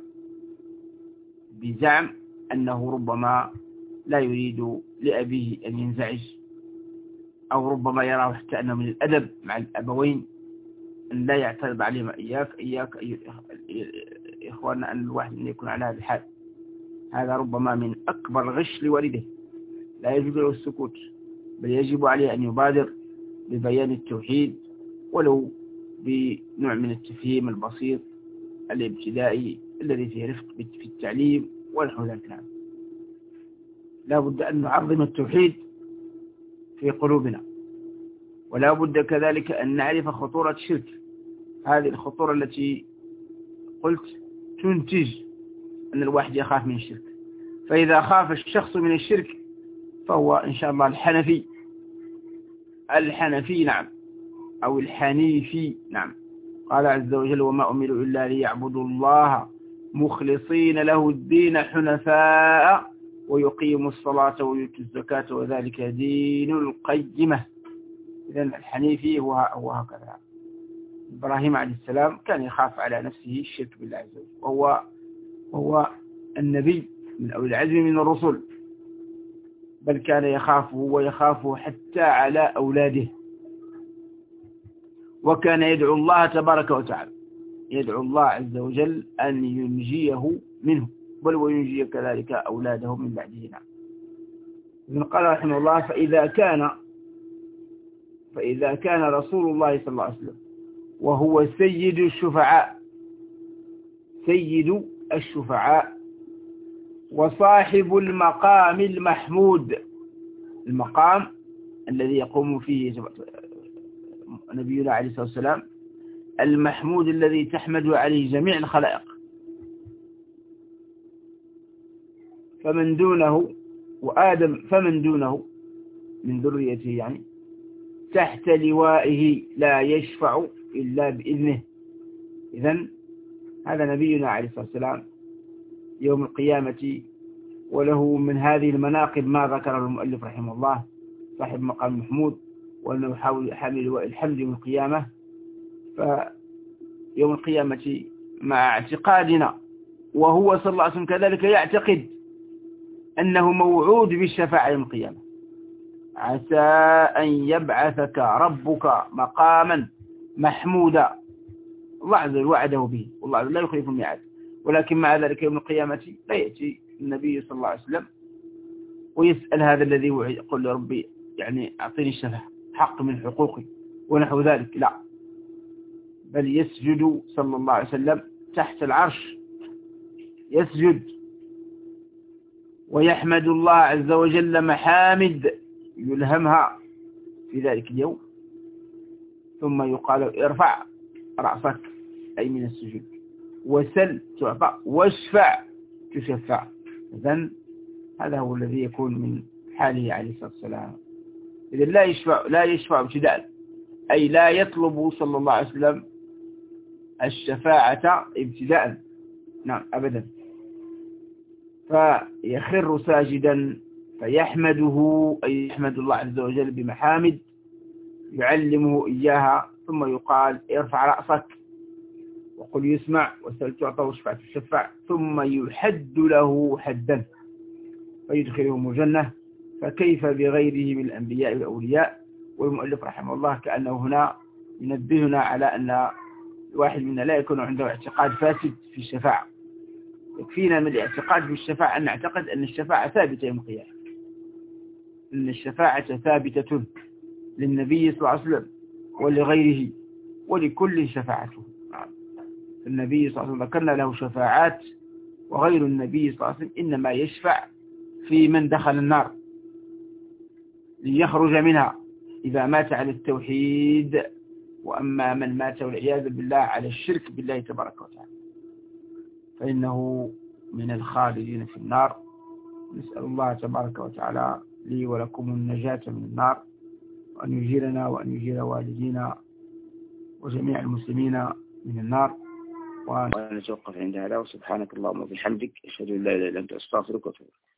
بزعم أنه ربما لا يريد لأبيه أن ينزعج، أو ربما يراه حتى أنه من الأدب مع الأبوين أن لا يعترض عليهما. إياك أيها إخواننا أن الواحد من يكون على هذا الحال. هذا ربما من أكبر غش لوالده، لا يجب له السكوت، بل يجب عليه أن يبادر ببيان التوحيد ولو بنوع من التفهيم البسيط الابتدائي الذي فيه رفق في التعليم ونحو ذلك. لا بد أن نعظم التوحيد في قلوبنا، ولا بد كذلك أن نعرف خطورة الشرك. هذه الخطورة التي قلت تنتج أن الواحد يخاف من الشرك. فإذا خاف الشخص من الشرك فهو إن شاء الله الحنفي نعم، أو الحنيفي نعم. قال عز وجل وما أمروا إلا ليعبدوا الله مخلصين له الدين حنفاء ويقيموا الصلاة ويؤتوا الزكاة وذلك دين القيمة. إذن الحنيفي هو هكذا. إبراهيم عليه السلام كان يخاف على نفسه الشرك بالله عز وجل، وهو النبي من أولي العزم من الرسل، بل كان يخافه ويخافه حتى على أولاده. وكان يدعو الله تبارك وتعالى، يدعو الله عز وجل أن ينجيه منه، بل وينجي كذلك أولاده من بعده. نعم. ابن قال رحمه الله فإذا كان رسول الله صلى الله عليه وسلم وهو سيد الشفعاء وصاحب المقام المحمود، المقام الذي يقوم فيه نبينا عليه الصلاة والسلام، المحمود الذي تحمد عليه جميع الخلائق، فمن دونه وآدم فمن دونه من ذريته يعني تحت لوائه لا يشفع إلا بإذنه. إذن هذا نبينا عليه الصلاة والسلام يوم القيامة، وله من هذه المناقب ما ذكر المؤلف رحمه الله، صاحب مقام محمود، وأنه حامل لواء الحمد يوم القيامة. فيوم القيامة مع اعتقادنا، وهو صلى الله عليه وسلم كذلك يعتقد أنه موعود بالشفاعة يوم القيامة، عسى أن يبعثك ربك مقاما محمودا. الله عز وجل وعده به، والله عز وجل لا يخلف الميعاد. ولكن مع ذلك يوم القيامة لا يأتي النبي صلى الله عليه وسلم ويسأل هذا الذي وعد، يقول لربي يعني أعطيني الشفاعة، حق من حقوقي ونحو ذلك، لا، بل يسجد صلى الله عليه وسلم تحت العرش، يسجد ويحمد الله عز وجل محامد يلهمها في ذلك اليوم، ثم يقال ارفع رأسك أي من السجود، وسل تعطى، واشفع تشفع. إذن هذا هو الذي يكون من حاله عليه الصلاة والسلام. إذن لا يشفع ابتداء، أي لا يطلب صلى الله عليه وسلم الشفاعة ابتداء، نعم أبدا، فيخر ساجدا فيحمده، أي يحمد الله عز وجل بمحامد يعلمه إياها، ثم يقال ارفع رأسك وقل يسمع وسل تعطى واشفع تشفع، ثم يحد له حدا فيدخلهم الجنة، فكيف بغيره من الأنبياء والأولياء. والمؤلف رحمه الله كأنه هنا ينبهنا على أن الواحد منا لا يكون عنده اعتقاد فاسد في الشفاعة. يكفينا من الاعتقاد في الشفاعة أن نعتقد أن الشفاعة ثابتة يوم القيامة، أن الشفاعة ثابتة للنبي صلى الله عليه وسلم ولغيره ولكل شفاعته. النبي صلى الله عليه وسلم ذكرنا له شفاعات، وغير النبي صلى الله عليه وسلم إنما يشفع في من دخل النار ليخرج منها إذا مات على التوحيد، وأما من مات والعياذ بالله على الشرك بالله تبارك وتعالى فإنه من الخالدين في النار. نسأل الله تبارك وتعالى لي ولكم النجاة من النار، وأن يجيرنا وأن يجير والدينا وجميع المسلمين من النار. وأنا أتوقف عند هذا، وسبحانك اللهم وبحمدك أشهد أن لا إله إلا أنت أستغفرك وأتوب إليك.